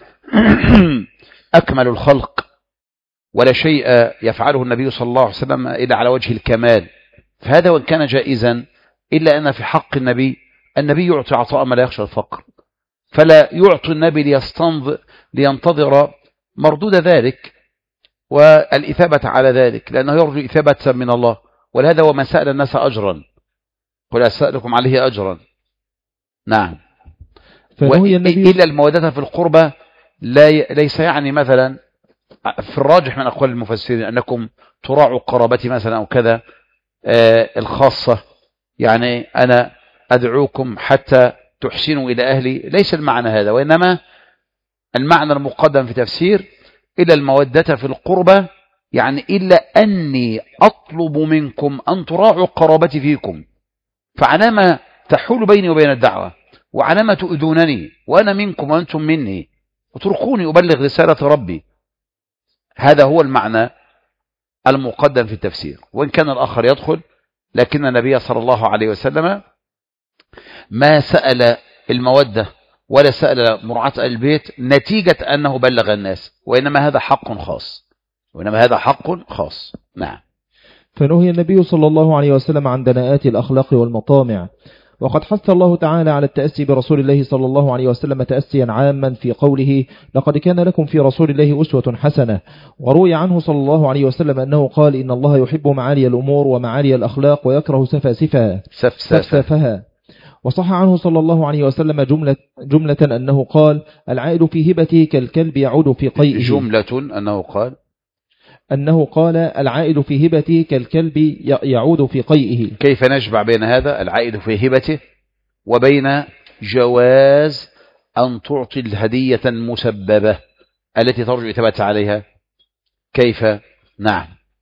أكمل الخلق، ولا شيء يفعله النبي صلى الله عليه وسلم إلا على وجه الكمال، فهذا وإن كان جائزا إلا أن في حق النبي النبي يعطي عطاء ما لا يخشى الفقر، فلا يعطي النبي ليستنظر لينتظر مردود ذلك والإثابة على ذلك، لأنه يرجو إثابة من الله، ولهذا وما سأل الناس أجرا قل أسألكم عليه أجرا. نعم. إلا المودة في القربة لا ي... ليس يعني مثلا في الراجح من أقوال المفسرين أنكم تراعوا قرابتي مثلا أو كذا آه الخاصة، يعني أنا أدعوكم حتى تحسنوا إلى أهلي، ليس المعنى هذا، وإنما المعنى المقدم في تفسير إلا المودة في القربة، يعني إلا أني أطلب منكم أن تراعوا قرابتي فيكم، فعلما تحول بيني وبين الدعوة، وعلما تؤذونني وأنا منكم وأنتم مني، وتركوني أبلغ رسالة ربي. هذا هو المعنى المقدم في التفسير، وإن كان الآخر يدخل، لكن النبي صلى الله عليه وسلم ما سأل المودة ولا سأل مراعاة البيت نتيجة أنه بلغ الناس، وإنما هذا حق خاص وإنما هذا حق خاص. نعم. فنهي النبي صلى الله عليه وسلم عن دناءات الأخلاق والمطامع، وقد حث الله تعالى على التأسي برسول الله صلى الله عليه وسلم تأسيا عاما في قوله: لقد كان لكم في رسول الله أسوة حسنة. وروي عنه صلى الله عليه وسلم أنه قال: إن الله يحب معالي الأمور ومعالي الأخلاق ويكره سفاسفها سفسافها. وصح عنه صلى الله عليه وسلم جملة, جملة أنه قال: العائد في هبته كالكلب يعود في قيئه. جملة أنه قال أنه قال العائد في هبته كالكلب يعود في قيئه. كيف نجمع بين هذا العائد في هبته وبين جواز أن تعطي الهدية المسببة التي ترجو إثبات عليها؟ كيف؟ نعم.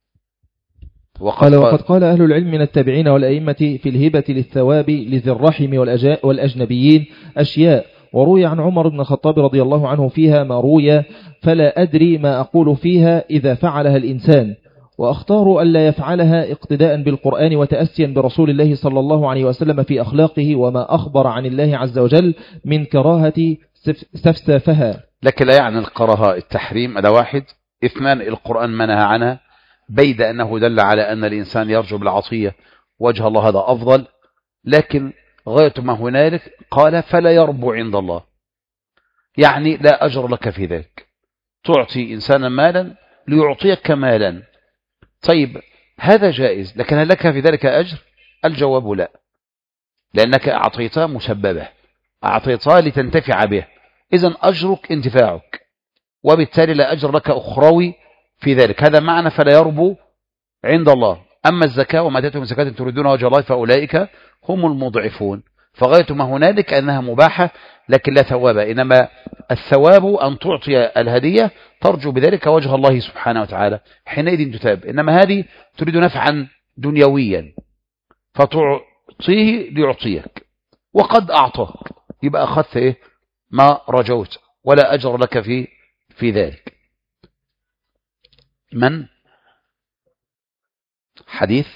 وقد قال, وقد قال أهل العلم من التابعين والأئمة في الهبة للثواب لذي الرحم والأجنبيين أشياء، وروي عن عمر بن الخطاب رضي الله عنه فيها ما روي: فلا أدري ما أقول فيها إذا فعلها الإنسان، وأختار ألا يفعلها اقتداء بالقرآن وتأسيا برسول الله صلى الله عليه وسلم في أخلاقه وما أخبر عن الله عز وجل من كراهة سفسافها. لكن لا يعني الكراهة التحريم، هذا واحد، اثنان القرآن منهى عنها بيد أنه دل على أن الإنسان يرجو بالعطية وجه الله هذا أفضل، لكن غاية ما هنالك قال فلا يربو عند الله، يعني لا أجر لك في ذلك. تعطي إنسانا مالا ليعطيك مالا، طيب هذا جائز، لكن هل لك في ذلك أجر؟ الجواب لا، لأنك أعطيتها مسببة، أعطيتها لتنتفع به، إذن أجرك انتفاعك، وبالتالي لا أجر لك أخروي في ذلك. هذا معنى فلا يربو عند الله. أما الزكاة وما آتيتم من زكاة تريدون وجه الله فأولئك هم المضعفون، فغاية ما هنالك أنها مباحة لكن لا ثواب، إنما الثواب أن تعطي الهدية ترجو بذلك وجه الله سبحانه وتعالى، حينئذ تتاب. إنما هذه تريد نفعا دنيويا فتعطيه ليعطيك، وقد أعطاك، يبقى أخذت إيه؟ ما رجوت، ولا أجر لك في في ذلك. من حديث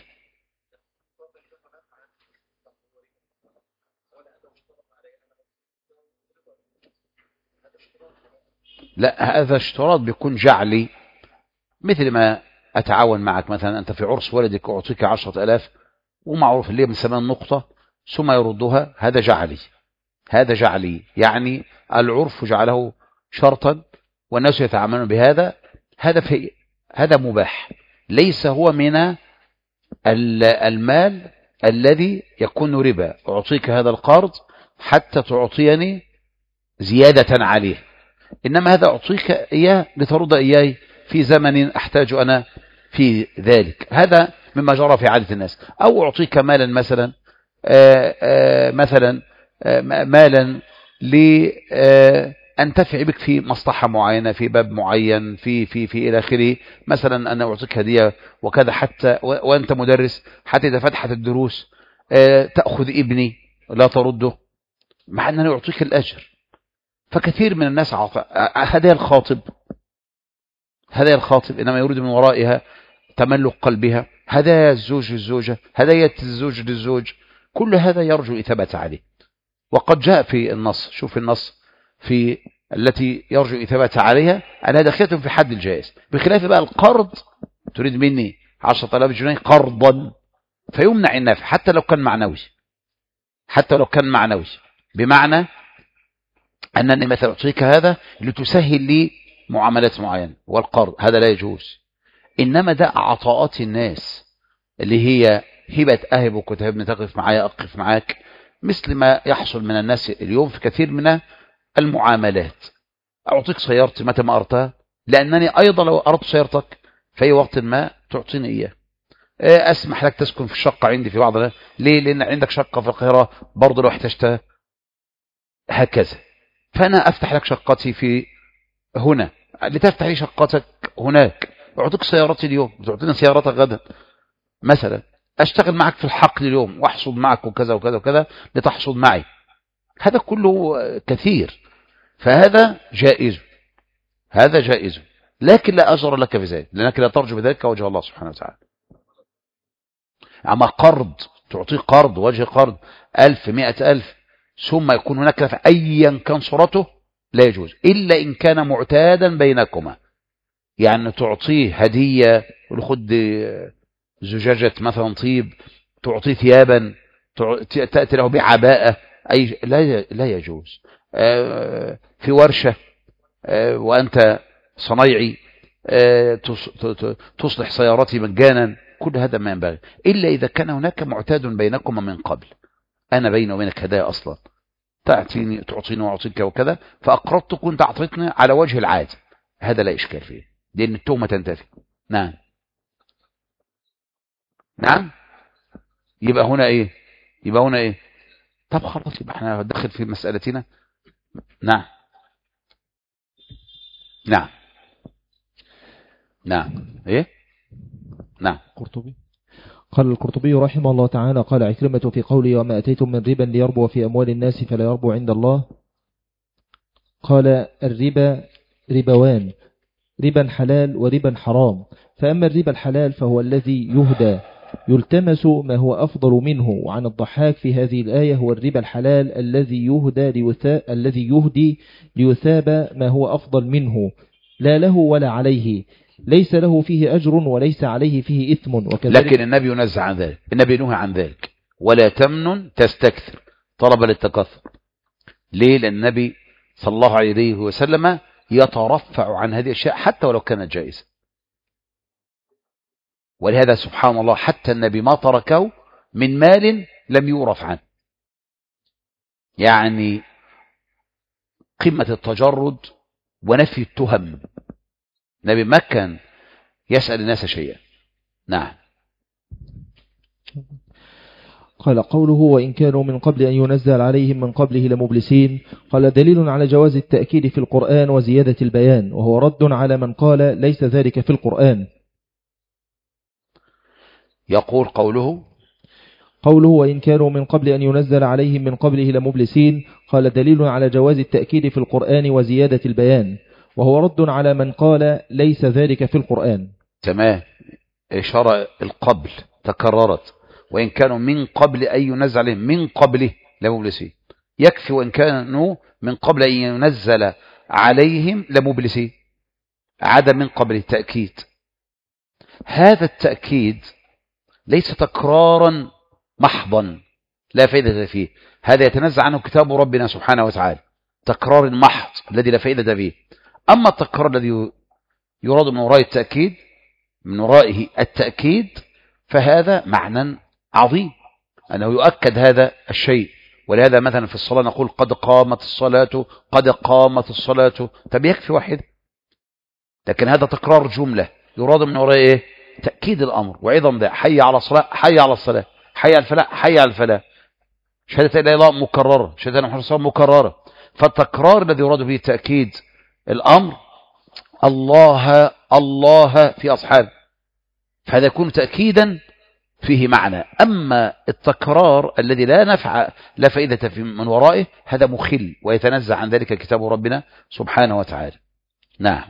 لا، هذا اشتراط بيكون جعلي، مثل ما أتعاون معك مثلا، أنت في عرس ولدك أعطيك عشرة ألاف ومعروف اللي من ثمان نقطة ثم يردها، هذا جعلي، هذا جعلي يعني العرف جعله شرطا والناس يتعاملون بهذا، هذا في هذا مباح، ليس هو من المال الذي يكون ربا. أعطيك هذا القرض حتى تعطيني زيادة عليه، إنما هذا أعطيك إياه لترد إياه في زمن أحتاج أنا في ذلك، هذا مما جرى في عادة الناس. أو أعطيك مالا مثلا آآ آآ مثلا آآ مالا لأنتفع بك في مصلحة معينة، في باب معين، في في في إلى آخره. مثلا أنا أعطيك هدية وكذا حتى وأنت مدرس، حتى إذا فتحت الدروس تأخذ ابني لا ترده، مع أنني أعطيك الأجر. فكثير من الناس عطى هدايا الخاطب، هدايا الخاطب إنما يريد من ورائها تملك قلبها، هدايا الزوج للزوجة، هدايا الزوج للزوج، كل هذا يرجو إثابة عليه. وقد جاء في النص، شوف النص في التي يرجو إثابة عليها أنها داخلة في حد الجائز، بخلاف بقى القرض، تريد مني عشرة آلاف جنيه قرضا فيمنع النافع حتى لو كان معنوي، حتى لو كان معنوي، بمعنى أنني مثلا أعطيك هذا لتسهل لي معاملات معينة، والقرض هذا لا يجوز. إنما ده عطاءات الناس اللي هي هبة أهبك وتهبني، تقف معايا أقف معاك، مثل ما يحصل من الناس اليوم في كثير من المعاملات. أعطيك سيارتي متى ما أردتها، لأنني أيضا لو أردت سيارتك في أي وقت ما تعطيني إياه. أسمح لك تسكن في الشقة عندي في بعضها، ليه؟ لأن عندك شقة في القاهرة برضه لو احتجتها، هكذا. فأنا أفتح لك شقتي في هنا لتفتح لي شقتك هناك، أعطيك سيارتي اليوم وتعطيني سيارتك غدا مثلا، أشتغل معك في الحقل اليوم وأحصد معك وكذا وكذا وكذا لتحصد معي، هذا كله كثير، فهذا جائز، هذا جائز، لكن لا أجر لك في ذلك، لأنك لا ترجو بذلك وجه الله سبحانه وتعالى. أما قرض، تعطيه قرض وجه قرض ألف مئة ألف ثم يكون هناك نفع أيا كان صورته، لا يجوز إلا إن كان معتادا بينكما، يعني تعطيه هدية، خد زجاجة مثلا طيب، تعطيه ثيابا، تأتي له بعباءة، أي لا لا يجوز. في ورشة وأنت صنايعي تصلح سيارتي مجانا، كل هذا ما ينبغي إلا إذا كان هناك معتاد بينكما من قبل، أنا بيني وبينك هدايا أصلا، تعطيني تعطيني وأعطيك وكذا، فأقرضتك كنت أعطيتني على وجه العادة، هذا لا إشكال فيه، لأن التهمة تنتفي. نعم نعم، يبقى هنا إيه؟ يبقى هنا إيه؟ طب خلاص، يبقى احنا داخل في مسألتنا. نعم نعم نعم إيه؟ نعم. قرطبي قال القرطبي رحمه الله تعالى: قال عكرمة في قوله: وما أتيتم من ربا ليربو في أموال الناس فلا يربو عند الله. قال: الربا ربوان، ربا حلال وربا حرام، فأما الربا الحلال فهو الذي يهدى يلتمس ما هو أفضل منه. وعن الضحاك في هذه الآية: هو الربا الحلال الذي يهدى ليثاب الذي يهدي ليثاب ما هو أفضل منه، لا له ولا عليه، ليس له فيه أجر وليس عليه فيه إثم. وكذلك لكن النبي ينزع عن ذلك، النبي نهى عن ذلك. ولا تمنن تستكثر، طلب للتكثر. ليه؟ لأن النبي صلى الله عليه وسلم يترفع عن هذه الأشياء حتى ولو كانت جائزة. ولهذا سبحان الله حتى النبي ما تركه من مال لم يورث عنه. يعني قمة التجرد ونفي التهم. النبي ما كان يسأل الناس شيئا. نعم. قال قوله وإن كانوا من قبل أن ينزل عليهم من قبله لمبلسين. قال دليل على جواز التأكيد في القرآن وزيادة البيان، وهو رد على من قال ليس ذلك في القرآن. يقول قوله قوله وإن كانوا من قبل أن ينزل عليهم من قبله لمبلسين. قال دليل على جواز التأكيد في القرآن وزيادة البيان، وهو رد على من قال ليس ذلك في القرآن. تمام. إشارة القبل تكررت. وإن كانوا من قبل أن ينزل عليهم من قبله لمبلسين، يكفي وإن كانوا من قبل أن ينزل عليهم لمبلسين، عدم من قبل التأكيد. هذا التأكيد ليس تكرارا محضا لا فائدة فيه، هذا يتنزع عنه كتاب ربنا سبحانه وتعالى، تكرار محض الذي لا فائدة فيه. أما التكرار الذي يراد من وراء التأكيد من ورائه التأكيد فهذا معنى عظيم، أنه يؤكد هذا الشيء. ولهذا مثلا في الصلاة نقول قد قامت الصلاة، قد قامت الصلاة، طب يكفي واحد. لكن هذا تكرار جملة يراد من وراء إيه؟ تأكيد الأمر وعظم ذا. حي على الصلاة، حي على الصلاة، حي على الفلاح، حي على الفلاح. شهادة لا إله إلا الله مكررة، شهادة محمد رسول الله مكررة. فالتكرار الذي يراد به تأكيد الأمر الله الله في أصحابه، فهذا يكون تأكيدا فيه معنى. أما التكرار الذي لا نفع لا فائدة في من ورائه هذا مخل، ويتنزع عن ذلك كتاب ربنا سبحانه وتعالى. نعم.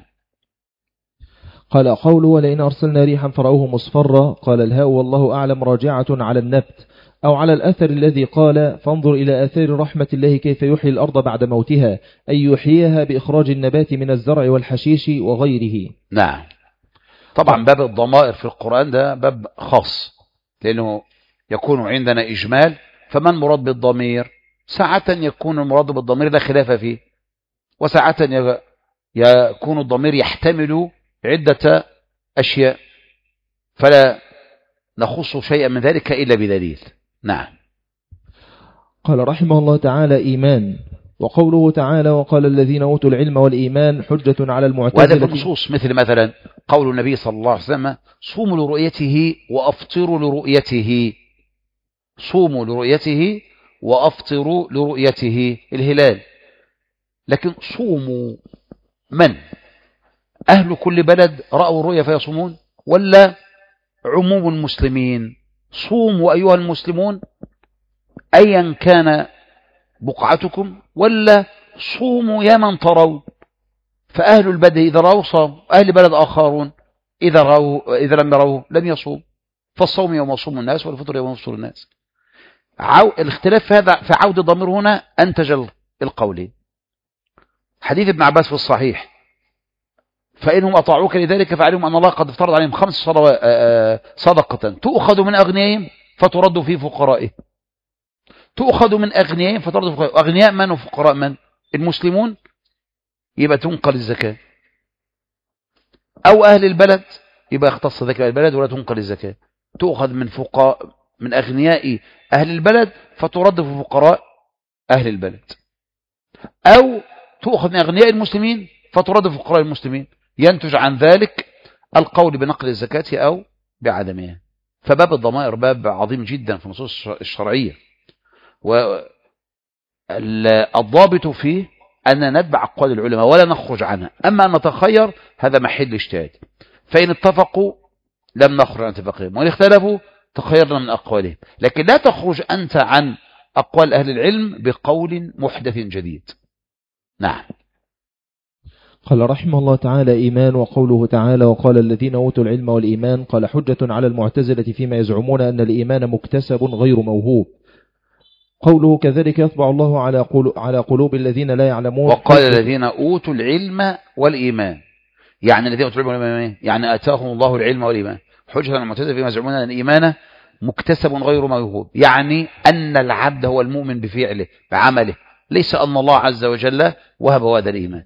قال قوله ولئن أرسلنا ريحا فرأوه مصفرا. قال الهاء والله أعلم راجعة على النبت أو على الأثر الذي قال فانظر إلى آثار رحمة الله كيف يحيي الأرض بعد موتها، أي يحييها بإخراج النبات من الزرع والحشيش وغيره. نعم. طبعا باب الضمائر في القرآن ده باب خاص، لأنه يكون عندنا إجمال. فمن مراد بالضمير؟ ساعة يكون المراد بالضمير لا خلاف فيه، وساعة يكون الضمير يحتمل عدة أشياء، فلا نخص شيئا من ذلك إلا بدليل. نعم. قال رحمه الله تعالى إيمان. وقوله تعالى وقال الذين أوتوا العلم والإيمان حجة على المعتزلة. وهذا بالنصوص مثل مثلا قول النبي صلى الله عليه وسلم صوموا لرؤيته وأفطروا لرؤيته، صوموا لرؤيته وأفطروا لرؤيته الهلال. لكن صوموا من؟ أهل كل بلد رأوا الرؤيا فيصومون، ولا عموم المسلمين؟ صوموا أيها المسلمون أيا كان بقعتكم، ولا صوموا يا من ترون؟ فأهل البلد إذا رأوا صاموا، أهل بلد آخرون إذا رأوا إذا لم يروا لم يصوم. فالصوم يوم يصوم الناس والفطر يوم يفطر الناس. عو... الاختلاف في هذا في عود الضمير هنا أنتج القولين. حديث ابن عباس في الصحيح فإنهم أطاعوك لذلك فعلموا أن الله قد افترض عليهم خمس صدقة تؤخذ من أغنيائهم فترد في فقرائهم، تؤخذ من أغنيائهم فترد في فقرائهم. أغنياء من وفقراء من؟ المسلمون، يبقى تنقل الزكاة. أو أهل البلد يبقى يختص ذكاء البلد ولا تنقل الزكاة، تؤخذ من فقراء من أغنياء أهل البلد فترد في فقراء أهل البلد، أو تؤخذ من أغنياء المسلمين فترد في فقراء المسلمين. ينتج عن ذلك القول بنقل الزكاة أو بعدمها. فباب الضمائر باب عظيم جدا في النصوص الشرعية، والضابط فيه أن نتبع أقوال العلماء ولا نخرج عنها. أما أن نتخير هذا محل اجتهاد، فإن اتفقوا لم نخرج عن اتفاقهم، وإن اختلفوا تخيرنا من أقوالهم. لكن لا تخرج أنت عن أقوال أهل العلم بقول محدث جديد. نعم. قال رحمه الله تعالى إيمان. وقوله تعالى وقال الذين أوتوا العلم والإيمان. قال حجة على المعتزلة فيما يزعمون أن الإيمان مكتسب غير موهوب. قوله كذلك يطبع الله على على قلوب الذين لا يعلمون. وقال الذين أوتوا العلم والإيمان. يعني الذين أوتوا العلم والإيمان، يعني آتاهم الله العلم والإيمان حجة على المعتزلة فيما يزعمون أن الإيمان مكتسب غير موهوب، يعني أن العبد هو المؤمن بفعله بعمله، ليس أن الله عز وجل وهب هذا الإيمان.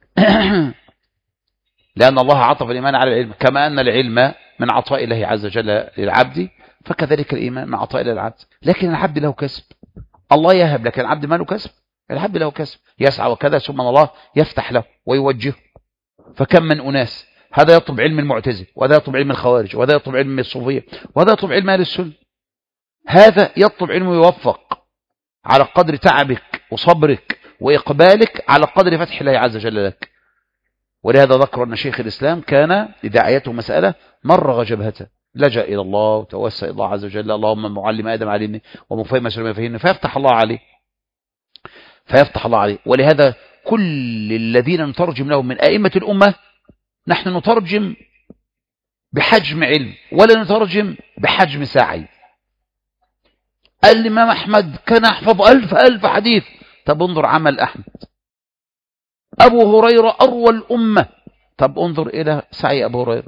لأن الله عطف الإيمان على العلم، كما أن العلم من عطاء الله عز وجل للعبد، فكذلك الإيمان من عطاء الله للعبد. لكن العبد له كسب، الله يهب، لكن العبد ما له كسب. العبد له كسب يسعى وكذا، ثم الله يفتح له ويوجهه. فكم من أناس هذا يطلب علم المعتزل، وهذا يطلب علم الخوارج، وهذا يطلب علم الصوفية، وهذا يطلب علم أهل السنة. هذا يطلب علم يوفق على قدر تعبك وصبرك وإقبالك، على قدر فتح الله عز وجل لك. ولهذا ذكر أن شيخ الإسلام كان إذا آيته مسألة مرغ جبهته، لجأ إلى الله وتوسل إلى الله عز وجل، اللهم معلم آدم علمني ومفهم سليمان فهمني، فيفتح الله عليه فيفتح الله عليه. ولهذا كل الذين نترجم لهم من أئمة الأمة، نحن نترجم بحجم علم ولا نترجم بحجم سعي. الإمام أحمد كان يحفظ ألف ألف حديث، طب انظر عمل أحمد. أبو هريرة أروى الأمة، طب انظر إلى سعي أبو هريرة،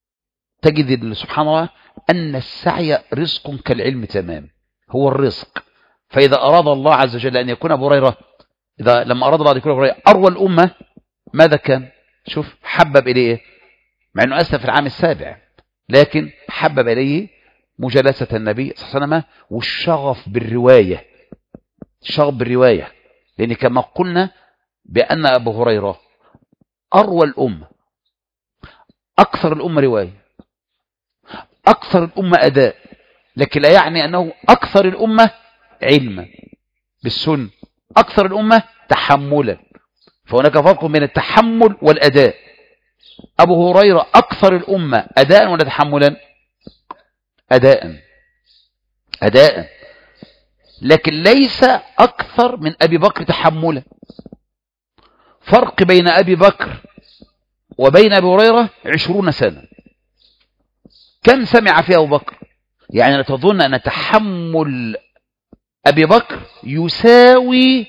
تجد سبحان الله أن السعي رزق كالعلم تمام، هو الرزق. فإذا أراد الله عز وجل أن يكون أبو هريرة، إذا لما أراد الله أن يكون أبو هريرة أروى الأمة، ماذا كان؟ شوف، حبب إليه، مع أنه أسلم في العام السابع، لكن حبب إليه مجالسة النبي صلى الله عليه وسلم والشغف بالرواية، الشغف بالرواية. لأن كما قلنا بأن أبو هريرة أروى الأمة، أكثر الأمة رواية، أكثر الأمة أداء، لكن لا يعني أنه أكثر الأمة علما بالسنة، أكثر الأمة تحملا. فهناك فرق بين التحمل والأداء. أبو هريرة أكثر الأمة أداء ولا تحملا؟ أداء أداء، لكن ليس أكثر من أبي بكر تحملا. فرق بين أبي بكر وبين أبي هريرة عشرون سنة. كم سمع فيه أبو بكر؟ يعني لا تظن أن تحمل أبي بكر يساوي،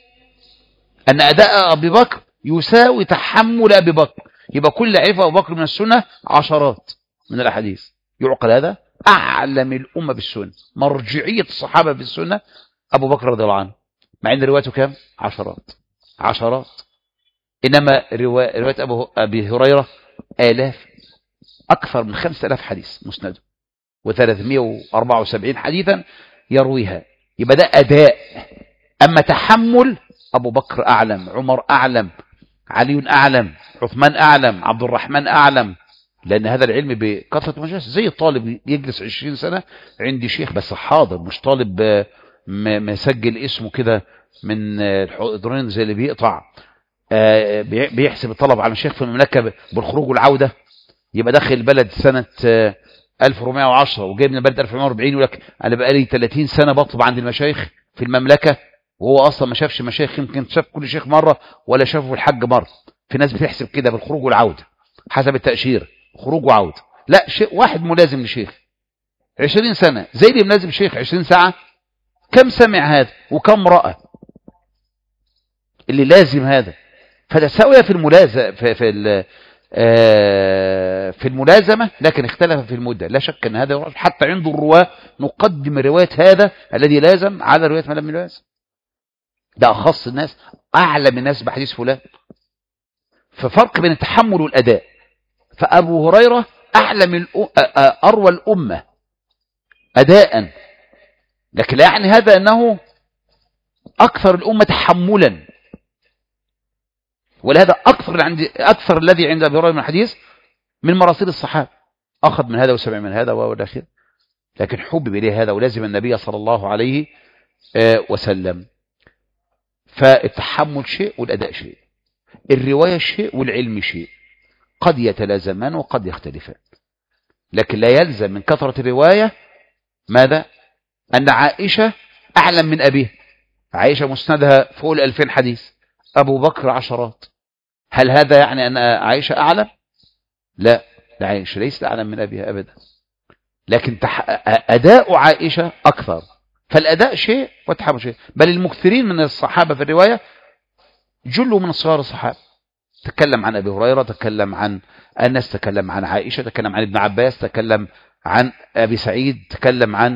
أن أداء أبي بكر يساوي تحمل أبي بكر. يبقى كل عرفة أبو بكر من السنة عشرات من الأحاديث. يعقل هذا؟ أعلم الأمة بالسنة، مرجعية الصحابة بالسنة أبو بكر رضي الله عنه، مع أن روايته كم؟ عشرات عشرات. إنما رواية أبو أبي هريرة آلاف، أكثر من خمسة آلاف حديث مسند، وثلاثمائة وأربعة وسبعين حديثا يرويها. يبقى ده أداء. أما تحمل، أبو بكر أعلم، عمر أعلم، علي أعلم، عثمان أعلم، عبد الرحمن أعلم. لأن هذا العلم بكثرة مجالس، زي الطالب يجلس عشرين سنة عندي شيخ بس حاضر، مش طالب مسجل اسمه كده من الحضرين زي اللي بيقطع بيحسب الطلب على الشيخ في المملكة بالخروج والعودة. يبقى داخل البلد سنة ألف وأربعمائة وعشرة وجاي من البلد ألف وأربعمائة وأربعين، يقول لك أنا بقالي ثلاثين سنة بطلب عند المشايخ في المملكة، وهو أصلا ما شافش مشايخ، يمكن شاف كل شيخ مرة ولا شافه في الحج مرة. في ناس بتحسب كده بالخروج والعودة حسب التأشير، خروج وعودة. لا، شيء واحد ملازم لشيخ عشرين سنة زي اللي ملازم شيخ عشرين ساعة. كم سمع هذا وكم رأى اللي لازم هذا؟ فتساوي في الملازمة في في في الملازمة، لكن اختلف في المدة. لا شك ان هذا حتى عنده الرواة نقدم رواية هذا الذي لازم على رواية من لم يلازم. ده أخص الناس، أعلم الناس بحديث فلان. ففرق بين التحمل والأداء. فأبو هريرة أعلم أروى الأمة أداء، لكن لا يعني هذا أنه أكثر الأمة تحملا. ولهذا أكثر, عند أكثر الذي عند أبي هريرة من الحديث من مراسيل الصحابة، أخذ من هذا وسمع من هذا والآخر، لكن حبب إليه هذا ولازم النبي صلى الله عليه وسلم. فالتحمل شيء والأداء شيء، الرواية شيء والعلم شيء، قد يتلازمان وقد يختلفان. لكن لا يلزم من كثرة الرواية ماذا؟ أن عائشة أعلم من أبيه. عائشة مسندها فوق الألفين حديث، أبو بكر عشرات. هل هذا يعني أن عائشة أعلم؟ لا، عائشة ليست أعلم من أبيها أبدا، لكن تح... أداء عائشة أكثر. فالأداء شيء والتحمل شيء. بل المكثرين من الصحابة في الرواية جلوا من صغار الصحابة، تكلم عن أبي هريرة، تكلم عن أنس، تكلم عن عائشة، تكلم عن ابن عباس، تكلم عن أبي سعيد، تكلم عن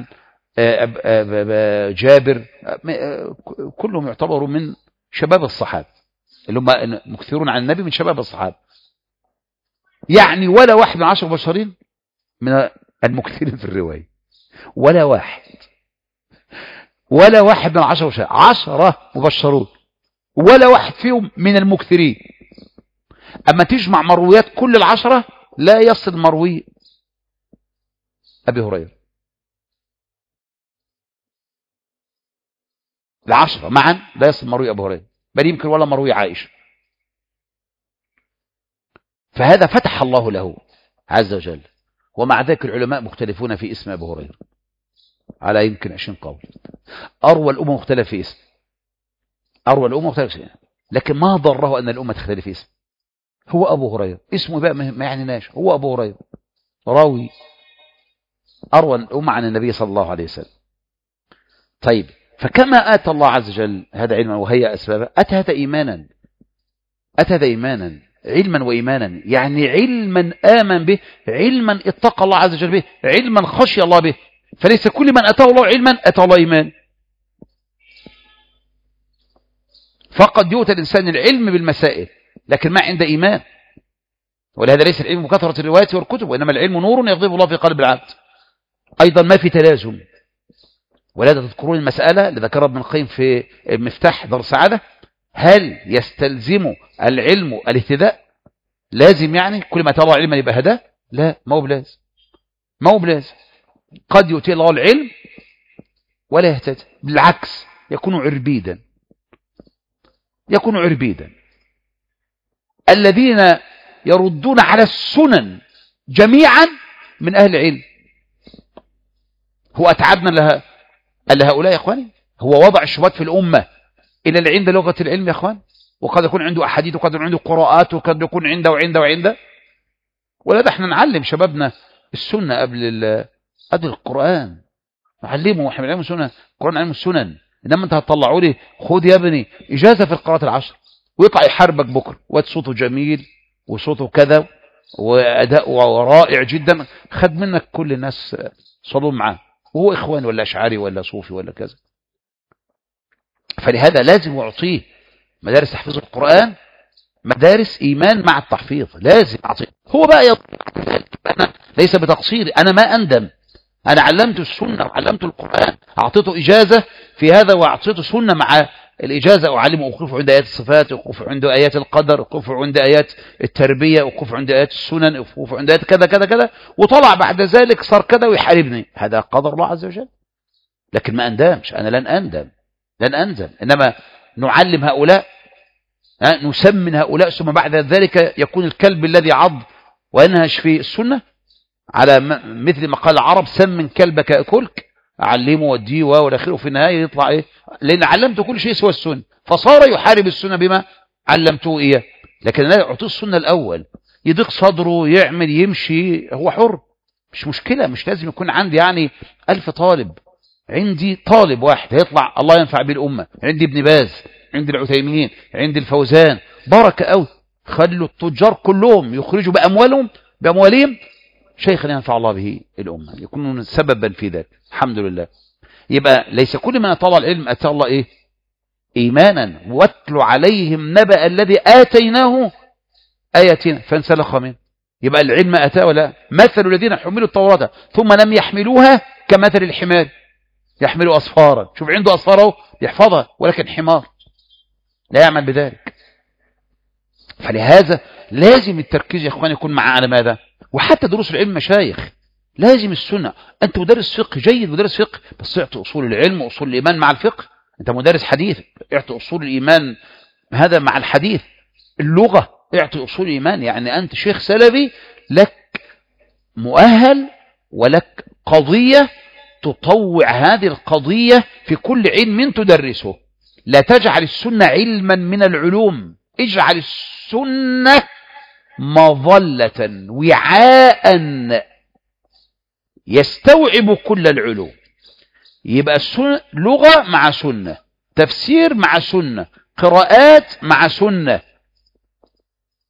جابر، كلهم يعتبروا من شباب الصحابة اللي هم مكثرون عن النبي من شباب الصحابة، يعني ولا واحد من عشر مبشرين من المكثرين في الرواية، ولا واحد ولا واحد من عشر مبشرين، عشرة مبشرون ولا واحد فيهم من المكثرين. أما تجمع مرويات كل العشرة لا يصل مروي أبي هريرة، العشرة معا لا يصل مروي أبي هريرة، بل يمكن ولا مروي عائشة. فهذا فتح الله له عز وجل. ومع ذلك العلماء مختلفون في اسم أبي هريرة على يمكن عشرين قول. أروى الأمة مختلف في اسم، أروى الأمة مختلف في اسم، لكن ما ضره أن الأمة تختلف في اسم. هو أبو هريرة اسمه بقى ما يعنيناش، هو أبو هريرة راوي أروى الأمة عن النبي صلى الله عليه وسلم. طيب، فكما آتى الله عز وجل هذا علما وهي أسبابه، أتى هذا إيمانا، أتى هذا إيمانا، علما وإيمانا، يعني علما آمن به، علما اتقى الله عز وجل به، علما خشي الله به. فليس كل من أتاه الله علما أتاه الله إيمان. فقد يؤتى الإنسان العلم بالمسائل لكن ما عنده إيمان. ولهذا ليس العلم بكثرة الروايات والكتب، وإنما العلم نور يغضب الله في قلب العبد. أيضا ما في تلازم. ولهذا تذكرون المسألة اللي ذكرها ابن القيم في مفتاح دار السعادة، هل يستلزم العلم الاهتداء؟ لازم يعني كل ما تضع علما يبقى هداه؟ لا، ما هو بلازم، ما هو بلازم. قد يؤتي الله العلم ولا يهتدي، بالعكس يكون عربيدا، يكون عربيدا. الذين يردون على السنن جميعا من أهل العلم، هو أتعبنا لها لهؤلاء يا أخواني؟ هو وضع الشبهات في الأمة إلى اللي عنده لغة العلم يا أخوان، وقد يكون عنده أحاديث، وقد يكون عنده قراءات، وقد يكون عنده وعنده وعنده. ولا احنا نعلم شبابنا السنة قبل قبل القرآن، نعلمه واحنا بنعلم السنة، القرآن علم السنن. إنما أنت هتطلعوا لي خد يا ابني إجازة في القراءات العشر، ويطلع يحاربك بكرة، واد صوته جميل وصوته كذا وأداؤه رائع جدا، خد منك كل الناس صلوا معاه، وهو إخوان ولا أشعري ولا صوفي ولا كذا. فلهذا لازم يعطيه مدارس تحفيظ القرآن، مدارس إيمان مع التحفيظ، لازم أعطيه. هو بقى يط... أنا ليس بتقصيري، أنا ما أندم، أنا علمت السنة وعلمت القرآن، أعطيته إجازة في هذا وأعطيته سنة مع الإجازة، أعلمه أوقف عند آيات الصفات، أوقف عند آيات القدر، أوقف عند آيات التربية، أوقف عند آيات السنن، أوقف عند آيات كذا كذا كذا، وطلع بعد ذلك صار كذا ويحاربني. هذا قدر الله عز وجل، لكن ما أندمش، أنا لن أندم، لن أندم. إنما نعلم هؤلاء، نسمن هؤلاء، ثم بعد ذلك يكون الكلب الذي عض وينهش في السنة، على مثل ما قال العرب سمن كلبك يأكلك، أعلمه وديه والأخير، في النهاية يطلع إيه؟ لأن علمته كل شيء سوى السنة، فصار يحارب السنة بما علمته إياه. لكن لا يعطيه السنة الأول، يضيق صدره، يعمل، يمشي، هو حر، مش مشكلة. مش لازم يكون عندي يعني ألف طالب، عندي طالب واحد هيطلع الله ينفع به الأمة. عندي ابن باز، عندي العثيمين، عندي الفوزان، بركة أوي. خلوا التجار كلهم يخرجوا بأموالهم بأموالهم شيخا ينفع الله به الأمة، يكونون سببا في ذلك. الحمد لله. يبقى ليس كل من طلع العلم أتى الله إيه؟ إيمانا. واتل عليهم نبأ الذي آتيناه آياتنا فانسلخ منه. يبقى العلم أتى ولا؟ مثل الذين حملوا التوراة ثم لم يحملوها كمثل الحمار يحملوا أصفارا. شوف عنده أصفاره يحفظها، ولكن حمار لا يعمل بذلك. فلهذا لازم التركيز يا اخوان يكون معاه على ماذا؟ وحتى دروس العلم مشايخ لازم السنة. انت مدرس فقه جيد، مدرس فقه، بس اعطي اصول العلم واصول الايمان مع الفقه. انت مدرس حديث، اعطي اصول الايمان هذا مع الحديث. اللغة اعطي اصول الايمان. يعني انت شيخ سلفي، لك مؤهل ولك قضية تطوع هذه القضية في كل علم تدرسه. لا تجعل السنة علما من العلوم، اجعل السنة مظلة وعاء يستوعب كل العلوم. يبقى السنة لغة مع سنة، تفسير مع سنة، قراءات مع سنة،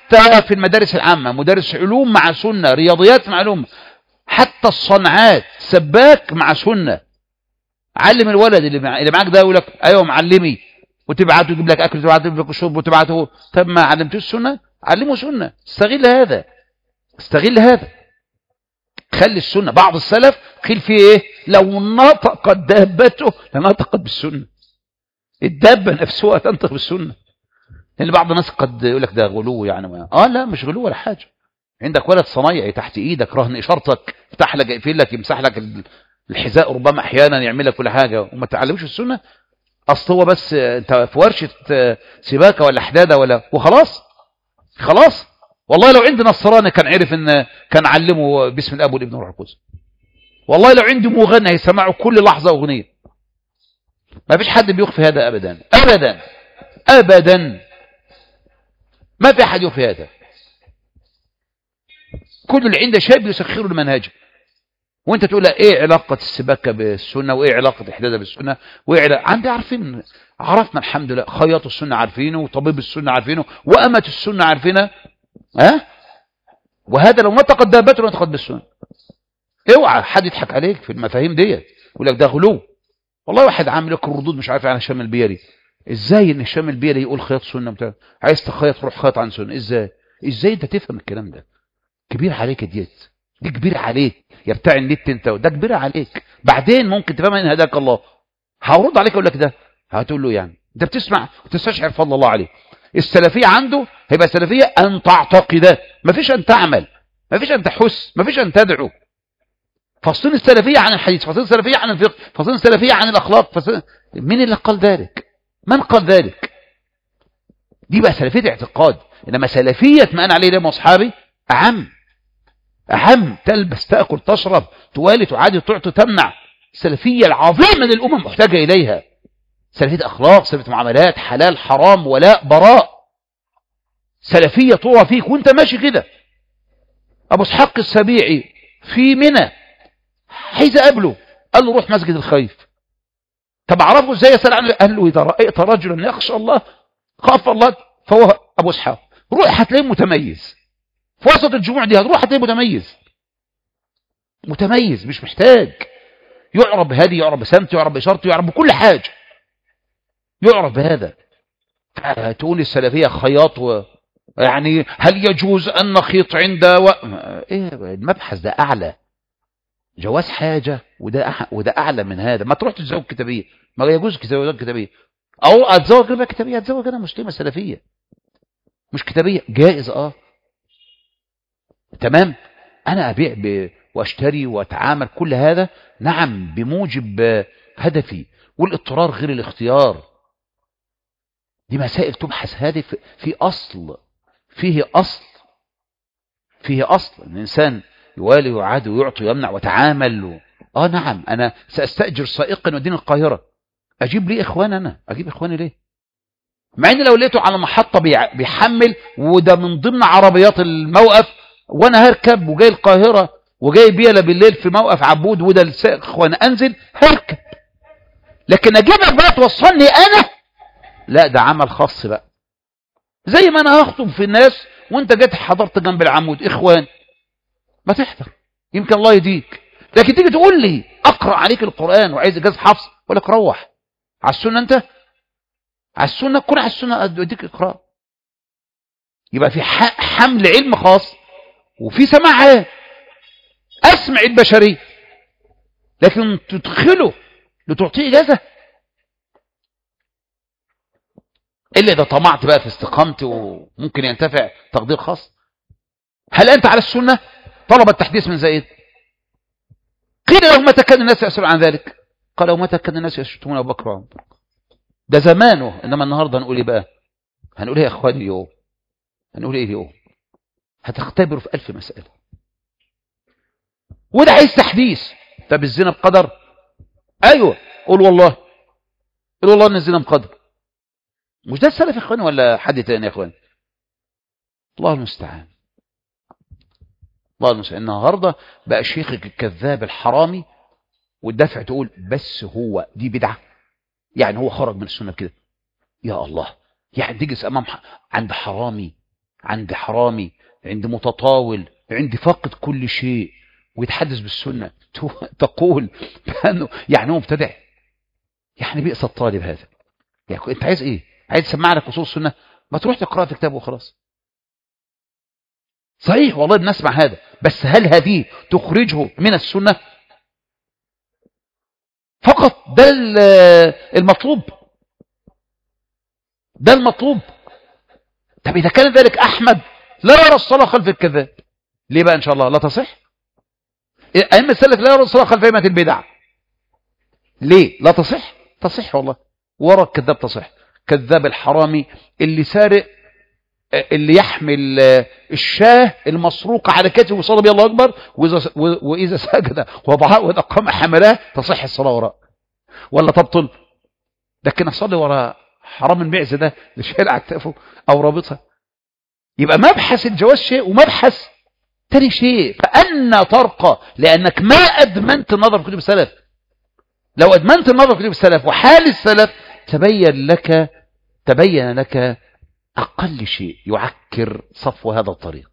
حتى في المدارس العامة، مدارس علوم مع سنة، رياضيات مع علوم، حتى الصنعات سباك مع سنة. علم الولد اللي مع... اللي معاك ده، يقول لك ايوه معلمي، وتبعته يجيب لك اكل، وتبعته يجيب لك شرب، وتبعته. طب ما علمتوش السنة؟ علمه سنة. استغل هذا، استغل هذا، خلي السنة. بعض السلف قيل فيه ايه؟ لو نطقت دابته لنطقت بالسنة. الدابة نفسها تنطق بالسنة. لان بعض الناس قد يقول لك ده غلو يعني ما. اه لا، مش غلو ولا حاجة. عندك ولد صنايعي تحت ايدك، رهن اشارتك، يفتح لك، يقفل لك، يمسح لك الحذاء، ربما احيانا يعمل لك كل حاجة، وما تعلمش السنة. اصل هو بس انت في ورشة سباكة ولا حدادة ولا، وخلاص خلاص. والله لو عندي نصراني كان عرف ان كان علمه باسم الاب والابن والروح القدس. والله لو عندي مغني هيسمعوا كل لحظة اغنية. ما فيش حد بيخفي هذا ابدا ابدا ابدا. ما في احد يخفي هذا. كل اللي عنده شاب يسخره المنهج، وانت تقول له ايه علاقة السباكة بالسنة، وايه علاقة الحدادة بالسنة، وايه علاقة. عندي عارفين، عرفنا الحمد لله، خياط السنة عارفينه، وطبيب السنة عارفينه، وأمة السنة عارفينها. ها أه؟ وهذا لو نطقت دابته نطقت بالسنة. اوعى حد يضحك عليك في المفاهيم ديت، يقول لك ده غلو. والله واحد عامل لك الردود مش عارف عن هشام البيري. ازاي ان هشام البيري يقول خياط سنة بتاع، عايز تخيط روح خيط عن سنة؟ ازاي ازاي انت تفهم الكلام ده؟ كبير عليك ديت، دي كبير عليك يا بتاع النت انت، ده كبير عليك. بعدين ممكن تفهم ان هداك الله. هرد عليك اقول لك ده، هتقول له يعني انت بتسمع وتستشعر فضل الله عليه. السلفية عنده هيبقى سلفية ان تعتقد، ما فيش ان تعمل، ما فيش ان تحس، ما فيش ان تدعو. فصلين السلفية عن الحديث، فصلين السلفية عن الفقه، فصلين السلفية عن الاخلاق. فصلين... مين اللي قال ذلك؟ من قال ذلك؟ دي بقى سلفية اعتقاد. انما سلفية ما انا عليه ده واصحابي اعم اهم. تلبس، تاكل، تشرب، توالي، تعادي، تعطي، تمنع. السلفية العظيمة اللي الامم محتاجة اليها، سلفية اخلاق، سلفية معاملات، حلال حرام، ولاء براء. سلفية طوى فيك وانت ماشي كده. ابو اسحاق السبيعي في منى عايز اقابله، قال له روح مسجد الخيف. طب اعرفه ازاي؟ يسال عنه. قال له اذا رايت رجلا يخشى الله خاف الله فهو ابو اسحاق. روح هتلاقيه متميز في وسط الجموع دي، هتروح هتلاقيه متميز متميز. مش محتاج يعرب بهدي، يعرب بسمته، يعرب بإشارته، يعرب بكل حاجة، يعرب بهذا. تقول السلفية خياط و... يعني هل يجوز أن نخيط عند و... إيه المبحث ده أعلى جواز حاجة، وده أح... وده أعلى من هذا. ما تروح تتزوج كتابية، ما يجوز تتزوج كتابية، أو أتزوج بقى كتابية، أتزوج أنا مسلمة سلفية مش كتابية، جائز. آه تمام. أنا أبيع ب... واشتري واتعامل كل هذا نعم بموجب هدفي، والاضطرار غير الاختيار. دي مسائل تبحث هذه في أصل، فيه أصل فيه أصل. الإنسان يوالي ويعاد ويعطي ويمنع وتعامل و... آه نعم أنا سأستأجر سائقا ودين القاهرة، أجيب لي إخوان، أنا أجيب إخواني ليه؟ مع أن لو لقيته على محطة بيحمل وده من ضمن عربيات الموقف، وأنا هركب وجاي القاهرة وجاي بيلا بالليل في موقف عبود وده السائق إخوان، أنزل هركب. لكن أجيبك بقى توصلني أنا، لا ده عمل خاص بقى. زي ما أنا هخطب في الناس وانت جيت حضرت جنب العمود إخوان، ما تحضر يمكن الله يديك. لكن تيجي تقول لي أقرأ عليك القرآن وعايز إجازة حفظ، ولا روح على السنة. أنت على السنة، كن على السنة أديك إقراء. يبقى في حمل علم خاص وفي سماع عام، أسمع البشري، لكن تدخله لتعطيه إجازة إلا إذا طمعت بقى في استقامته وممكن ينتفع تقدير خاص. هل أنت على السنة؟ طلب التحديث من زيد، قيل له متى كان الناس يسألون عن ذلك؟ قال ومتى كان الناس يشتمون أبو بكر وعمر؟ ده زمانه. إنما النهاردة هنقول إيه بقى؟ هنقول إيه يا أخواني اليوم؟ هنقول إيه اليوم؟ هتختبروا في ألف مسألة، وده عايز تحديث. طب الزنا بقدر؟ أيوة، قول والله، قول والله إن الزنا بقدر. مش ده السلف يا أخواني ولا حد تاني يا أخواني؟ الله المستعان، الله المستعان. النهاردة بقى شيخك الكذاب الحرامي والدفع تقول بس هو دي بدعة، يعني هو خرج من السنة كده. يا الله، يعني تجلس أمام عند حرامي عند حرامي، عند متطاول، عند فاقد كل شيء، ويتحدث بالسنة تقول بأنه يعني هو مبتدع؟ يعني بئس الطالب هذا. يعني انت عايز ايه؟ عايز تسمع لك اصول السنة؟ ما تروح تقرأ في كتاب وخلاص. صحيح والله بنسمع هذا، بس هل هذه تخرجه من السنة؟ فقط ده المطلوب، ده المطلوب. طب إذا كان ذلك أحمد لا يرى الصلاة خلف الكذاب، ليه بقى إن شاء الله لا تصح؟ أئمة السلف لا يرى الصلاة خلف أئمة البدع، ليه لا تصح؟ تصح والله، ورا الكذاب تصح. كذاب الحرامي اللي سارق، اللي يحمل الشاه المسروقة على كتفه وصلى بي الله أكبر، وإذا, وإذا سجد وضعها وإذا قام حملاه، تصح الصلاة وراء ولا تبطل؟ لكن أصلي وراء حرام المعزة ده اللي شايل على كتفه أو رابطها. يبقى مبحث الجواز شيء، ومبحث تاني شيء، فأن ترقى لأنك ما أدمنت النظر في كتب السلف. لو أدمنت النظر في كتب السلف وحال السلف تبين لك تبين لك أقل شيء يعكر صفو هذا الطريق،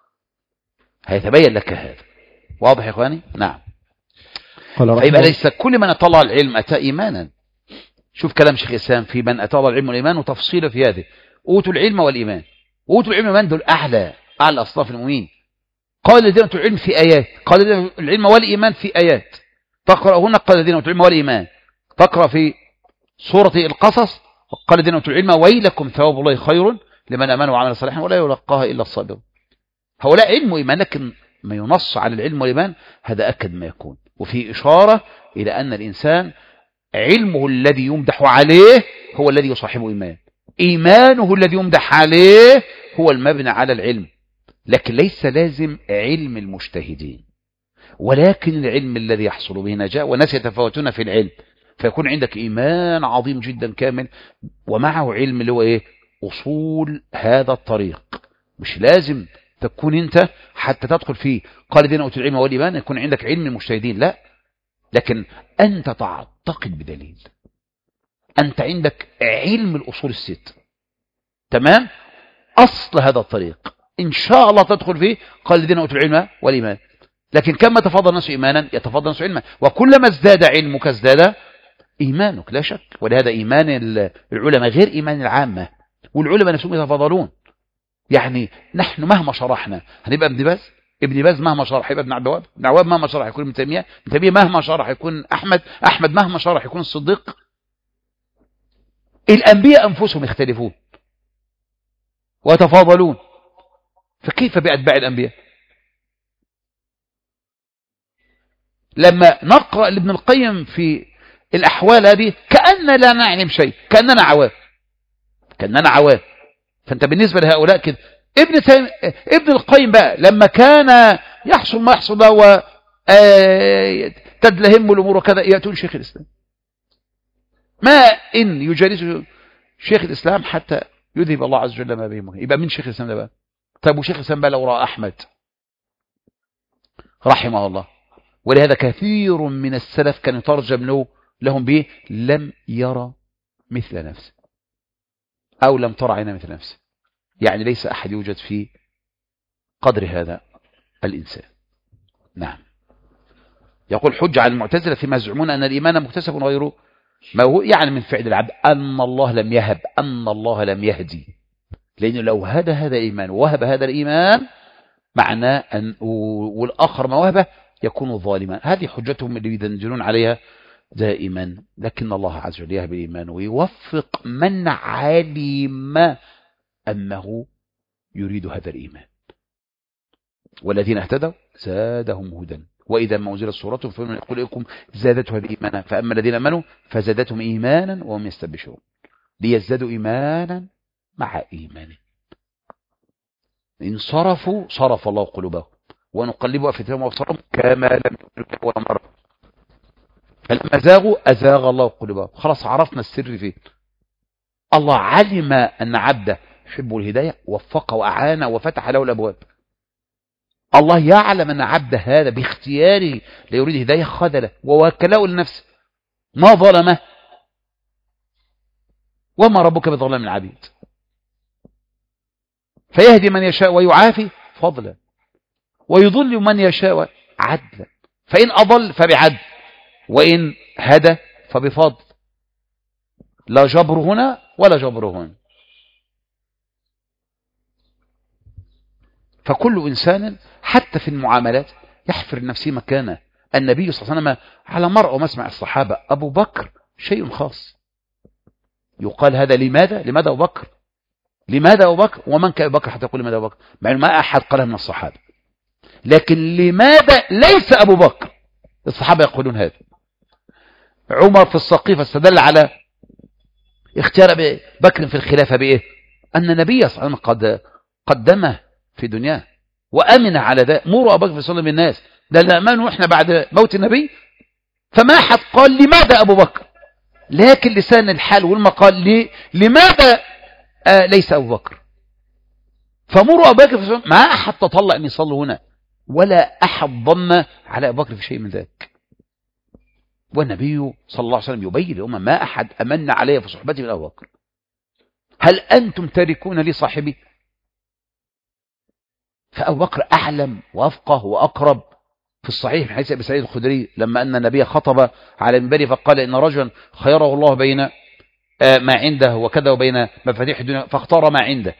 هيتبين لك هذا. واضح يا إخواني؟ نعم. فيبقى ليس كل من أطلع العلم أتى إيمانا. شوف كلام شيخ الإسلام في من أطلع العلم والإيمان وتفصيله في هذه. أوتوا العلم والإيمان، أوتوا العلم والإيمان دول أعلى أعلى أصناف المؤمنين. قال الذين أوتوا العلم في آيات، قال الذين أوتوا العلم والإيمان في آيات تقرأ هنا، قال الذين أوتوا العلم والإيمان. تقرأ في سورة القصص قال الذين أوتوا العلم ويلكم ثواب الله خير لمن آمن وعمل صالحا ولا يلقاها إلا الصابرون. هؤلاء علم وإيمان، لكن ما ينص على العلم والإيمان هذا أكد ما يكون، وفي إشارة إلى أن الإنسان علمه الذي يمدح عليه هو الذي يصاحبه إيمان، إيمانه الذي يمدح عليه هو المبنى على العلم. لكن ليس لازم علم المجتهدين، ولكن العلم الذي يحصل به نجاة، والناس يتفاوتون في العلم، فيكون عندك إيمان عظيم جدا كامل ومعه علم اللي هو إيه؟ أصول هذا الطريق. مش لازم تكون أنت حتى تدخل فيه قال الذين أوتوا العلم والإيمان يكون عندك علم المجتهدين، لا، لكن أنت تعتقد بدليل، أنت عندك علم الأصول الست، تمام؟ أصل هذا الطريق إن شاء الله تدخل فيه قال الذين أوتوا العلم والإيمان. لكن كما تفضل الناس إيمانا يتفضل الناس علما، وكلما ازداد علمك ازداد إيمانك لا شك. ولهذا إيمان العلماء غير إيمان العامة، والعلماء نفسهم يتفضلون. يعني نحن مهما شرحنا هنبقى ابن باز، ابن باز مهما شرح يبقى ابن عبد ابن عواب مهما شرح يكون ابن تيمية، ابن تيمية مهما شرح يكون أحمد، أحمد مهما شرح يكون الصديق. الأنبياء أنفسهم يختلفون ويتفاضلون، فكيف بأتباع الأنبياء؟ لما نقرأ لابن القيم في الأحوال هذه كأننا لا نعلم شيء، كأننا عوام، كأننا عوام. فأنت بالنسبة لهؤلاء كده. ابن تيم... ابن القيم بقى لما كان يحصل ما يحصل له و تدلهم الأمور وكذا يأتون شيخ الإسلام، ما إن يجالسه شيخ الإسلام حتى يذهب الله عز وجل ما بهمه. يبقى من شيخ الإسلام ده بقى؟ طيب وشيخ الإسلام بقى لو رأى أحمد رحمه الله، ولهذا كثير من السلف كان يترجم له لهم به لم يرى مثل نفسه أو لم ترى عين مثل نفسه. يعني ليس أحد يوجد في قدر هذا الإنسان. نعم. يقول حج على المعتزلة فيما يزعمون أن الإيمان مكتسب غيره ما هو، يعني من فعل العبد، أن الله لم يهب، أن الله لم يهدي. لأنه لو هدى هذا الإيمان ووهب هذا الإيمان معناه أن والآخر ما وهبه يكون ظالما. هذه حجتهم اللي يدنجلون عليها دائما. لكن الله عز وجل يهب الإيمان ويوفق من علم أنه يريد هذا الإيمان. والذين اهتدوا زادهم هدى وإذا ما أنزلت سورة فمن يقول لكم زادتها بإيمانا فأما الذين آمنوا فزادتهم إيمانا وهم يستبشرون ليزدادوا إيمانا مع إيمان. إن صرفوا صرف الله قلوبهم ونقلب أفئدتهم وأبصارهم كما لم يكن ولا مرة. فلما زاغوا أزاغ الله قلوبهم. خلاص عرفنا السر فيه. الله علم أن عبده يحب الهداية وفقه وأعانه وفتح له الأبواب. الله يعلم أن عبده هذا باختياره لا يريد هداية خذله ووكله لنفسه ما ظلمه، وما ربك بظلام العبيد. فيهدي من يشاء ويعافي فضلا، ويضل من يشاء عدلا، فإن أضل فبعدل، وإن هدى فبفضل، لا جبر هنا ولا جبر هنا. فكل إنسان حتى في المعاملات يحفر نفسه مكانه. النبي صلى الله عليه وسلم على مرء ومسمع الصحابة، أبو بكر شيء خاص. يقال هذا لماذا؟ لماذا أبو بكر؟ لماذا أبو بكر؟ ومن كان أبو بكر حتى يقول لماذا أبو بكر؟ مع ما أحد قالها من الصحابة. لكن لماذا ليس أبو بكر؟ الصحابة يقولون هذا. عمر في السقيفة استدل على اختيار بكر في الخلافة بإيه؟ أن النبي صلى الله عليه وسلم قد قدمه في دنياه وأمن على ذلك. مروا أبو بكر صلى الناس، ده الأمان وإحنا بعد موت النبي. فما حد قال لماذا أبو بكر، لكن لسان الحال والمقال لي لماذا آه ليس أبو بكر. فمروا أبو بكر، ما أحد تطلع أن يصلوا هنا، ولا أحد ظن على أبو بكر في شيء من ذلك. والنبي صلى الله عليه وسلم يبين لهم ما أحد أمن عليه في صحبته من أبو بكر. هل أنتم تاركون لي صاحبي؟ فأبو بكر أعلم وأفقه وأقرب. في الصحيح من حديث أبي سعيد الخدري لما أن النبي خطب على المنبر فقال إن رجلا خيره الله بين ما عنده وكذا وبين مفاتيح الدنيا فاختار ما عنده.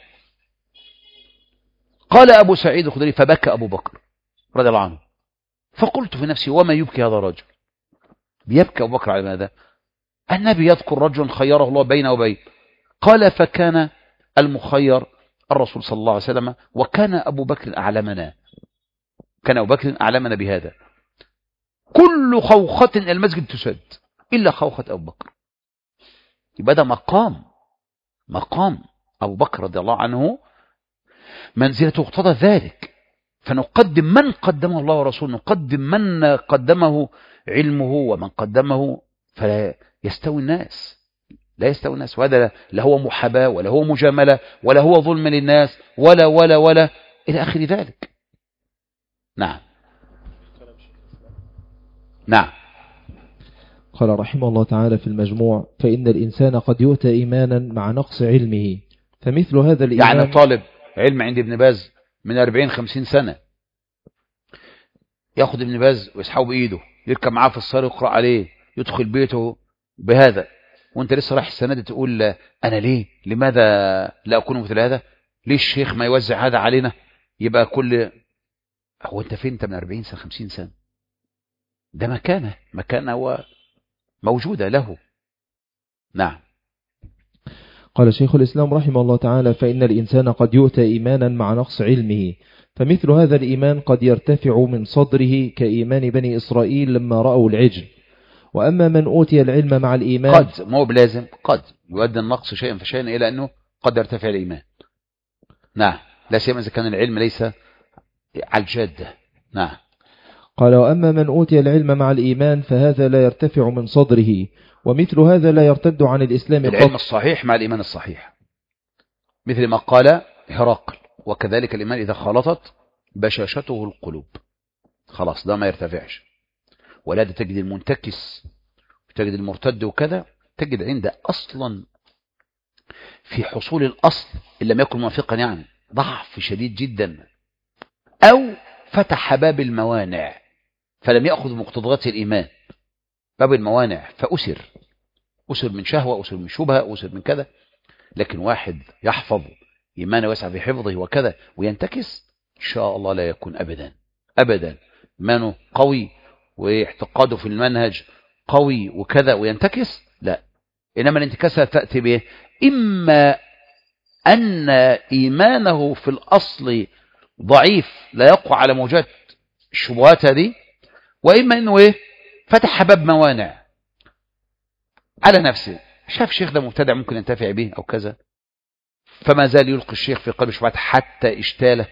قال أبو سعيد الخدري فبكى أبو بكر رضي الله عنه. فقلت في نفسي وما يبكي هذا الرجل؟ بيبكي أبو بكر على ماذا؟ النبي يذكر رجل خيره الله بين وبين. قال فكان المخير الرسول صلى الله عليه وسلم، وكان أبو بكر أعلمنا، كان أبو بكر أعلمنا بهذا. كل خوخة المسجد تسد إلا خوخة أبو بكر. يبقى ده مقام مقام أبو بكر رضي الله عنه، منزلته اقتضى ذلك. فنقدم من قدمه الله ورسوله، نقدم من قدمه علمه ومن قدمه، فلا يستوي الناس، لا يستوي الناس. وهذا لا هو محاباة ولا هو مجاملة ولا هو ظلم للناس ولا ولا ولا إلى آخر ذلك. نعم نعم. قال رحمه الله تعالى في المجموع: فإن الإنسان قد يؤتى إيمانا مع نقص علمه، فمثل هذا الإيمان. يعني طالب علم عند ابن باز من أربعين خمسين سنة، ياخد ابن باز ويسحبه بإيده، يركب معاه في السيارة يقرأ عليه، يدخل بيته بهذا، وانت لسه رايح السنة دي تقول أنا ليه لماذا لا أكون مثل هذا؟ ليه الشيخ ما يوزع هذا علينا؟ يبقى كل هو انت فين؟ انت من أربعين سنة خمسين سنة. ده مكانه مكانه موجودة له. نعم. قال شيخ الإسلام رحمه الله تعالى: فإن الإنسان قد يؤتى إيمانا مع نقص علمه، فمثل هذا الإيمان قد يرتفع من صدره كإيمان بني إسرائيل لما رأوا العجل. وأما من أوتي العلم مع الإيمان، قد مو بلازم، قد يؤدي النقص شيئا فشيئا إلى أنه قد يرتفع الإيمان. نعم، لا سيما إذا كان العلم ليس على الجادة. نعم. قال: وأما من أوتي العلم مع الإيمان فهذا لا يرتفع من صدره، ومثل هذا لا يرتد عن الإسلام. العلم الصحيح مع الإيمان الصحيح، مثل ما قال هرقل: وكذلك الإيمان إذا خلطت بشاشته القلوب. خلاص ده ما يرتفعش. ولا ده تجد المنتكس وتجد المرتد وكذا، تجد عنده أصلا في حصول الأصل إن لم يكن موافقا يعني ضعف شديد جدا، أو فتح باب الموانع فلم يأخذ مقتضيات الإيمان، باب الموانع فأسر أسر من شهوة، أسر من شبهة، أسر من كذا. لكن واحد يحفظ إيمانه ويسعى في حفظه وكذا وينتكس، إن شاء الله لا يكون أبدا أبدا إيمانه قوي واعتقاده في المنهج قوي وكذا وينتكس، لا. إنما الانتكاسة تأتي به إما أن إيمانه في الأصل ضعيف لا يقوى على موجات الشبهات هذه، وإما أنه إيه فتح باب موانع على نفسه. شاف الشيخ ده مبتدع ممكن ينتفع به أو كذا، فما زال يلقي الشيخ في قلب شبهات حتى اشتاله.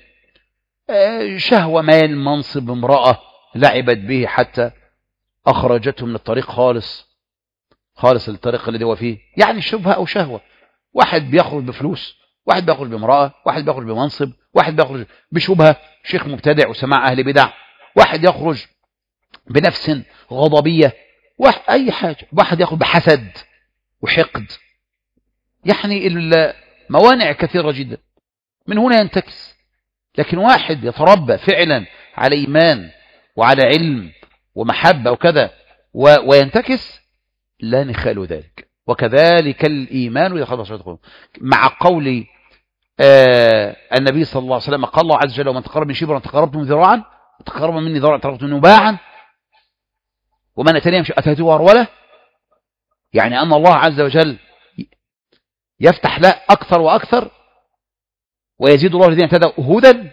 شهوة مال منصب امرأة لعبت به حتى أخرجته من الطريق خالص خالص الطريق اللي هو فيه. يعني شبهة أو شهوة، واحد بيخرج بفلوس، واحد بيخرج بامرأة، واحد بيخرج بمنصب، واحد بيخرج بشبهة شيخ مبتدع وسماع أهل بدع، واحد يخرج بنفس غضبية، واحد أي حاجة، واحد يخرج بحسد وحقد. يعني الموانع كثيرة جدا. من هنا ينتكس. لكن واحد يتربى فعلا على إيمان وعلى علم ومحبة وكذا وينتكس، لا نخال ذلك. وكذلك الإيمان يدخل مع قول آه النبي صلى الله عليه وسلم، قال الله عز وجل: ومن تقرب من شبرا تقربت من ذراعا، تقرب مني ذراعا تقربت منه باعا، ومن أتاني يمشي أتيته هروله. يعني أن الله عز وجل يفتح له أكثر وأكثر، ويزيد الله الذين اهتدوا هدى،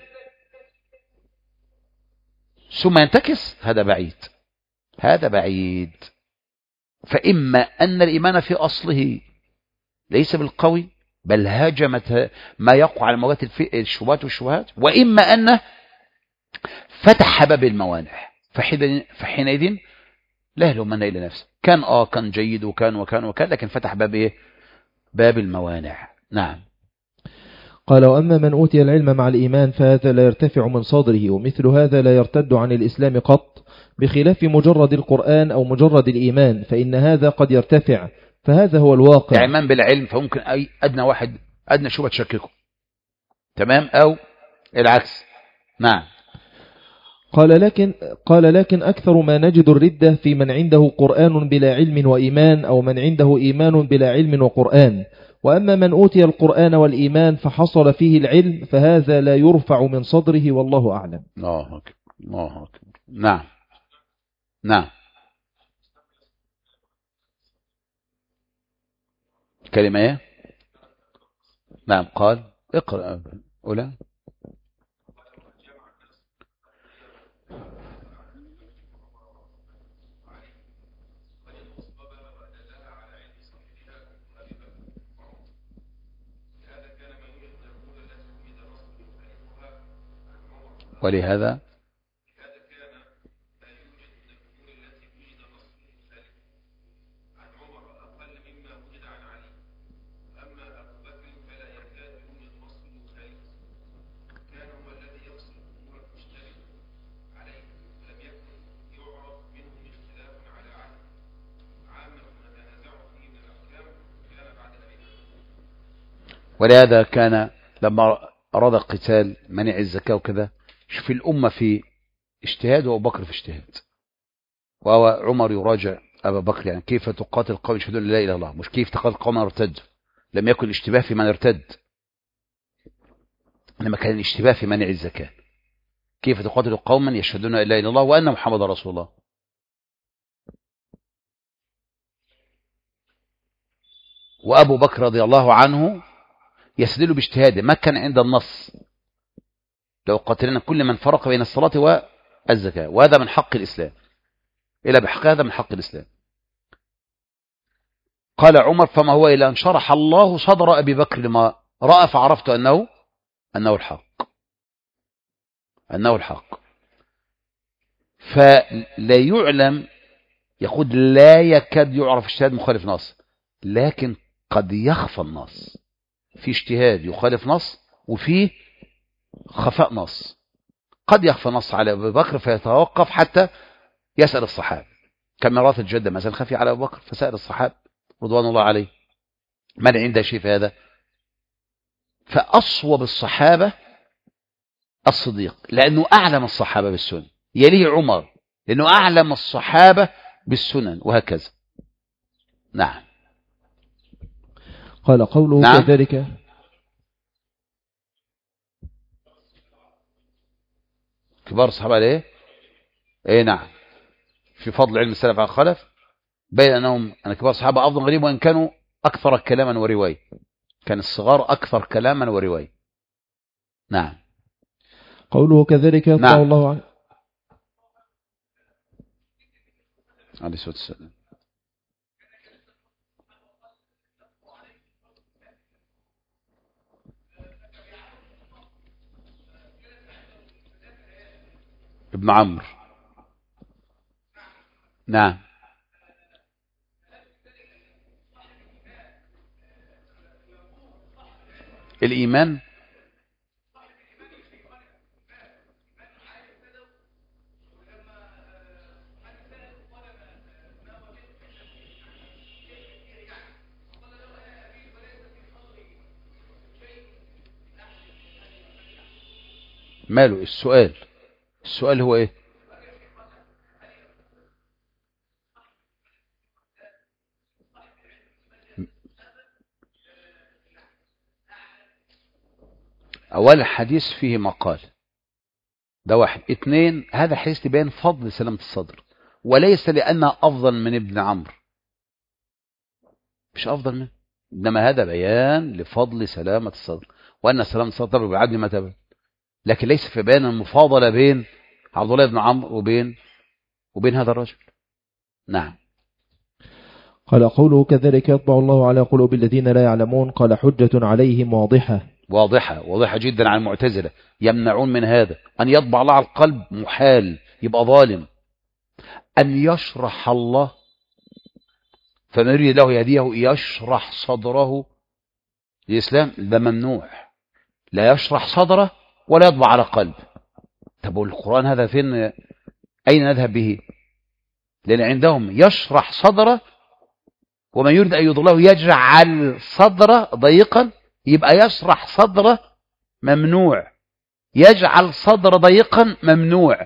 ثم ينتكس. هذا بعيد، هذا بعيد. فإما أن الإيمان في أصله ليس بالقوي، بل هاجمت ما يقع على موات الشبهات والشبهات، وإما أنه فتح باب الموانع، فحينئذ لا يلومن إلى نفسه. كان آه كان جيد وكان وكان وكان، لكن فتح باب إيه؟ باب الموانع. نعم. قال: وأما من أوتي العلم مع الإيمان فهذا لا يرتفع من صدره، ومثل هذا لا يرتد عن الإسلام قط، بخلاف مجرد القرآن أو مجرد الإيمان، فإن هذا قد يرتفع، فهذا هو الواقع. يعني إيمان بالعلم، فممكن أي أدنى واحد أدنى شبهة تشككه، تمام، أو العكس. نعم. قال لكن, قال لكن أكثر ما نجد الردة في من عنده قرآن بلا علم وإيمان، أو من عنده إيمان بلا علم وقرآن. وأما من أوتي القرآن والإيمان فحصل فيه العلم، فهذا لا يرفع من صدره، والله أعلم. الله أكبر، الله أكبر. نعم، نعم. كلمة ايه؟ نعم. قال: اقرأ أولا. ولهذا ولهذا كان لما أراد قتال منع الزكاة وكذا، شوف الأمة في اجتهاد وأبو بكر في اجتهاد، وهو عمر يراجع أبا بكر، يعني كيف تقاتل قوم يشهدون لا إله إلا الله، مش كيف تقاتل قوم ارتد. لم يكن الاشتباه في من ارتد، إنما كان الاشتباه في منع الزكاة. كيف تقاتل قوما يشهدون لا إله إلا الله وأن محمد رسول الله. وأبو بكر رضي الله عنه يستدل باجتهاده، ما كان عند النص: لو قاتلنا كل من فرق بين الصلاة والزكاة، وهذا من حق الإسلام، إلى بحق هذا من حق الإسلام. قال عمر: فما هو إلا أن شرح الله صدر أبي بكر لما رأى، فعرفت أنه أنه الحق، أنه الحق. فلا يعلم، يقول لا يكاد يعرف اجتهاد مخالف نص، لكن قد يخفى النص. في اجتهاد يخالف نص، وفيه خفاء نص. قد يخفى نص على أبي بكر فيتوقف حتى يسأل الصحابة، كميراث الجدة مثلا خفي على أبي بكر فسأل الصحابة رضوان الله عليه من عنده شيء في هذا. فأصوب الصحابة الصديق، لأنه أعلم الصحابة بالسنن، يليه عمر لأنه أعلم الصحابة بالسنن، وهكذا. نعم. قال: قوله نعم. كذلك. كبار الصحابة ليه؟ ايه نعم، في فضل علم السلف على الخلف، بين أنهم أن كبار الصحابة أفضل غريب، وإن كانوا أكثر كلاما ورواية. كان الصغار أكثر كلاما ورواية. نعم. قوله كذلك يطلع نعم. الله عنه. عليه الصلاة والسلام. ابن عمرو. نعم. الإيمان ماله السؤال؟ السؤال هو ايه؟ أول حديث فيه مقال، ده واحد. اثنين، هذا حديث تبين فضل سلامة الصدر، وليس لأنها أفضل من ابن عمرو، مش أفضل منه، إنما هذا بيان لفضل سلامة الصدر، وأن سلامة الصدر بعدل ما تبين، لكن ليس في بيان المفاضلة بين عبد الله بن عمرو وبين وبين هذا الرجل. نعم. قال قوله كذلك يطبع الله على قلوب الذين لا يعلمون، قال حجة عليهم واضحة. واضحة واضحة جدا على المعتزلة، يمنعون من هذا. أن يطبع الله على القلب محال، يبقى ظالم. أن يشرح الله، فمن يريد له يهديه يشرح صدره الإسلام، ده ممنوع. لا يشرح صدره ولا يطبع على قلب. طب والقرآن هذا فين؟ أين نذهب به؟ لأن عندهم يشرح صدره، ومن يريد أن يضله يجعل صدره ضيقا، يبقى يشرح صدره ممنوع، يجعل صدر ضيقا ممنوع،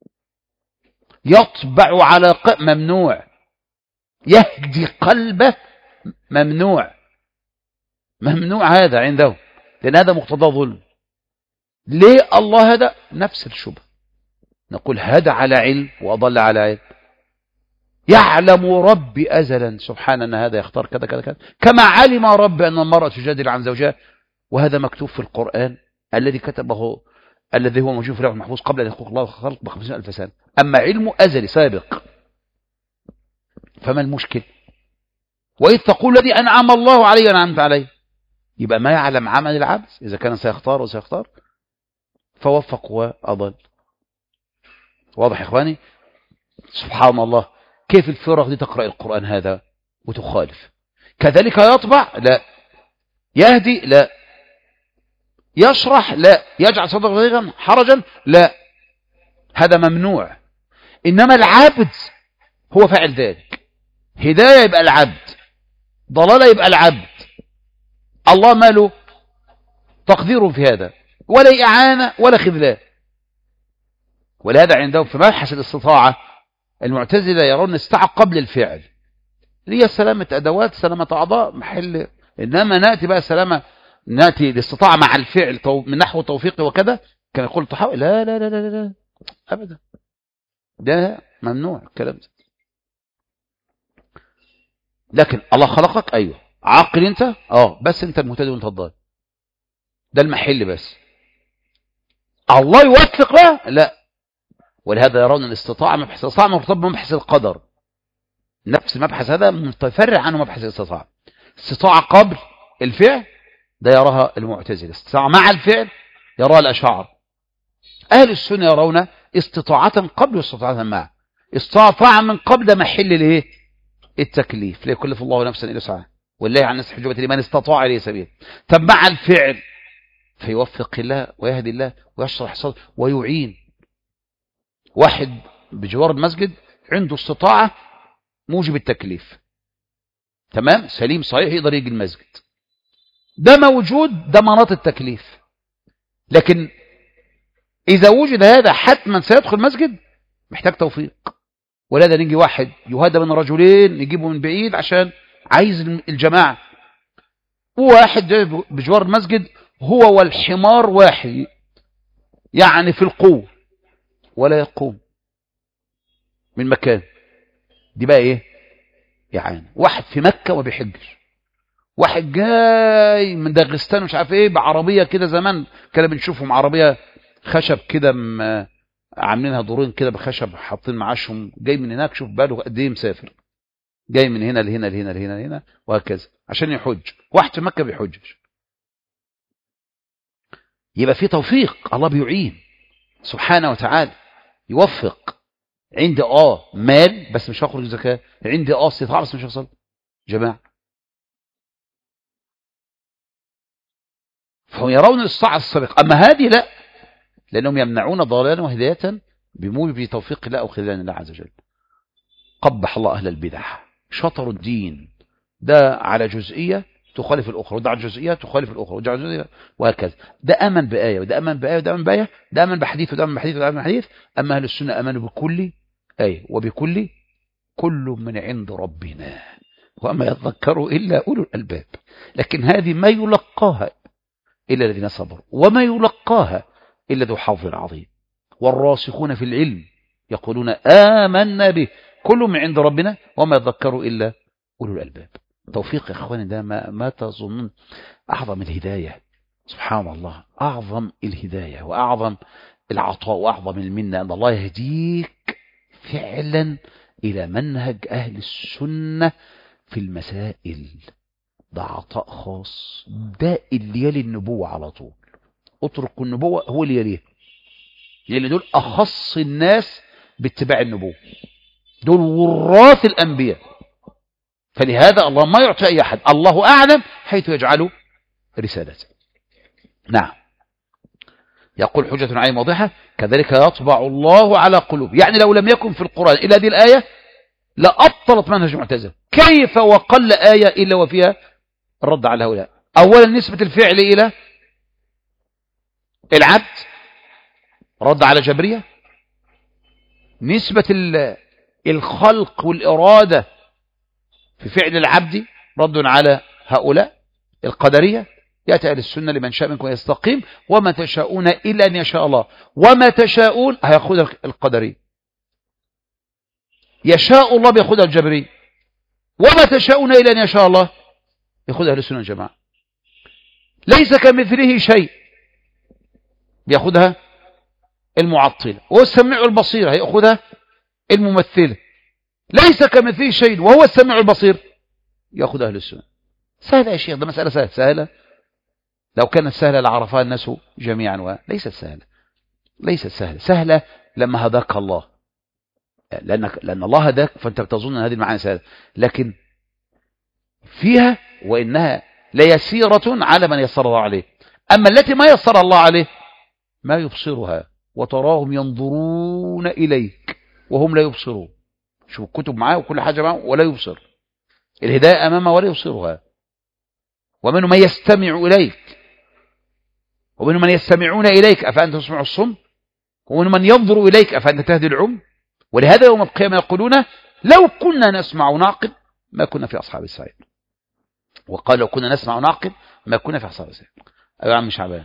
يطبع على قلب ممنوع، يهدي قلبه ممنوع. ممنوع هذا عنده، لأن هذا مقتضى ظلم. ليه الله هذا؟ نفس الشبه، نقول هدى على علم وأضل على علم. يعلم ربي أزلا سبحانه أن هذا يختار كذا كذا كذا، كما علم ربي أن المرأة تجادل عن زوجها، وهذا مكتوب في القرآن الذي كتبه، الذي هو موجود في اللوح المحفوظ قبل أن يخلق الله الخلق بخمسين ألف سنة. أما علمه أزلي سابق، فما المشكل؟ وإذ تقول الذي أنعم الله عليه وأنعمت عليه، يبقى ما يعلم عمل العبد إذا كان سيختار وسيختار، فوفق وأضل. واضح يا إخواني؟ سبحان الله، كيف الفرق دي تقرأ القرآن هذا وتخالف؟ كذلك يطبع؟ لا. يهدي؟ لا. يشرح؟ لا. يجعل صدره ضيقا حرجا؟ لا. هذا ممنوع. إنما العبد هو فاعل ذلك. هداية يبقى العبد، ضلالة يبقى العبد. الله ماله تقديره في هذا، ولا إعانة ولا خذلان. ولهذا عندهم في مبحث الاستطاعة المعتزلة يرون الاستطاعة قبل الفعل، هي سلامة أدوات، سلامة أعضاء، محل. إنما نأتي بقى سلامة، نأتي الاستطاعة مع الفعل من نحو توفيقي وكذا، كان يقول تحاول، لا لا لا لا لا أبدا، ده ممنوع الكلام ده. لكن الله خلقك، أيوه. عاقل أنت؟ آه، بس أنت المهتدي وأنت الضال، ده المحل بس. الله يوفق بقى؟ لا. ولهذا يرون الاستطاعة مبحث الاستطاعة مرتبط بمبحث القدر، نفس المبحث هذا متفرع عنه مبحث الاستطاعة. استطاعة قبل الفعل ده يراها المعتزلة، استطاعة مع الفعل يراها الأشاعرة. أهل السنة يرون استطاعة قبل واستطاعة مع. استطاعة من قبل ده محل الايه؟ التكليف، لا يكلف الله نفسا إلا وسعها، والله عن الناس حجة لمن استطاع إليه سبيل. طب مع الفعل فيوفق الله ويهدي الله ويشرح صدره ويعين. واحد بجوار المسجد عنده استطاعة موجب التكليف، تمام، سليم صحيح، يقدر يجي المسجد، ده موجود، ده مناط التكليف. لكن إذا وجد هذا حتما سيدخل المسجد، محتاج توفيق. ولهذا نيجي واحد يهدى من رجلين نجيبه من بعيد عشان عايز الجماعة، وواحد بجوار المسجد هو والحمار واحد، يعني في القوة ولا يقوم من مكان، دي بقى ايه؟ يعني واحد في مكة وما بيحجش، واحد جاي من داغستان مش عارف ايه بعربية كده، زمان كنا بنشوفهم عربية خشب كده عاملينها دورين كده بخشب حاطين معاشهم، جاي من هناك، شوف باله قد ايه مسافر، جاي من هنا لهنا لهنا لهنا لهنا وهكذا عشان يحج. واحد في مكة بيحجش، يبقى في توفيق، الله بيعين سبحانه وتعالى، يوفق. عندي اه مال بس مش هخرج زكاة، عندي اه استطاعة بس مش هصل جماعة. فهم يرون الاستطاعة السابقة، أما هذه لا، لأنهم يمنعون ضلالا وهداية بموجب توفيق الله أو خذلان الله عز وجل. قبح الله أهل البدع، شطر الدين ده على جزئية تخالف الأخرى، ودع الجزئية تخالف الأخرى، ودع الجزئية، وهكذا. ده أمن بآية، وده أمن بآية، وده أمن بآية، ده أمن بحديث، وده أمن بحديث، وده أمن بحديث. أما أهل السنة أمنوا بكل آية وبكل كل من عند ربنا وما يذكر إلا أولو الألباب. لكن هذه ما يلقاها إلا الذين صبروا، وما يلقاها إلا ذو حظ عظيم. والراسخون في العلم يقولون آمنا به كل من عند ربنا وما يذكر إلا أولو الألباب. توفيق يا إخواني، ده ما, ما تظنون أعظم الهداية. سبحان الله، أعظم الهداية وأعظم العطاء وأعظم المنة أن الله يهديك فعلا إلى منهج أهل السنة في المسائل. ده عطاء خاص، ده اللي يلي النبوة على طول. اترك النبوة هو اللي يليه، لأن دول أخص الناس باتباع النبوة، دول وراث الأنبياء. فلهذا الله ما يعطي أي أحد، الله أعلم حيث يجعله رسالته. نعم. يقول حجة عين واضحة كذلك يطبع الله على قلوب. يعني لو لم يكن في القرآن إلا هذه الآية لأبطلت منهج المعتزلة. كيف وقل آية إلا وفيها الرد على هؤلاء؟ أولا نسبة الفعل إلى العبد، رد على جبرية. نسبة الخلق والإرادة في فعل العبد، رد على هؤلاء القدرية. يأتي أهل السنة لمن شاء منكم يستقيم وما تشاءون إلا أن يشاء الله. وما تشاءون هيأخذ القدري، يشاء الله بيأخذ الجبري. وما تشاءون إلا أن يشاء الله يأخذ أهل السنة الجماعة. ليس كمثله شيء بيأخذها المعطلة. وهو السميع البصير هيأخذها الممثلة. ليس كمثله شيء وهو السميع البصير يأخذ أهل السنة. سهلة يا شيخ، ده مسألة سهلة. سهلة لو كانت سهلة لعرفها الناس جميعا، وليست سهلة. ليست سهلة. سهلة لما هداك الله، لأنك لأن الله هداك فأنت بتظن أن هذه المعاني سهلة، لكن فيها وإنها ليسيرة على من يسر الله عليه. أما التي ما يسر الله عليه ما يبصرها، وتراهم ينظرون إليك وهم لا يبصرون. شوف الكتب معاه وكل حاجة معاه ولا يبصر. الهداية أمامه ولا يبصرها. ومنهم من يستمع إليك ومنهم من يستمعون إليك أفأنت تسمع الصم، ومنهم من ينظر إليك أفأنت تهدي العم. ولهذا يوم القيامة يقولون لو كنا نسمع ونعقل ما كنا في أصحاب السعير. وقال لو كنا نسمع ونعقل ما كنا في أصحاب السعير. أيها عم شعبان،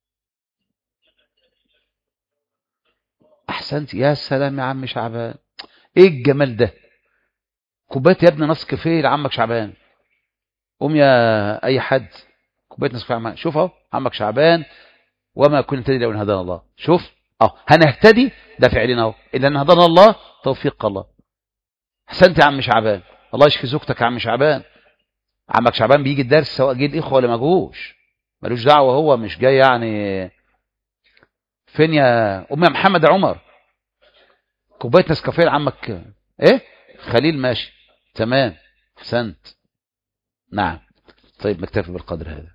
أحسنت، يا سلام يا عم شعبان، إيه الجمال ده. كوباية يا ابن نسكافيه لعمك شعبان. قوم يا أي حد، كوباية نسكافيه عمك. شوف اهو عمك شعبان، وما كنا نهتدي لو ان هدانا الله. شوف اه هنهتدي، ده فعلنا اهو. الا ان هدانا الله توفيق الله. احسنت يا عم شعبان، الله يشفي زوجتك يا عم شعبان. عمك شعبان بيجي الدرس سواء جه الاخوه ولا ما جوش، ملوش دعوه، هو مش جاي يعني. فين يا ام يا محمد يا عمر، كوبايه نسكافيه لعمك ايه خليل؟ ماشي تمام، احسنت. نعم. طيب نكتفي بالقدر هذا.